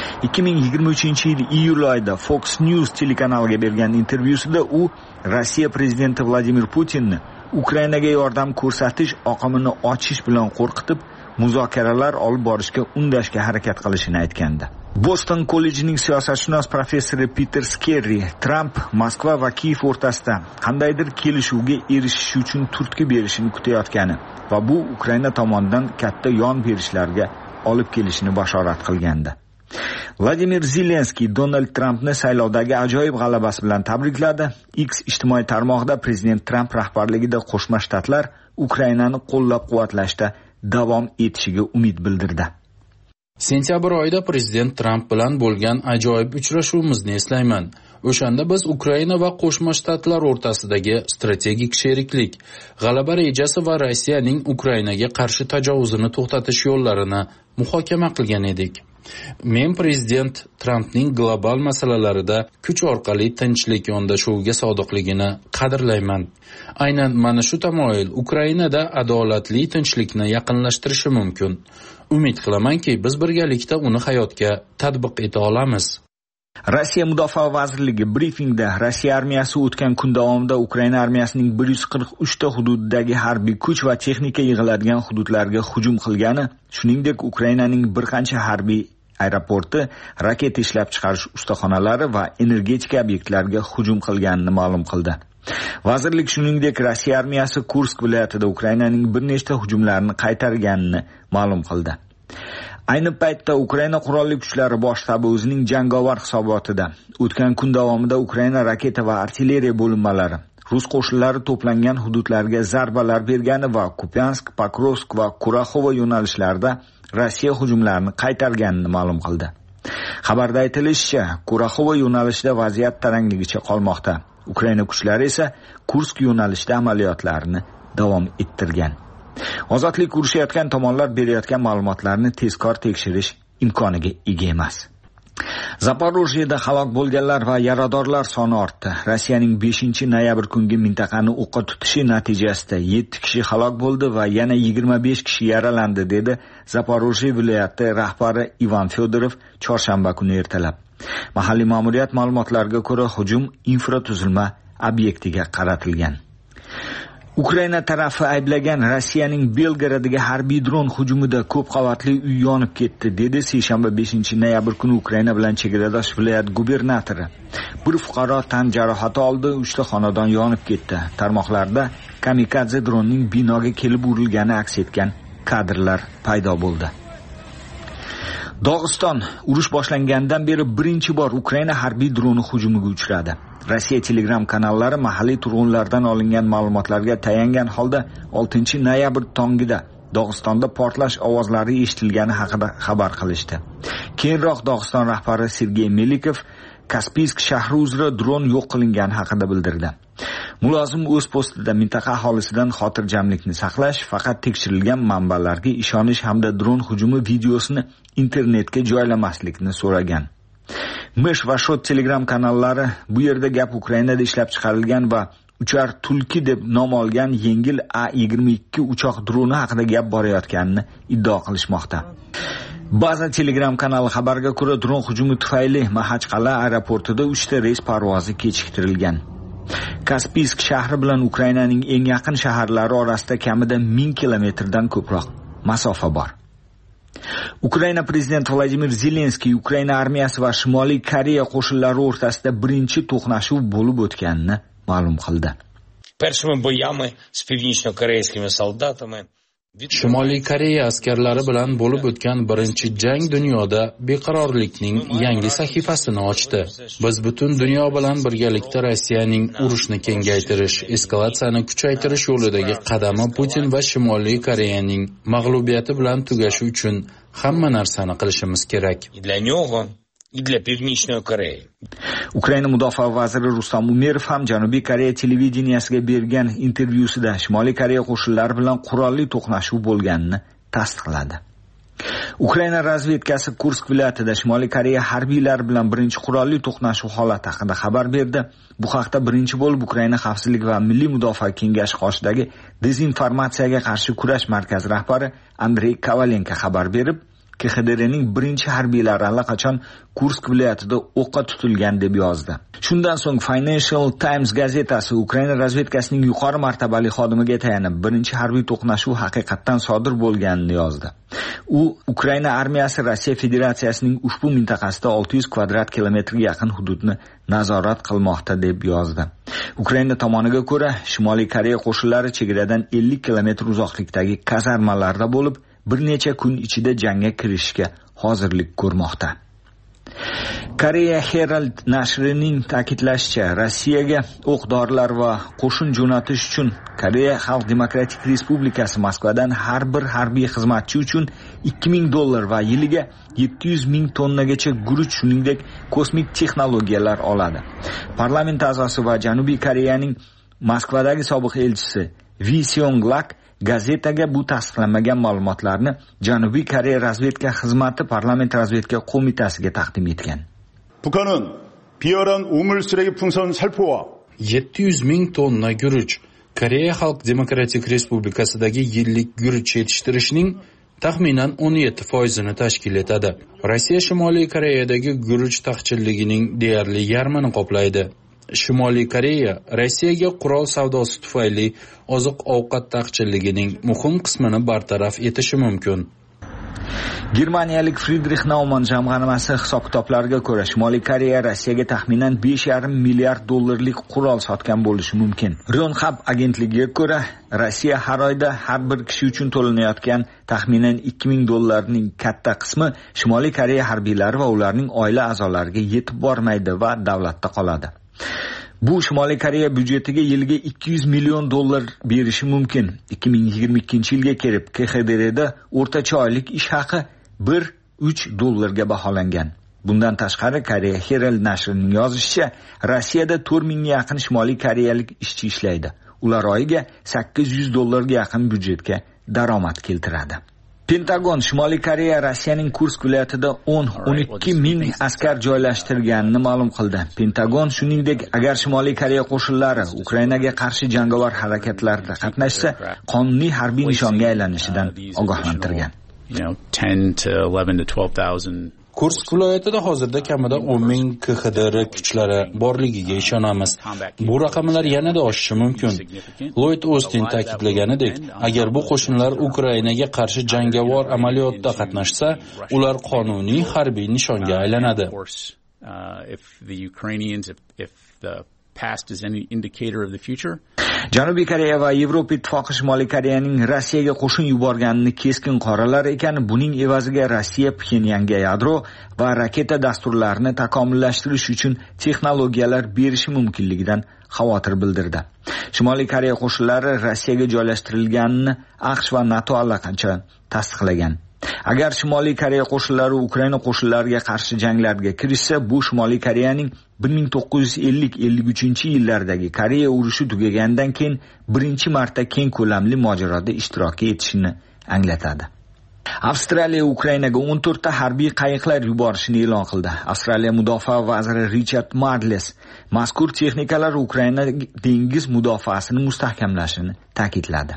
2023-yil iyul oyida Fox News telekanaliga bergan intervyusida u Rossiya prezidenti Vladimir Putinni Ukrainaga yordam ko'rsatish oqimini ochish bilan qo'rqitib, muzokaralar olib borishga undashga harakat qilishini aytgandi. Boston kollejining siyosatshunos professori Peter Skerri Tramp Moskva va Kiyev o'rtasida qandaydir kelishuvga erishish uchun turtki berishini kutayotgani va bu Ukraina tomonidan katta yon berishlarga olib kelishini bashorat qilgandi. Vladimir Zelenskiy Donald Trampni saylovdagi ajoyib g'alabasi bilan tabrikladi. X ijtimoiy tarmog'ida prezident Tramp rahbarligida Qo'shma Shtatlar Ukrainani qo'llab-quvvatlashda davom etishiga umid bildirdi. Sentyabr oyida prezident Tramp bilan bo'lgan ajoyib uchrashuvimizni eslayman. O'shanda biz Ukraina va Qo'shma Shtatlar o'rtasidagi strategik sheriklik, g'alaba rejasi va Rossiyaning Ukrainaga qarshi tajovuzini to'xtatish yo'llarini muhokama qilgan edik. Men prezident Trampning global masalalarida kuch orqali tinchlik yondashuviga sodiqligini qadrlayman. Aynan mana shu tamoyil Ukrainada adolatli tinchlikni yaqinlashtirishi mumkin. Umid qilamanki, biz birgalikda uni hayotga tatbiq eta olamiz. Rossiya Mudofaa vazirligi brifingda Rossiya armiyasi o'tgan kun davomida Ukraina armiyasining 143 ta hududdagi harbiy kuch va texnika yig'iladigan hududlarga hujum qilgani, shuningdek Ukrainaning bir qancha harbiy aeroporti, raketa ishlab chiqarish ustaxonalari va energetika obyektlariga hujum qilganini ma'lum qildi. Vazirlik shuningdek Rossiya armiyasi Kursk viloyatida Ukrainaning bir nechta hujumlarini qaytarganini ma'lum qildi. Ayni paytda Ukraina qurolli kuchlari bosh shtabi o'zining jangovar hisobotida o'tgan kun davomida Ukraina raketa va artilleriya bo'linmalari rus qo'shinlari to'plangan hududlarga zarbalar bergani va Kupiansk, Pokrovsk va Kuraxovo yo'nalishlarida Rossiya hujumlarini qaytarganini ma'lum qildi. Xabarda aytilishicha, Kuraxovo yo'nalishida vaziyat tarangligicha qolmoqda. Ukraina kuchlari esa Kursk yo'nalishida amaliyotlarini davom ettirgan. Ozodlik urushayotgan tomonlar berayotgan ma'lumotlarni tezkor tekshirish imkoniga ega emas. Zaporojyeda halok bo'lganlar va yaradorlar soni ortdi. Rossiyaning 5-noyabr kungi mintaqani o'qqa tutishi natijasida 7 kishi halok bo'ldi va yana 25 kishi yaralandi, dedi Zaporojye viloyati rahbari Ivan Fedorov chorshanba kuni ertalab. Mahalliy ma'muriyat ma'lumotlariga ko'ra, hujum infratuzilma obyektiga qaratilgan. Ukraina tarafi ayblagan Rossiyaning Belgradiga harbiy dron hujumida ko'p qavatli uy yonib ketdi, dedi seshanba 5-noyabr kuni Ukraina bilan chegaradosh viloyat gubernatori. Bir fuqaro tan jarohati oldi, 3 ta xonadon yonib ketdi. Tarmoqlarda kamikadze dronning binoga kelib urilgani aks etgan kadrlar paydo bo'ldi. Dog'iston urush boshlangandan beri birinchi bor Ukraina harbiy droni hujumiga uchradi. Rossiya Telegram kanallari mahalliy turg'unlardan olingan ma'lumotlarga tayangan holda 6-noyabr tongida Dog'istonda portlash ovozlari eshitilgani haqida xabar qilishdi. Keyinroq Dog'iston rahbari Sergey Melikov Kaspiysk shahri uzra dron yo'q qilingani haqida bildirdi. Mulozim o'z postida mintaqa aholisidan xotirjamlikni saqlash, faqat tekshirilgan manbalarga ishonish hamda dron hujumi videosini internetga joylamaslikni so'ragan. Mish va Shot Telegram kanallari bu yerda gap Ukrainada ishlab chiqarilgan va uchar tulki deb nom olgan yengil A-22 uchoq droni haqida gap borayotganini iddao qilishmoqda. Ba'zi Telegram kanali xabarga ko'ra, dron hujumi tufayli Maxachqal'a aeroportida 3 ta reys parvozi kechiktirilgan. Kaspiysk shahri bilan Ukrainaning eng yaqin shaharlari orasida kamida 1000 kilometrdan ko'proq masofa bor. Ukraina prezidenti Vladimir Zelenskiy Ukraina armiyasi va Shimoliy Koreya qo'shinlari o'rtasida birinchi to'qnashuv bo'lib o'tganini ma'lum qildi. Першими боями з північно-корейськими солдатами Shimoliy Koreya askarlari bilan bo'lib o'tgan birinchi jang dunyoda beqarorlikning yangi sahifasini ochdi. Biz butun dunyo bilan birgalikda Rossiyaning urushni kengaytirish, eskalatsiyani kuchaytirish yo'lidagi qadami Putin va Shimoliy Koreyaning mag'lubiyati bilan tugashi uchun hamma narsani qilishimiz kerak. Ukraina mudofaa vaziri Rustam Umerov ham Janubiy Koreya televideniyasiga bergan intervyusida Shimoliy Koreya qo'shinlari bilan qurolli to'qnashuv bo'lganini tasdiqladi. Ukraina razvedkasi Kursk viloyatida Shimoliy Koreya harbiylari bilan birinchi qurolli to'qnashuv holati haqida xabar berdi. Bu haqda birinchi bo'lib Ukraina xavfsizlik va milliy mudofaa kengashi qoshidagi dezinformatsiyaga qarshi kurash markazi rahbari Andrey Kovalenko xabar berib, KXDRning birinchi harbiylari allaqachon Kursk viloyatida o'qqa tutilgan deb yozdi. Shundan so'ng Financial Times gazetasi Ukraina razvedkasining yuqori martabali xodimiga tayanib, birinchi harbiy to'qnashuv haqiqatdan sodir bo'lganini yozdi. U Ukraina armiyasi Rossiya Federatsiyasining ushbu mintaqasida 600 kvadrat kilometrga yaqin hududni nazorat qilmoqda deb yozdi. Ukraina tomoniga ko'ra, Shimoliy Koreya qo'shinlari chegaradan 50 kilometr uzoqlikdagi kazarmalarda bo'lib, bir necha kun ichida jangga kirishga hozirlik ko'rmoqda. Koreya Herald nashrining ta'kidlashicha, Rossiyaga o'q-dorilar va qo'shin jo'natish uchun Koreya Xalq Demokratik Respublikasi Moskvadan har bir harbiy xizmatchi uchun $2000 va yiliga 700 ming tonnagacha guruch, shuningdek kosmik texnologiyalar oladi. Parlament a'zosi va Janubiy Koreyaning Moskvadagi sobiq elchisi Vi Seong-lak gazetaga bu tasdiqlanmagan ma'lumotlarni Janubiy Koreya razvedka xizmati parlament razvedka qo'mitasiga taqdim etgan. 북한은 비열한 우물 쓰레기 풍선 살포와 700 ming tonna guruch Koreya Xalq Demokratik Respublikasidagi yillik guruch yetishtirishning taxminan 17% tashkil etadi. Rossiya Shimoliy Koreyadagi guruch taqchilligining deyarli yarmini qoplaydi. Shimoliy Koreya Rossiyaga qurol savdosi tufayli oziq-ovqat taqchilligining muhim qismini bartaraf etishi mumkin. Germaniyalik Friedrich Naumann jamg'armasi hisob-kitoblariga ko'ra, Shimoliy Koreya Rossiyaga taxminan $5,5 milliard qurol sotgan bo'lishi mumkin. Yonhap agentligiga ko'ra, Rossiya har oyda har bir kishi uchun to'lanayotgan taxminan $2000 ning katta qismi Shimoliy Koreya harbiylari va ularning oila a'zolariga yetib bormaydi va davlatda qoladi. Bu Shimoliy Koreya byudjetiga yiliga $200 million berishi mumkin. 2022-yilga kelib KXDRda o'rtacha oylik ish haqi $1-3 ga baholangan. Bundan tashqari Koreya Herald nashrining yozishicha, Rossiyada 4000 ga yaqin Shimoliy koreyalik ishchi ishlaydi. Ular oyiga $800 ga yaqin byudjetga daromad keltiradi. Pentagon Shimoliy Koreya Rossiyaning Kursk viloyatida 10-12 ming askar joylashtirganini ma'lum qildi. Pentagon shuningdek, agar Shimoliy Koreya qo'shinlari Ukrainaga qarshi jangovar harakatlarda qatnashsa, qonuniy harbiy nishonga aylanishidan ogohlantirgan. 10 to 11 to 12,000 Kursk viloyatida hozirda kamida 10 ming KXDR kuchlari borligiga ishonamiz. Bu raqamlar yanada oshishi mumkin. Lloyd Austin ta'kidlaganidek, agar bu qo'shinlar Ukrainaga qarshi jangovar amaliyotda qatnashsa, ular qonuniy harbiy nishonga aylanadi. Past is any indicator of the future. Janubiy Koreya va Yevropa Ittifoqi Shimoliy Koreyaning Rossiyaga qo'shin yuborganini keskin qoralar ekan, buning evaziga Rossiya Pxenyanga yadro va raketa dasturlarini takomillashtirish uchun texnologiyalar berishi mumkinligidan xavotir bildirdi. Shimoliy Koreya qo'shinlari Rossiyaga joylashtirilganini AQSh va NATO allaqancha tasdiqlagan. Agar Shimoliy Koreya qo'shinlari Ukraina qo'shinlariga qarshi janglarga kirishsa, bu Shimoliy Koreyaning 1950-53 Koreya urushi tugagandan keyin birinchi marta keng ko'lamli mojaroda ishtirok etishini anglatadi. Avstraliya Ukrainaga 14 ta harbiy qayiqlar yuborishini e'lon qildi. Avstraliya mudofaa vaziri Richard Marles mazkur texnikalar Ukraina dengiz mudofaasini mustahkamlashini ta'kidladi.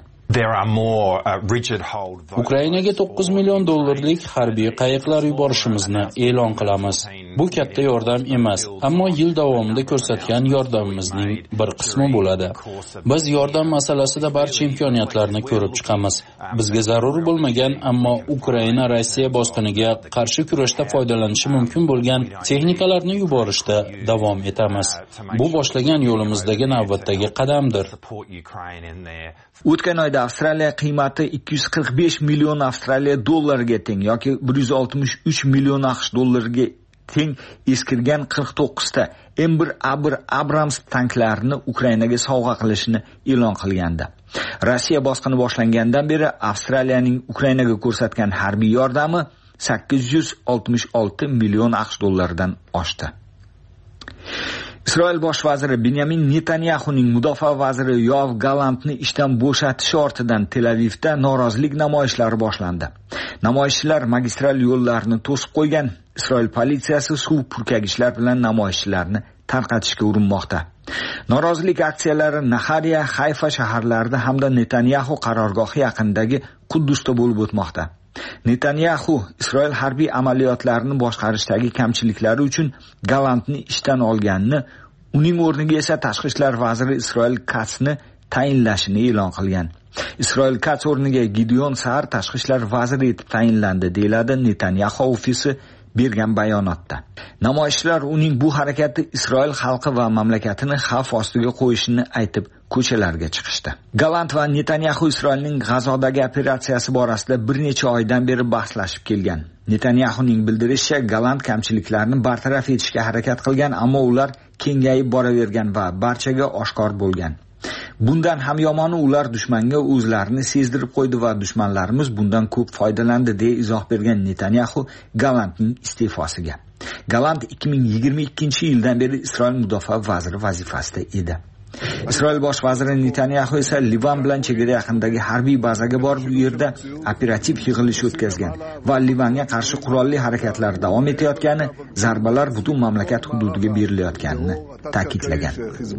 Ukrainaga 9 million dollarlik harbiy qayiqlar yuborishimizni e'lon qilamiz. Bu katta yordam emas, ammo yil davomida ko'rsatgan yordamimizning bir qismi bo'ladi. Biz yordam masalasida barcha imkoniyatlarni ko'rib chiqamiz. Bizga zarur bo'lmagan, ammo Ukraina Rossiya bosqiniga qarshi kurashda foydalanishi mumkin bo'lgan texnikalarni yuborishda davom etamiz. Bu boshlagan yo'limizdagi navbatdagi qadamdir. O'tgan oyda Avstraliya qiymati 245 million Avstraliya dollariga teng yoki 163 million AQSh dollariga teng eskirgan 49 ta M1 Abrams tanklarini Ukrainaga sovg'a qilishini e'lon qilgandi. Rossiya bosqini boshlangandan beri Avstraliyaning Ukrainaga ko'rsatgan harbiy yordami 866 million AQSh dollaridan oshdi. Isroil bosh vaziri Benyamin Netanyahuning mudofaa vaziri Yoav Galantni ishdan bo'shatishi ortidan Tel Avivda norozilik namoyishlari boshlandi. Namoyishchilar magistral yo'llarni to'sib qo'ygan. Isroil politsiyasi suv purkagichlar bilan namoyishchilarni tarqatishga urinmoqda. Norozilik aksiyalari Nahariya, Hayfa shaharlarida hamda Netanyahu qarorgohi yaqinidagi Quddusda bo'lib o'tmoqda. Netanyahu Isroil harbiy amaliyotlarini boshqarishdagi kamchiliklari uchun Galantni ishdan olganini, uning o'rniga esa tashqi ishlar vaziri Isroil Katsni tayinlashini e'lon qilgan. Isroil Kats o'rniga Gideon Sa'ar tashqi ishlar vaziri etib tayinlandi, deyiladi Netanyahu ofisi bergan bayonotda. Namoyishchilar uning bu harakati Isroil xalqi va mamlakatini xavf ostiga qo'yishini aytib ko'chalarga chiqishdi. Galant va Netanyahu Isroilning G'azodagi operatsiyasi borasida bir necha oydan beri bahslashib kelgan. Netanyahuning bildirishicha, Galant kamchiliklarni bartaraf etishga harakat qilgan, ammo ular kengayib boravergan va barchaga oshkor bo'lgan. Bundan ham yomoni, ular dushmanga o'zlarini sezdirib qo'ydi va dushmanlarimiz bundan ko'p foydalandi, deya izoh bergan Netanyahu Galantning iste'fosiga. Galant 2022-yildan beri Isroil mudofaa vaziri vazifasida edi. Isroil bosh vaziri Netanyahu esa Livan bilan chegara yaqinidagi harbiy bazaga borib, u yerda operativ yig'ilish o'tkazgan va Livanga qarshi qurolli harakatlar davom etayotgani, zarbalar butun mamlakat hududiga berilayotganini ta'kidlagan.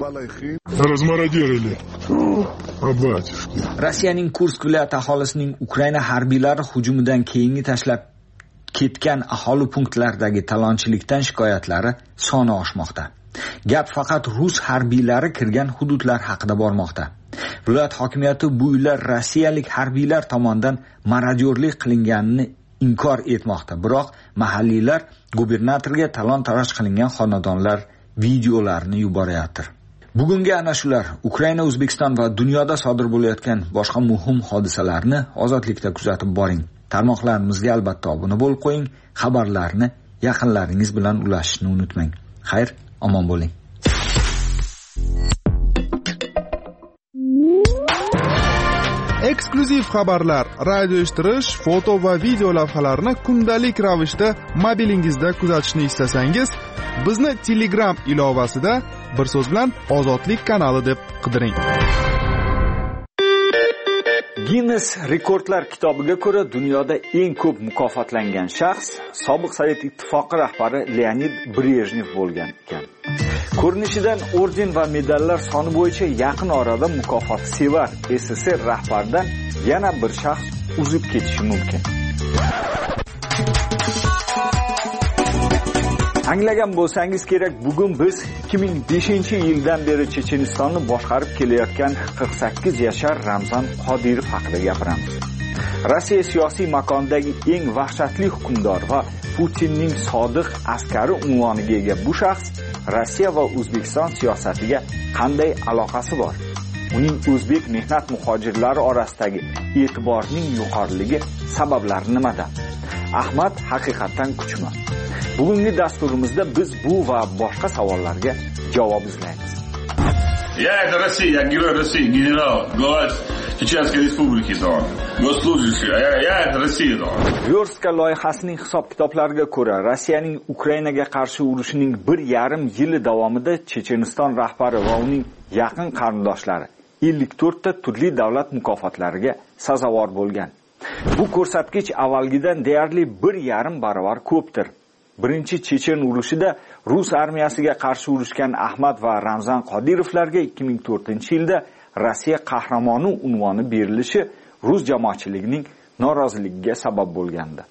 Rossiyaning Kursk viloyati aholisining Ukraina harbiylari hujumidan keyingi tashlab ketgan aholi punktlaridagi talonchilikdan shikoyatlari soni oshmoqda. Gap faqat rus harbiylari kirgan hududlar haqida bormoqda. Viloyat hokimiyati bu uylar rossiyalik harbiylar tomonidan marodyorlik qilinganini inkor etmoqda. Biroq mahalliylar gubernatorga talon-taroj qilingan xonadonlar videolarini yuborayotir. Bugungi ana shular Ukraina, O'zbekiston va dunyoda sodir bo'layotgan boshqa muhim hodisalarni ozodlikda kuzatib boring. Tarmoqlarimizga albatta obuna bo'lib qo'ying. Xabarlarni yaqinlaringiz bilan ulashishni unutmang. Xayr, omon bo'ling. Eksklyuziv xabarlar, radio eshittirish, foto va video lavhalarni kundalik ravishda mobilingizda kuzatishni istasangiz, bizni Telegram ilovasida bir so'z bilan Ozodlik kanali deb qidiring. Guinness rekordlar kitobiga ko'ra dunyoda eng ko'p mukofotlangan shaxs sobiq Sovet Ittifoqi rahbari Leonid Brejnev bo'lgan ekan. Ko'rinishidan orden va medallar soni bo'yicha yaqin orada mukofot sevar SSR rahbaridan yana bir shaxs uzib ketishi mumkin. Anglagan bo'lsangiz kerak, bugun biz 2005-yildan beri Chechenistonni boshqarib kelayotgan 48 yashar Ramzan Qodirov haqida gapiramiz. Rossiya siyosiy makonidagi eng vahshatli hukmdor va Putinning sodiq askari unvoniga ega bu shaxs Rossiya va O'zbekiston siyosatiga qanday aloqasi bor? Uning o'zbek mehnat muhojirlari orasidagi e'tiborining yuqoriligi sabablari nimada? Ahmad haqiqatan kuchmi? Bugungi dasturimizda biz bu va boshqa savollarga javob izlaymiz. Это Россия, герой России, генерал, глава Chechenской Республики зон. Госслужащие, я Россия зон. Verska loyihasining hisob-kitoblariga ko'ra, Rossiyaning Ukrainaga qarshi urushining 1,5 yili davomida Checheniston rahbari va uning yaqin qarindoshlari 54 ta turli davlat mukofotlariga sazovor bo'lgan. Bu ko'rsatkich avvalgidan deyarli 1,5 barobar ko'pdir. Birinchi Chechen urushida Rus armiyasiga qarshi urushgan Ahmad va Ramzan Qodirovlarga 2004-yilda Rossiya qahramoni unvoni berilishi Rus jamoatchiligining noroziligiga sabab bo'lgandi.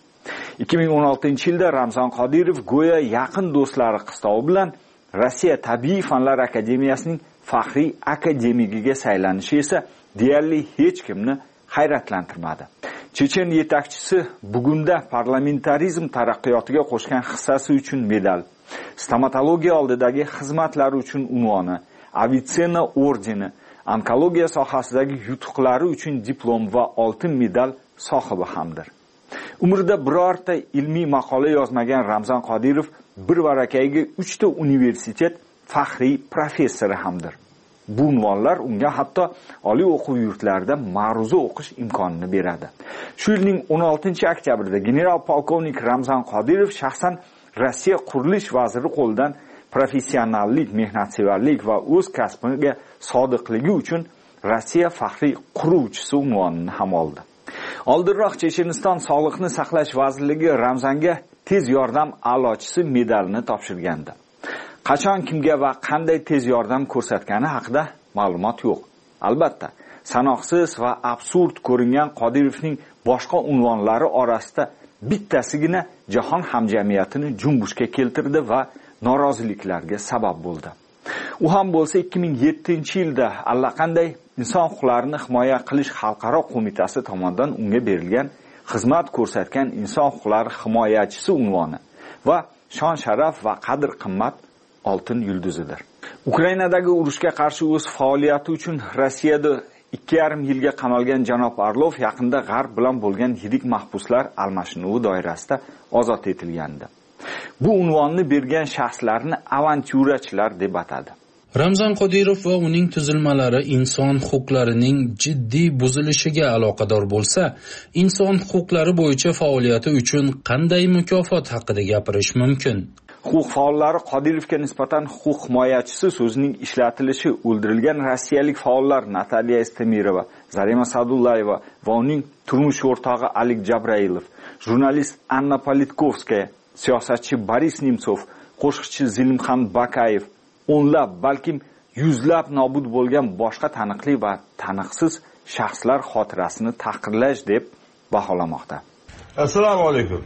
2016-yilda Ramzan Qodirov go'yo yaqin do'stlari qistovi bilan Rossiya Tabiiy fanlar akademiyasining faxriy akademigiga saylanishi esa deyarli hech kimni hayratlantirmadi. Chechen yetakchisi bugunda parlamentarizm taraqqiyotiga qo'shgan hissasi uchun medal, stomatologiya oldidagi xizmatlari uchun unvoni, Avitsena ordeni, onkologiya sohasidagi yutuqlari uchun diplom va oltin medal sohibi hamdir. Umrida birorta ilmiy maqola yozmagan Ramzan Qodirov bir varakayga 3 ta universitet faxriy professori hamdir. Bu unvonlar unga hatto oliy o'quv yurtlarida ma'ruza o'qish imkonini beradi. Shu yilning 16-oktyabrida general polkovnik Ramzan Qodirov shaxsan Rossiya qurilish vaziri qo'lidan professionallik, mehnatsevarlik va o'z kasbiga sodiqligi uchun Rossiya faxriy quruvchisi unvonini ham oldi. Oldinroq Checheniston Sog'liqni saqlash vazirligi Ramzanga tez yordam a'lochisi medalini topshirgandi. Qachon kimga va qanday tez yordam ko'rsatgani haqida ma'lumot yo'q. Albatta, sanoqsiz va absurd ko'ringan Qodirovning boshqa unvonlari orasida bittasigina jahon hamjamiyatini junbushga keltirdi va noroziliklarga sabab bo'ldi. U ham bo'lsa 2007-yilda allaqanday inson huquqlarini himoya qilish xalqaro qo'mitasi tomonidan unga berilgan xizmat ko'rsatgan inson huquqlari himoyachisi unvoni va shon sharaf va qadr qimmat oltin yulduzidir. Ukrainadagi urushga qarshi o'z faoliyati uchun Rossiyada 2,5 yilga qamalgan janob Orlov yaqinda G'arb bilan bo'lgan yirik mahbuslar almashinuvi doirasida ozod etilgandi. Bu unvonni bergan shaxslarni avantyurachilar deb atadi. Ramzan Qodirov va uning tuzilmalari inson huquqlarining jiddiy buzilishiga aloqador bo'lsa, inson huquqlari bo'yicha faoliyati uchun qanday mukofot haqida gapirish mumkin? Huquq faollari Qodirovga nisbatan huquq himoyachisi so'zining ishlatilishi o'ldirilgan rossiyalik faollar Nataliya Estemirova, Zarema Sadullayeva va uning turmush o'rtog'i Alik Jabrailov, jurnalist Anna Politkovskaya, siyosatchi Boris Nemtsov, qo'shiqchi Zilimxon Bakayev, o'nlab, balkim yuzlab nobud bo'lgan boshqa taniqli va taniqsiz shaxslar xotirasini tahqirlash deb baholamoqda. Assalomu alaykum.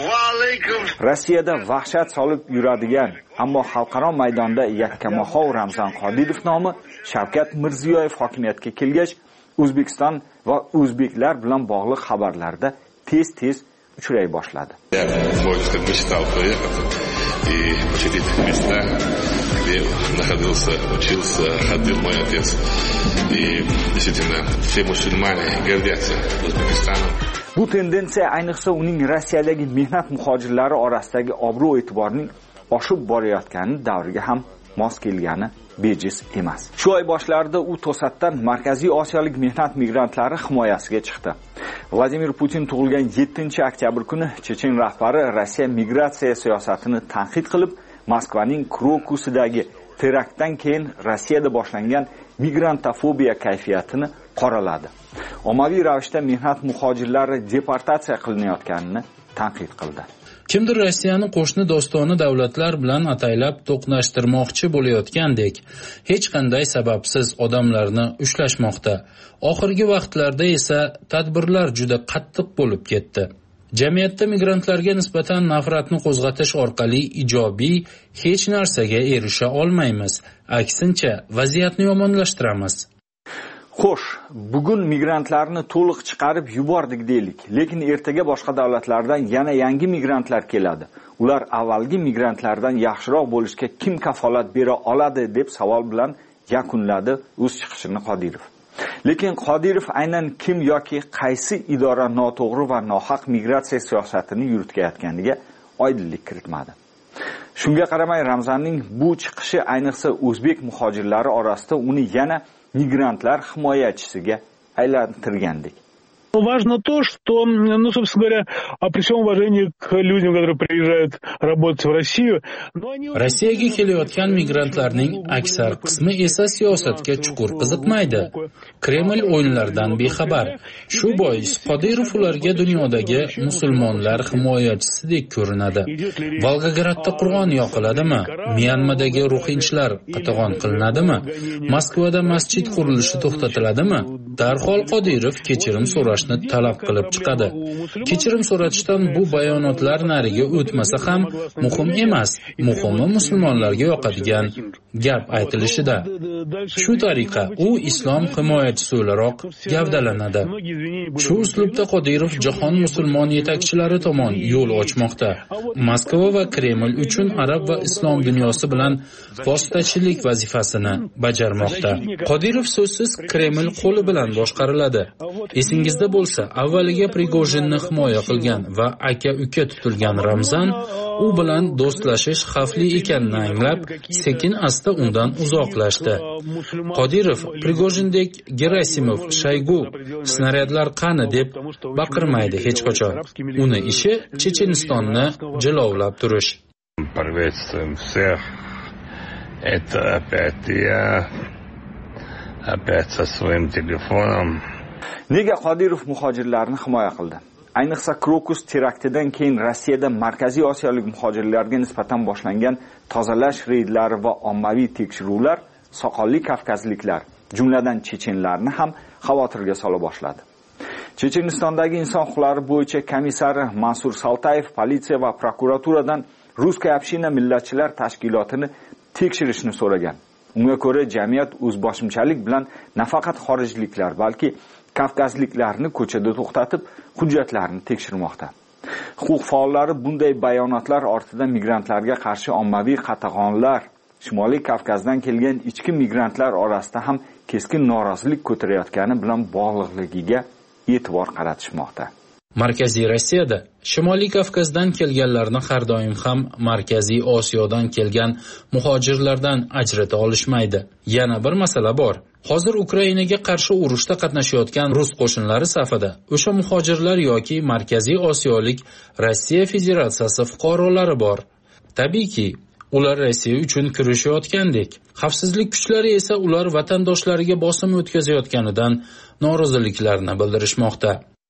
Rossiyada vahshat solib yuradigan, ammo xalqaro maydonda yakkamahov Ramzan Qodirov nomi Shavkat Mirziyoyev hokimiyatga kelgach, O'zbekiston va o'zbeklar bilan bog'liq xabarlarda tez-tez uchray boshladi. И посетить места, где находился, учился, ходил мой отец. И действительно, все мусульмане гордятся Узбекистаном. Bu tendensiya ayniqsa uning Rossiyadagi mehnat muhojirlari orasidagi obro' e'tiborining oshib borayotgani davriga ham mos kelgani bejiz emas. Shu oy boshlarida u to'satdan Markaziy Osiyolik mehnat migrantlari himoyasiga chiqdi. Vladimir Putin tug'ilgan 7-oktyabr kuni Chechen rahbari Rossiya migratsiya siyosatini tanqid qilib, Moskvaning Krokusidagi teraktdan keyin Rossiyada boshlangan migrantofobiya kayfiyatini qoraladi. Ommaviy ravishda mehnat muhojirlari deportatsiya qilinayotganini tanqid qildi. Kimdir Rossiyani qo'shni do'stona davlatlar bilan ataylab to'qnashtirmoqchi bo'layotgandek, hech qanday sababsiz odamlarni ushlashmoqda. Oxirgi vaqtlarda esa tadbirlar juda qattiq bo'lib ketdi. Jamiyatda migrantlarga nisbatan nafratni qo'zg'atish orqali ijobiy hech narsaga erisha olmaymiz. Aksincha, vaziyatni yomonlashtiramiz. Xo'sh, bugun migrantlarni to'liq chiqarib yubordik deylik, lekin ertaga boshqa davlatlardan yana yangi migrantlar keladi. Ular avvalgi migrantlardan yaxshiroq bo'lishga kim kafolat bera oladi deb savol bilan yakunladi o'z chiqishini Qodirov. Lekin Qodirov aynan kim yoki qaysi idora noto'g'ri va nohaq migratsiya siyosatini yuritayotganiga oydinlik kiritmadi. Shunga qaramay Ramzanning bu chiqishi ayniqsa o'zbek muhojirlari orasida uni yana migrantlar himoyachisiga aylantirgandek. Важно то, что, собственно говоря, при всем уважении к людям, которые приезжают работать в Россию, Rossiyaga kelayotgan migrantlarning aksar qismi esa siyosatga chuqur qiziqmaydi. Kreml o'yinlardan bexabar. Shu bois Qodirov ularga dunyodagi musulmonlar himoyachisidek ko'rinadi. Volgogradda Qur'on yoqiladimi? Myanmadagi ruhinchilar qatag'on qilinadimi? Moskvada masjid qurilishi to'xtatiladimi? Darhol Qodirov kechirim so'rashni talab qilib chiqadi. Kechirim so'rashdan bu bayonotlar nariga o'tmasa ham muhim emas. Muhimi musulmonlarga yoqadigan gap aytilishida. Shu tariqa u islom himoyachisi o'laroq gavdalanadi. Shu uslubda Qodirov jahon musulmon yetakchilari tomon yo'l ochmoqda. Moskva va Kreml uchun arab va islom dunyosi bilan vositachilik vazifasini bajarmoqda. Qodirov so'zsiz Kreml qo'li bilan boshqariladi. Esingizda bo'lsa, avvaliga Prigojinni himoya qilgan va aka-uka tutilgan Ramzan u bilan do'stlashish xavfli ekanini anglab, sekin asta undan uzoqlashdi. Qodirov Prigojindek Gerasimov, Shaygu snaryadlar qani deb baqirmaydi hech qachon. Uni ishi Chechenistonni jilovlab turish. Приветствуем всех. Это опять я. Опять со своим телефоном. Nega Qodirov muhojirlarni himoya qildi? Ayniqsa Krokus teraktidan keyin Rossiyada Markaziy Osiyolik muhojirlarga nisbatan boshlangan tozalash reydlari va ommaviy tekshiruvlar soqolli kavkazliklar, jumladan chechenlarni ham xavotirga sola boshladi. Chechenistondagi inson huquqlari bo'yicha komissari Mansur Saltayev politsiya va prokuraturadan Ruskaya община millatchilar tashkilotini tekshirishni so'ragan. Unga ko'ra, jamiyat o'zboshimchalik bilan nafaqat xorijliklar, balki kavkazliklarni ko'chada to'xtatib, hujjatlarini tekshirmoqda. Huquq faollari bunday bayonotlar ortida migrantlarga qarshi ommaviy qatag'onlar, Shimoliy Kavkazdan kelgan ichki migrantlar orasida ham keskin norozilik ko'tarayotgani bilan bog'liqligiga e'tibor qaratishmoqda. Markaziy Rossiyada Shimoliy Kavkazdan kelganlarni har doim ham Markaziy Osiyodan kelgan muhojirlardan ajrata olishmaydi. Yana bir masala bor. Hozir Ukrainaga qarshi urushda qatnashayotgan rus qo'shinlari safida o'sha muhojirlar yoki Markaziy Osiyolik Rossiya Federatsiyasi fuqarolari bor. Tabiiyki, ular Rossiya uchun kurashayotgandek. Xavfsizlik kuchlari esa ular vatandoshlariga bosim o'tkazayotganidan noroziliklarini bildirishmoqda.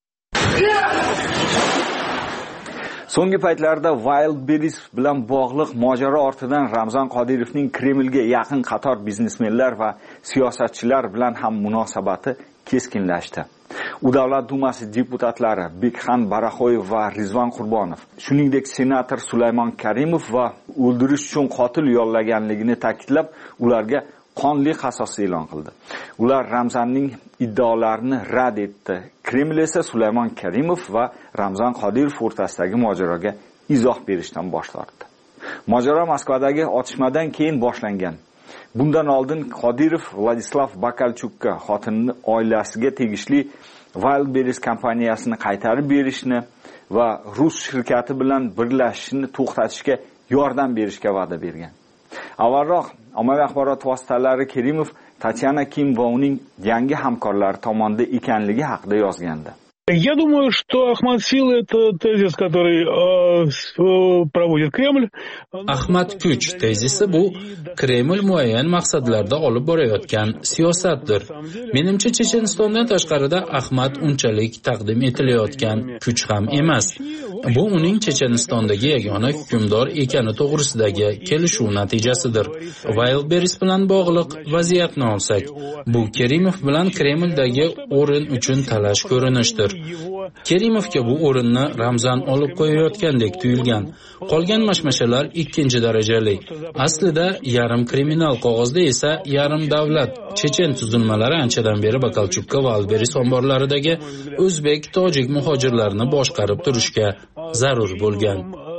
So'nggi paytlarda Wildberries bilan bog'liq mojaro ortidan Ramzan Qodirovning Kremlga yaqin qator biznesmenlar va siyosatchilar bilan ham munosabati keskinlashdi. U Davlat Dumasi deputatlari Bekxan Baraxoyev va Rizvan Qurbonov, shuningdek senator Sulaymon Karimov va o'ldirish uchun qotil yollaganligini ta'kidlab, ularga qonli qasos e'lon qildi. Ular Ramzanning iddaolarini rad etdi. Kreml esa Sulaymon Karimov va Ramzan Qodirov o'rtasidagi mojaroga izoh berishdan bosh tortdi. Mojaro Moskvadagi otishmadan keyin boshlangan. Bundan oldin Qodirov Vladislav Bakalchukka xotinini oilasiga tegishli Wildberries kompaniyasini qaytarib berishni va rus shirkati bilan birlashishni to'xtatishga yordam berishga va'da bergan. Avvalroq ommaviy axborot vositalari Kerimov Tatyana Kim va uning yangi hamkorlari tomonidan ekanligi haqida yozgandi. Я думаю, что Ахмад Сил – это тезис, который проводит Кремль. Ahmad Kuch tezisi bu Kreml muayyan maqsadlarda olib borayotgan siyosatdir. Menimcha Chechenistondan tashqarida Ahmad unchalik taqdim etilayotgan kuch ham emas. Bu uning Chechenistondagi yagona hukmdor ekani to'g'risidagi kelishuv natijasidir. Wildberries bilan bog'liq vaziyatni olsak, bu Kerimov bilan Kremldagi o'rin uchun talash ko'rinishdir. Kerimovga bu o'rinni Ramzan olib qo'yayotgandek tuyulgan. Qolgan mashmashalar ikkinchi darajali. Aslida yarim kriminal qog'ozda esa yarim davlat chechen tuzilmalari anchadan beri Bakalchukka va Wildberries omborlaridagi o'zbek, tojik muhojirlarni boshqarib turishga zarur bo'lgan.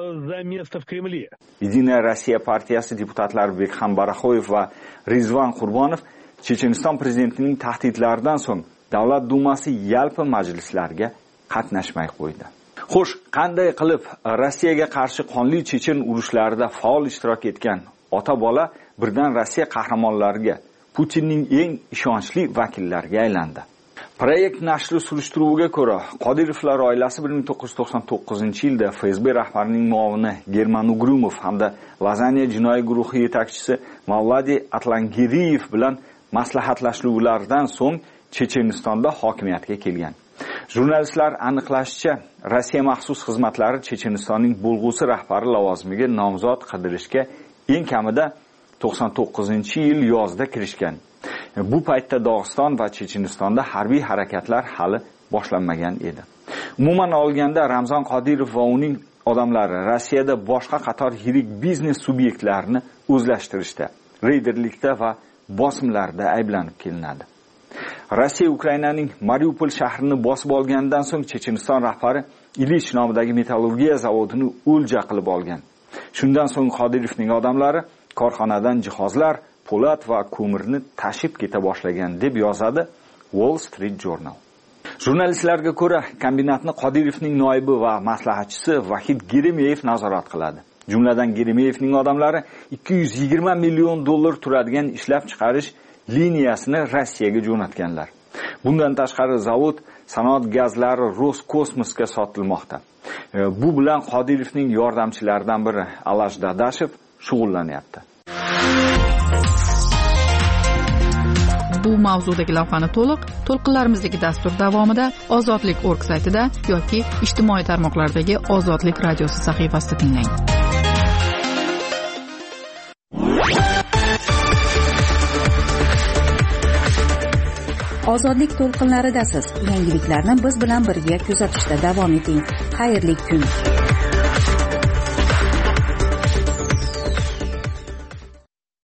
Единая Россия partiyasi deputatlari Bekxan Baraxoyev va Rizvan Qurbonov Checheniston prezidentining tahdidlaridan so'ng Davlat Dumasi yalpi majlislarga qatnashmay qo'ydi. Xo'sh, qanday qilib Rossiyaga qarshi qonli chechen urushlarida faol ishtirok etgan ota-bola birdan Rossiya qahramonlariga, Putinning eng ishonchli vakillariga aylandi? Proyekt nashri surishtiruviga ko'ra, Qodirovlar oilasi 1999-yilda FSB rahbarining muovini German Ugrumov hamda Lazaniya jinoiy guruhi yetakchisi Mavladi Atlangiriyev bilan maslahatlashuvlardan so'ng Chechenistonda hokimiyatga kelgan. Jurnalistlar aniqlashicha, Rossiya maxsus xizmatlari Chechenistonning bo'lg'usi rahbari lavozimiga nomzod qidirishga eng kamida 99-yil yozda kirishgan. Bu paytda Dog'iston va Chechenistonda harbiy harakatlar hali boshlanmagan edi. Umuman olganda Ramzan Qodirov va uning odamlari Rossiyada boshqa qator yirik biznes subyektlarini o'zlashtirishda, reyderlikda va bosimlarda ayblanib kelinadi. Rossiya Ukrainaning Mariupol shahrini bosib olgandan so'ng Checheniston rahbari Ilich nomidagi metallurgiya zavodini o'lja qilib olgan. Shundan so'ng Qodirovning odamlari korxonadan jihozlar, po'lat va ko'mirni tashib keta boshlagan deb yozadi Wall Street Journal. Jurnalistlarga ko'ra, kombinatni Qodirovning noibi va maslahatchisi Vahid Geremeyev nazorat qiladi. Jumladan Geremeyevning odamlari 220 million dollar turadigan ishlab chiqarish liniyasini Rossiyaga jo'natganlar. Bundan tashqari zavod sanoat gazlari Roskosmosga sotilmoqda. Bu bilan Qodirovning yordamchilaridan biri Alash Dadashev shug'ullanyapti. Bu mavzudagi lavhani to'lqinlarimizdagi dastur davomida ozodlik.org saytida yoki ijtimoiy tarmoqlardagi Ozodlik radiosi sahifasida tinglang. Ozodlik to'lqinlaridasiz. Yangiliklarni biz bilan birga kuzatishda davom eting. Xayrli kun.